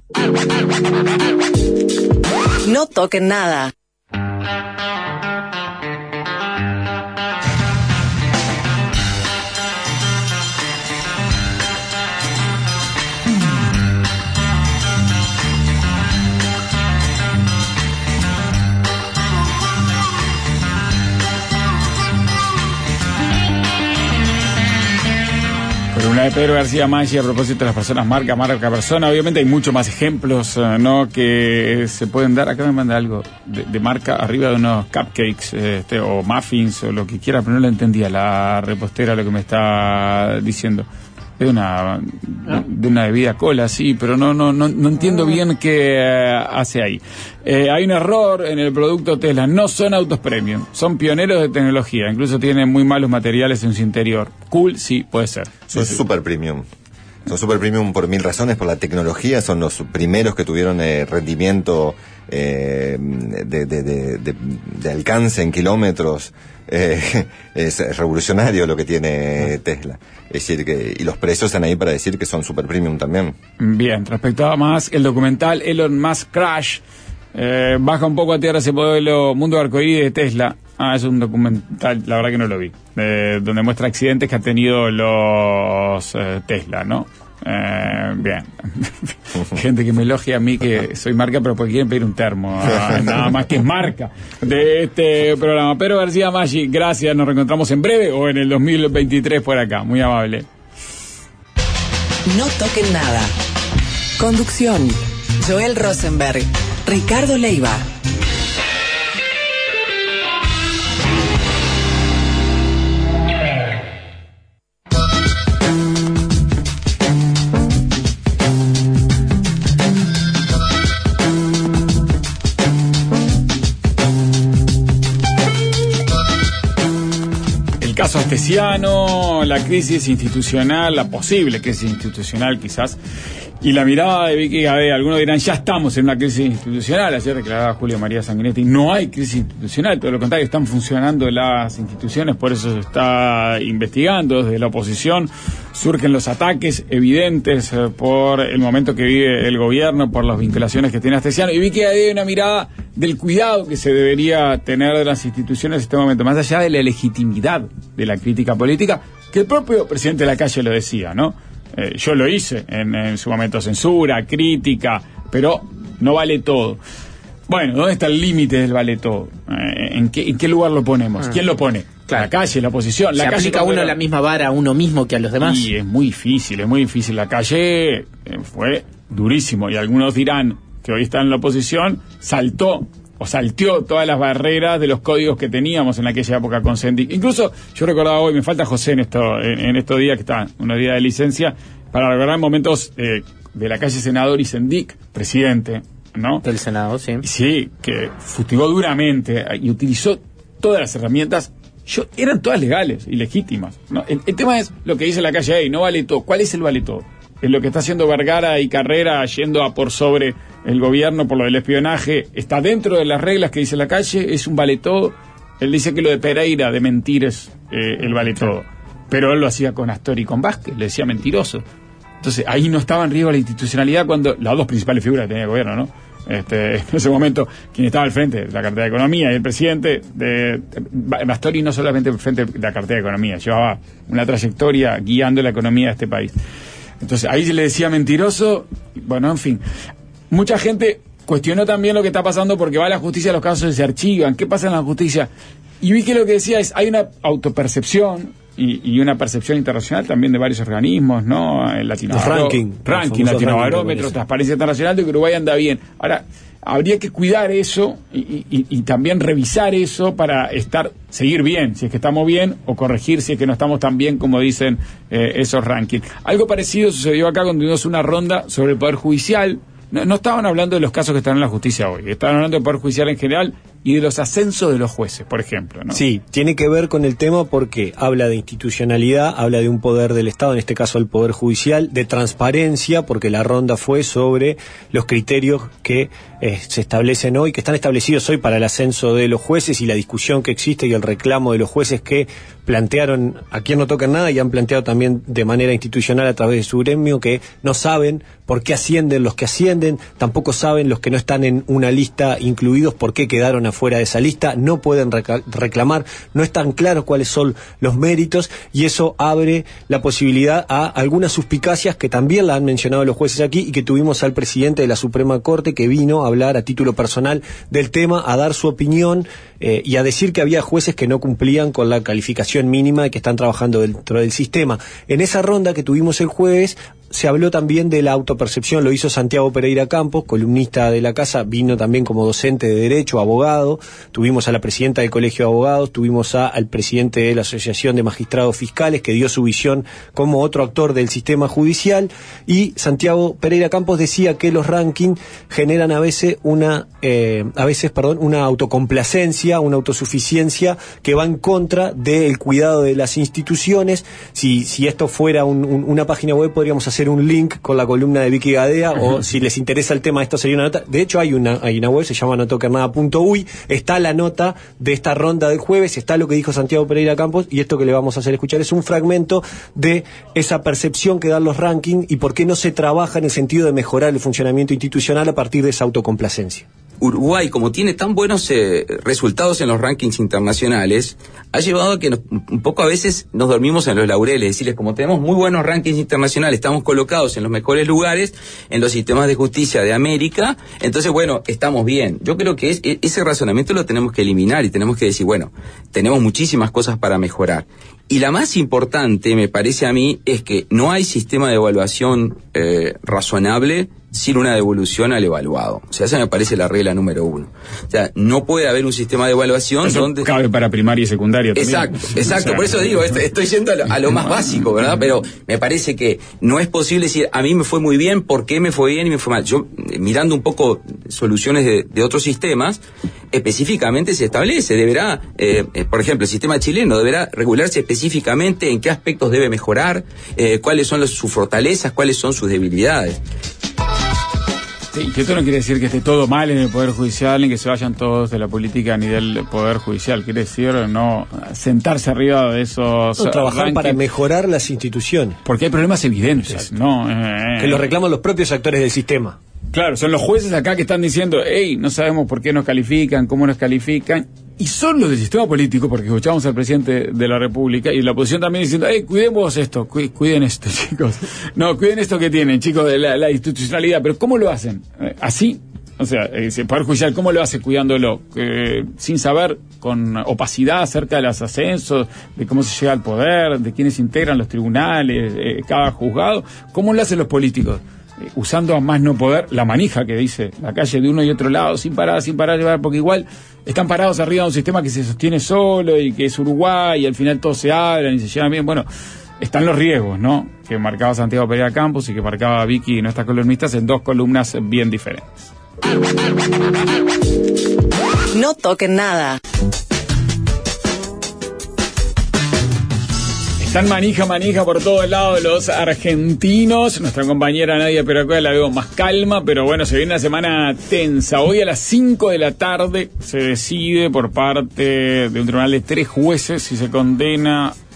No toquen nada. Una de Pedro García Maggi a propósito de las personas marca, marca, persona. Obviamente hay muchos más ejemplos, uh, ¿no? Que se pueden dar. Acá me manda algo de, de marca arriba de unos cupcakes, este, o muffins, o lo que quiera, pero no lo entendía la repostera lo que me está diciendo. De una, de una bebida cola, sí, pero no, no, no, no entiendo bien qué uh, hace ahí. Eh, hay un error en el producto Tesla. No son autos premium, son pioneros de tecnología. Incluso tienen muy malos materiales en su interior. Cool, sí, puede ser. Son Sí, sí. super premium. Son super premium por mil razones, por la tecnología, son los primeros que tuvieron eh, rendimiento eh, de, de, de, de, de alcance en kilómetros. Eh, es revolucionario lo que tiene Tesla. Es decir, que y los precios están ahí para decir que son super premium también. Bien, respecto a más el documental Elon Musk Crash, eh, baja un poco a tierra ese modelo Mundo Arcoíris de Tesla. Ah, es un documental, la verdad que no lo vi, eh, donde muestra accidentes que han tenido los eh, Tesla, ¿no? Eh, bien. Gente que me elogia a mí que soy marca, pero porque quieren pedir un termo. Ah, nada más que es marca de este programa. Pedro García Maggi, gracias. Nos reencontramos en breve o en el dos mil veintitrés por acá. Muy amable. No toquen nada. Conducción: Joel Rosenberg, Ricardo Leiva. Caso Astesiano, la crisis institucional, la posible crisis institucional quizás, y la mirada de Vicky Gabe. Algunos dirán, ya estamos en una crisis institucional. Ayer declaraba Julio María Sanguinetti, no hay crisis institucional, todo lo contrario, están funcionando las instituciones, por eso se está investigando. Desde la oposición surgen los ataques evidentes eh, por el momento que vive el gobierno, por las vinculaciones que tiene Astesiano, y Vicky Gabe una mirada del cuidado que se debería tener de las instituciones en este momento, más allá de la legitimidad de la crítica política, que el propio presidente de la calle lo decía, ¿no? Eh, yo lo hice en, en su momento, censura, crítica, pero no vale todo. Bueno, ¿dónde está el límite del vale todo? Eh, ¿en, qué, ¿En qué lugar lo ponemos? ¿Quién lo pone? Claro. La calle, la oposición. ¿Se la calle aplica uno la misma vara a uno mismo que a los demás? Y es muy difícil, es muy difícil. La calle eh, fue durísimo, y algunos dirán que hoy está en la oposición, saltó o salteó todas las barreras de los códigos que teníamos en aquella época con Sendic. Incluso yo recordaba hoy, me falta José en, esto, en, en estos días que está, unos días de licencia, para recordar momentos eh, de la calle Senador y Sendic, presidente, ¿no? Del Senado, sí. Sí, que fustigó duramente y utilizó todas las herramientas. Yo, eran todas legales y legítimas, ¿no? El, el tema es lo que dice la calle ahí, no vale todo. ¿Cuál es el vale todo? Es lo que está haciendo Vergara y Carrera yendo a por sobre el gobierno por lo del espionaje. ¿Está dentro de las reglas que dice la calle? ¿Es un vale todo? Él dice que lo de Pereira, de mentir, es eh, el vale todo. pero él lo hacía con Astor y con Vázquez, le decía mentiroso. Entonces ahí no estaba en riesgo la institucionalidad cuando las dos principales figuras que tenía el gobierno, ¿no? Este, en ese momento, quien estaba al frente de la cartera de Economía y el presidente de Astori, no solamente al frente de la cartera de Economía, llevaba una trayectoria guiando la economía de este país. Entonces ahí se le decía mentiroso. Bueno, en fin, mucha gente cuestionó también lo que está pasando porque va a la justicia, los casos se archivan. ¿Qué pasa en la justicia? Y vi que lo que decía es, hay una autopercepción y, y una percepción internacional también de varios organismos, ¿no? El Latinobarómetro, ranking, ranking Latinobarómetro, Transparencia Internacional, de que Uruguay anda bien. Ahora, habría que cuidar eso y, y, y también revisar eso para estar, seguir bien, si es que estamos bien, o corregir si es que no estamos tan bien como dicen eh, esos rankings. Algo parecido sucedió acá cuando tuvimos una ronda sobre el Poder Judicial. No, no estaban hablando de los casos que están en la justicia hoy, estaban hablando del Poder Judicial en general y de los ascensos de los jueces, por ejemplo, ¿no? Sí, tiene que ver con el tema porque habla de institucionalidad, habla de un poder del Estado, en este caso el Poder Judicial, de transparencia, porque la ronda fue sobre los criterios que eh, se establecen hoy, que están establecidos hoy para el ascenso de los jueces y la discusión que existe y el reclamo de los jueces que plantearon, aquí no tocan nada, y han planteado también de manera institucional a través de su gremio que no saben por qué ascienden los que ascienden, tampoco saben los que no están en una lista incluidos por qué quedaron afuera de esa lista, no pueden reca- reclamar, no están claros cuáles son los méritos, y eso abre la posibilidad a algunas suspicacias que también la han mencionado los jueces aquí, y que tuvimos al presidente de la Suprema Corte que vino a hablar a título personal del tema, a dar su opinión eh, y a decir que había jueces que no cumplían con la calificación mínima y que están trabajando dentro del sistema. En esa ronda que tuvimos el jueves se habló también de la autopercepción, lo hizo Santiago Pereira Campos, columnista de la casa, vino también como docente de Derecho, abogado, tuvimos a la presidenta del Colegio de Abogados, tuvimos a, al presidente de la Asociación de Magistrados Fiscales, que dio su visión como otro actor del sistema judicial, y Santiago Pereira Campos decía que los rankings generan a veces una, eh, a veces, perdón, una autocomplacencia, una autosuficiencia que va en contra del cuidado de las instituciones. Si, si esto fuera un, un, una página web, podríamos hacer un link con la columna de Vicky Gadea, o si les interesa el tema, esto sería una nota. De hecho, hay una, hay una web, se llama no toquen nada punto uy, está la nota de esta ronda del jueves, está lo que dijo Santiago Pereira Campos, y esto que le vamos a hacer escuchar es un fragmento de esa percepción que dan los rankings y por qué no se trabaja en el sentido de mejorar el funcionamiento institucional a partir de esa autocomplacencia. Uruguay, como tiene tan buenos eh, resultados en los rankings internacionales, ha llevado a que nos, un poco a veces nos dormimos en los laureles, es decir, como tenemos muy buenos rankings internacionales, estamos colocados en los mejores lugares, en los sistemas de justicia de América, entonces, bueno, estamos bien. Yo creo que es, ese razonamiento lo tenemos que eliminar y tenemos que decir, bueno, tenemos muchísimas cosas para mejorar. Y la más importante, me parece a mí, es que no hay sistema de evaluación eh, razonable sin una devolución al evaluado. O sea, esa me parece la regla número uno. O sea, no puede haber un sistema de evaluación eso donde... cabe para primaria y secundaria también. Exacto, exacto. O sea, por eso digo, estoy yendo a lo, a lo más básico, ¿verdad? Pero me parece que no es posible decir, a mí me fue muy bien, ¿por qué me fue bien y me fue mal? Yo, mirando un poco soluciones de, de otros sistemas, específicamente se establece, deberá, eh, por ejemplo, el sistema chileno deberá regularse específicamente en qué aspectos debe mejorar, eh, cuáles son los, sus fortalezas, cuáles son sus debilidades. Sí, que esto no quiere decir que esté todo mal en el Poder Judicial ni que se vayan todos de la política ni del Poder Judicial. Quiere decir no sentarse arriba de esos... No, trabajar rankings para mejorar las instituciones. Porque hay problemas evidentes, exacto, ¿no? Eh, que los reclaman los propios actores del sistema. Claro, son los jueces acá que están diciendo, hey, no sabemos por qué nos califican, cómo nos califican. Y son los del sistema político, porque escuchamos al presidente de la República y la oposición también diciendo, hey, cuidemos esto, cu- cuiden esto, chicos. No, cuiden esto que tienen, chicos, de la, la institucionalidad. Pero ¿cómo lo hacen? Eh, ¿Así? O sea, el Poder Judicial, ¿cómo lo hace cuidándolo? Eh, sin saber, con opacidad acerca de los ascensos, de cómo se llega al poder, de quiénes integran los tribunales, eh, cada juzgado. ¿Cómo lo hacen los políticos? Eh, usando a más no poder la manija que dice la calle de uno y otro lado, sin parar, sin parar, porque igual están parados arriba de un sistema que se sostiene solo y que es Uruguay y al final todos se hablan y se llevan bien. Bueno, están los riesgos, ¿no? Que marcaba Santiago Pereira Campos y que marcaba Vicky y nuestras columnistas en dos columnas bien diferentes. No toquen nada. Están manija, manija por todos lados los argentinos. Nuestra compañera Nadia Peracuela la veo más calma, pero bueno, se viene una semana tensa. Hoy a las cinco de la tarde se decide por parte de un tribunal de tres jueces si se condena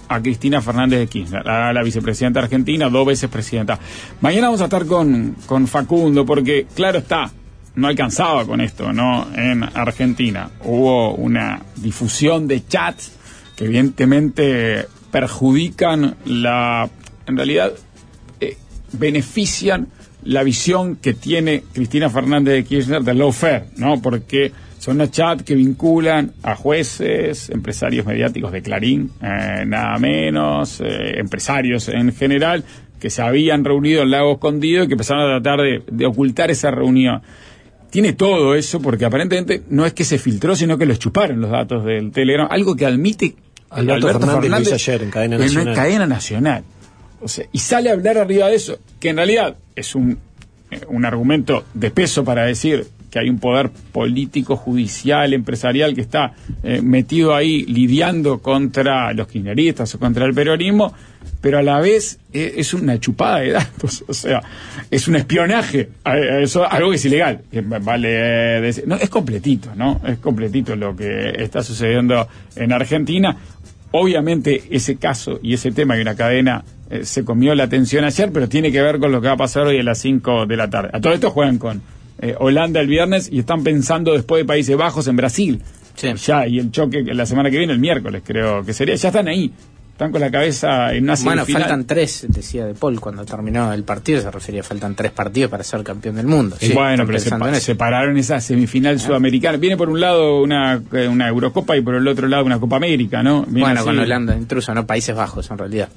a Cristina Fernández de Kirchner, a la vicepresidenta argentina, dos veces presidenta. Mañana vamos a estar con, con Facundo, porque claro está, no alcanzaba con esto, ¿no? En Argentina hubo una difusión de chats que evidentemente perjudican la, en realidad eh, benefician la visión que tiene Cristina Fernández de Kirchner del lawfare, ¿no? Porque son unos chats que vinculan a jueces, empresarios mediáticos de Clarín, eh, nada menos, eh, empresarios en general, que se habían reunido en Lago Escondido y que empezaron a tratar de, de ocultar esa reunión. Tiene todo eso porque aparentemente no es que se filtró, sino que los chuparon los datos del Telegram, algo que admite Alberto, Alberto Fernández, Fernández lo hizo ayer en Cadena Nacional. En cadena nacional. O sea, y sale a hablar arriba de eso, que en realidad es un, eh, un argumento de peso para decir que hay un poder político, judicial, empresarial que está eh, metido ahí lidiando contra los kirchneristas o contra el peronismo, pero a la vez eh, es una chupada de datos, o sea, es un espionaje, eh, eso, algo que es ilegal, que vale eh, decir, no, es completito, ¿no? Es completito lo que está sucediendo en Argentina. Obviamente ese caso y ese tema de una cadena eh, se comió la atención ayer, pero tiene que ver con lo que va a pasar hoy a las cinco de la tarde. A todo esto juegan con eh, Holanda el viernes y están pensando después de Países Bajos en Brasil. Sí. Ya, y el choque la semana que viene, el miércoles creo que sería. Ya están ahí. Están con la cabeza en una semifinal. Bueno, faltan tres, decía De Paul cuando terminó el partido, se refería, faltan tres partidos para ser campeón del mundo. Sí, bueno, pero se pa- separaron esa semifinal ah. sudamericana. Viene por un lado una, una Eurocopa y por el otro lado una Copa América, ¿no? Viene bueno, así. Con Holanda, intruso, ¿no? Países Bajos, en realidad.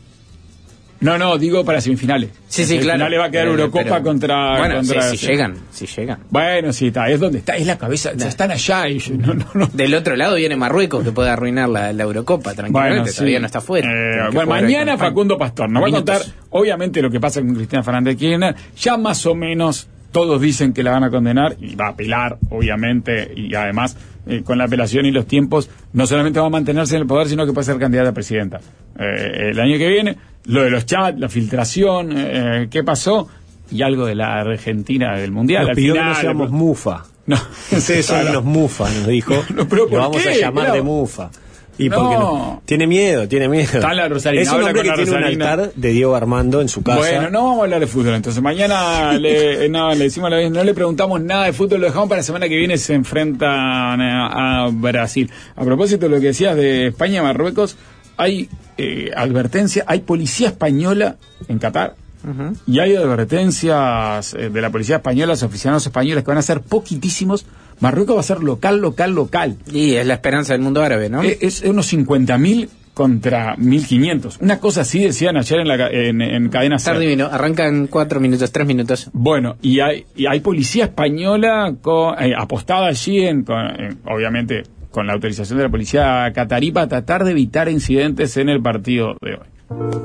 No, no, digo para semifinales. Sí, sí, claro. Finales va a quedar pero, Eurocopa pero, contra... Bueno, contra si, si llegan, si llegan. Bueno, sí, está, es donde está, es la cabeza, nah. están allá y no, no, no. Del otro lado viene Marruecos, que puede arruinar la, la Eurocopa, tranquilamente, bueno, sí. Todavía no está fuera. Eh, bueno, mañana Facundo Pastor nos va a contar, obviamente, lo que pasa con Cristina Fernández de Kirchner. Ya más o menos todos dicen que la van a condenar y va a apelar, obviamente, y además... Eh, con la apelación y los tiempos, no solamente va a mantenerse en el poder, sino que puede ser candidata a presidenta eh, el año que viene. Lo de los chats, la filtración, eh, qué pasó, y algo de la Argentina del Mundial. Nos pidió que no seamos mufa. No, ustedes son unos mufa, nos dijo. No, no, pero ¿por lo vamos qué? a llamar claro. de mufa. Y no. porque no. Tiene miedo, tiene miedo. Está la Rosalina. Es un hombre que tiene Rosalina. un altar de Diego Armando en su casa. Bueno, no vamos a hablar de fútbol. Entonces mañana le, no, le decimos la vez, no le preguntamos nada de fútbol, lo dejamos para la semana que viene, se enfrentan a, a Brasil. A propósito de lo que decías de España y Marruecos, hay eh, advertencia, hay policía española en Qatar. Uh-huh. Y hay advertencias eh, de la policía española, los oficiales españoles, que van a ser poquitísimos. Marruecos va a ser local, local, local. Y es la esperanza del mundo árabe, ¿no? Es, es unos cincuenta mil contra mil quinientos. Una cosa así decían ayer en, la, en, en Cadena Ser. Está divino, arranca en cuatro minutos, tres minutos. Bueno, y hay, y hay policía española con, eh, apostada allí, en, con, en, obviamente con la autorización de la policía catarí, para tratar de evitar incidentes en el partido de hoy.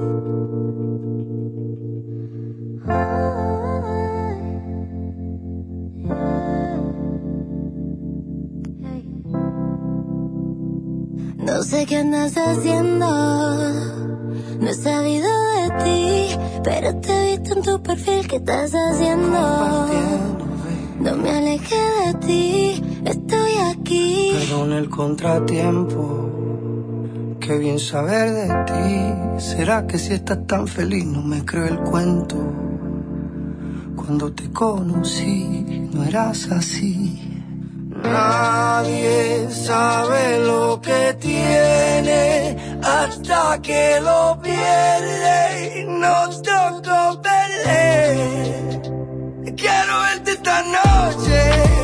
No sé qué andas haciendo, no he sabido de ti, pero te he visto en tu perfil, ¿qué estás haciendo? No me alejé de ti, estoy aquí. Perdón el contratiempo, qué bien saber de ti. ¿Será que si estás tan feliz no me creo el cuento? Cuando te conocí no eras así. Nadie sabe lo que tiene hasta que lo pierde y no toco perder. Quiero verte esta noche.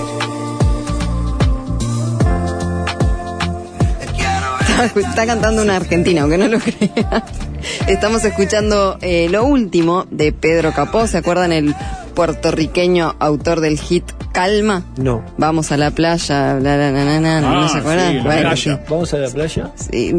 Está, está cantando una argentina, aunque no lo creas. Estamos escuchando eh, lo último de Pedro Capó. ¿Se acuerdan el puertorriqueño autor del hit Calma? No. Vamos a la playa, bla, bla, bla, bla, bla, ah, ¿no se acuerdan? Sí, bueno, ¿vamos a la playa? Sí.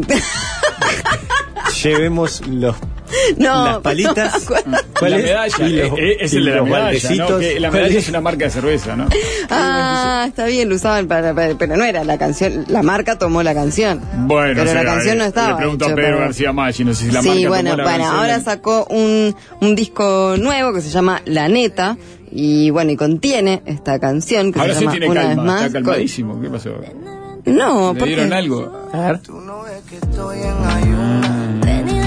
Llevemos los no, las palitas. No ¿Cuál la es? Medalla, los, es, es el de la medalla, ¿no? Que la medalla es una marca de cerveza, ¿no? Ah, está bien, lo usaban para, para, pero no era la canción, la marca tomó la canción. Bueno, pero o sea, la canción eh, no estaba. Le pregunto hecho, a Pedro pero... García Maggi, no sé si la sí, marca bueno, tomó la bueno, canción. ahora sacó un, un disco nuevo que se llama La Neta. Y bueno, y contiene esta canción que ahora se sí llama tiene Una calma, Vez Más. Está calmadísimo, ¿qué pasó? No, ¿Le porque... dieron algo? A ver. Tú no ves que estoy en ayunas.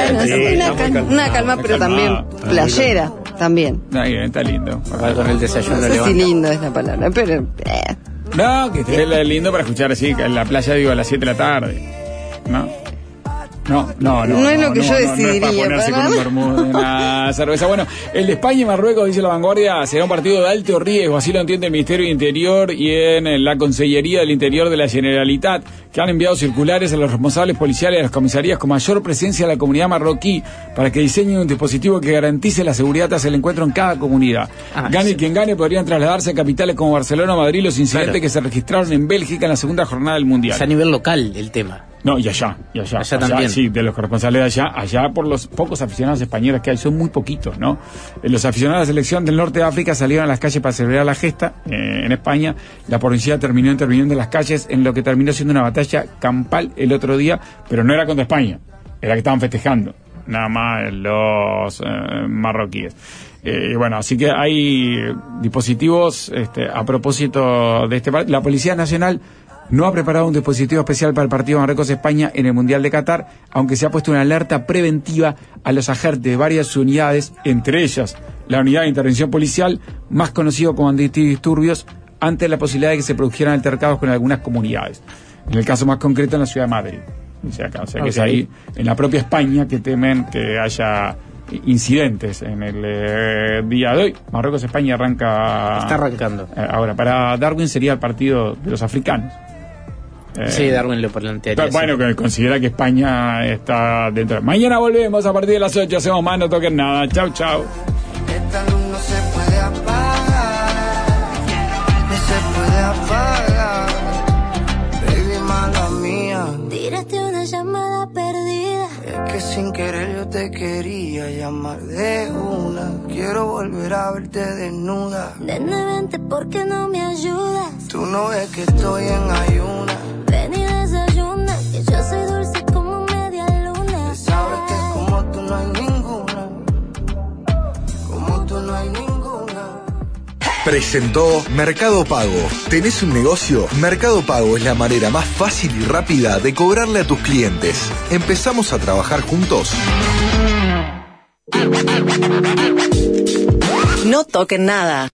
Bueno, sí, una, cal- una calma, pero también playera, también. Ahí, está lindo. Con el desayuno No sé si lindo es la palabra, pero... Eh. No, que esté lindo para escuchar así, en la playa digo a las siete de la tarde. ¿No? No, no, no. No es lo que yo no, decidiría. No es para ponerse con un vermut, una cerveza. Bueno, el de España y Marruecos, dice La Vanguardia, será un partido de alto riesgo, así lo entiende el Ministerio de Interior y en la Consellería del Interior de la Generalitat, que han enviado circulares a los responsables policiales de las comisarías con mayor presencia de la comunidad marroquí para que diseñen un dispositivo que garantice la seguridad tras el encuentro en cada comunidad. Ah, gane sí. quien gane, podrían trasladarse a capitales como Barcelona o Madrid los incidentes claro. que se registraron en Bélgica en la segunda jornada del Mundial. Es a nivel local el tema. No, y allá, y allá. Allá, allá también. Sí, de los corresponsales de allá, allá por los pocos aficionados españoles que hay, son muy poquitos, ¿no? Los aficionados de la selección del norte de África salieron a las calles para celebrar la gesta eh, en España. La policía terminó interviniendo en las calles en lo que terminó siendo una batalla campal el otro día, pero no era contra España, era que estaban festejando, nada más los eh, marroquíes. Y eh, bueno, así que hay dispositivos este, a propósito de este. La Policía Nacional no ha preparado un dispositivo especial para el partido Marruecos-España en el Mundial de Qatar, aunque se ha puesto una alerta preventiva a los agentes de varias unidades, entre ellas la Unidad de Intervención Policial, más conocido como antidisturbios, ante la posibilidad de que se produjeran altercados con algunas comunidades. En el caso más concreto, en la ciudad de Madrid. O sea, acá, o sea okay. que es ahí, en la propia España, que temen que haya incidentes en el eh, día de hoy. Marruecos-España arranca... Está arrancando. Eh, ahora, para Darwin sería el partido de los africanos. Eh, sí, Darwin lo plantearía. Bueno, sí. que considera que España está dentro. Mañana volvemos a partir de las ocho. Hacemos más, no toquen nada. Chau, chau. Esta luz no se puede apagar, ni se puede apagar. Baby, mala mía. Tiraste una llamada perdida. Es que sin querer yo te quería llamar de una. Quiero volver a verte desnuda. Nene, vente, ¿por qué no me ayudas? Tú no ves que estoy en ayuna. Ven y desayuna, que yo soy dulce como media luna. Sabes que como tú no hay ninguna. Como tú no hay ninguna. Presentó Mercado Pago. ¿Tenés un negocio? Mercado Pago es la manera más fácil y rápida de cobrarle a tus clientes. ¿Empezamos a trabajar juntos? No toquen nada.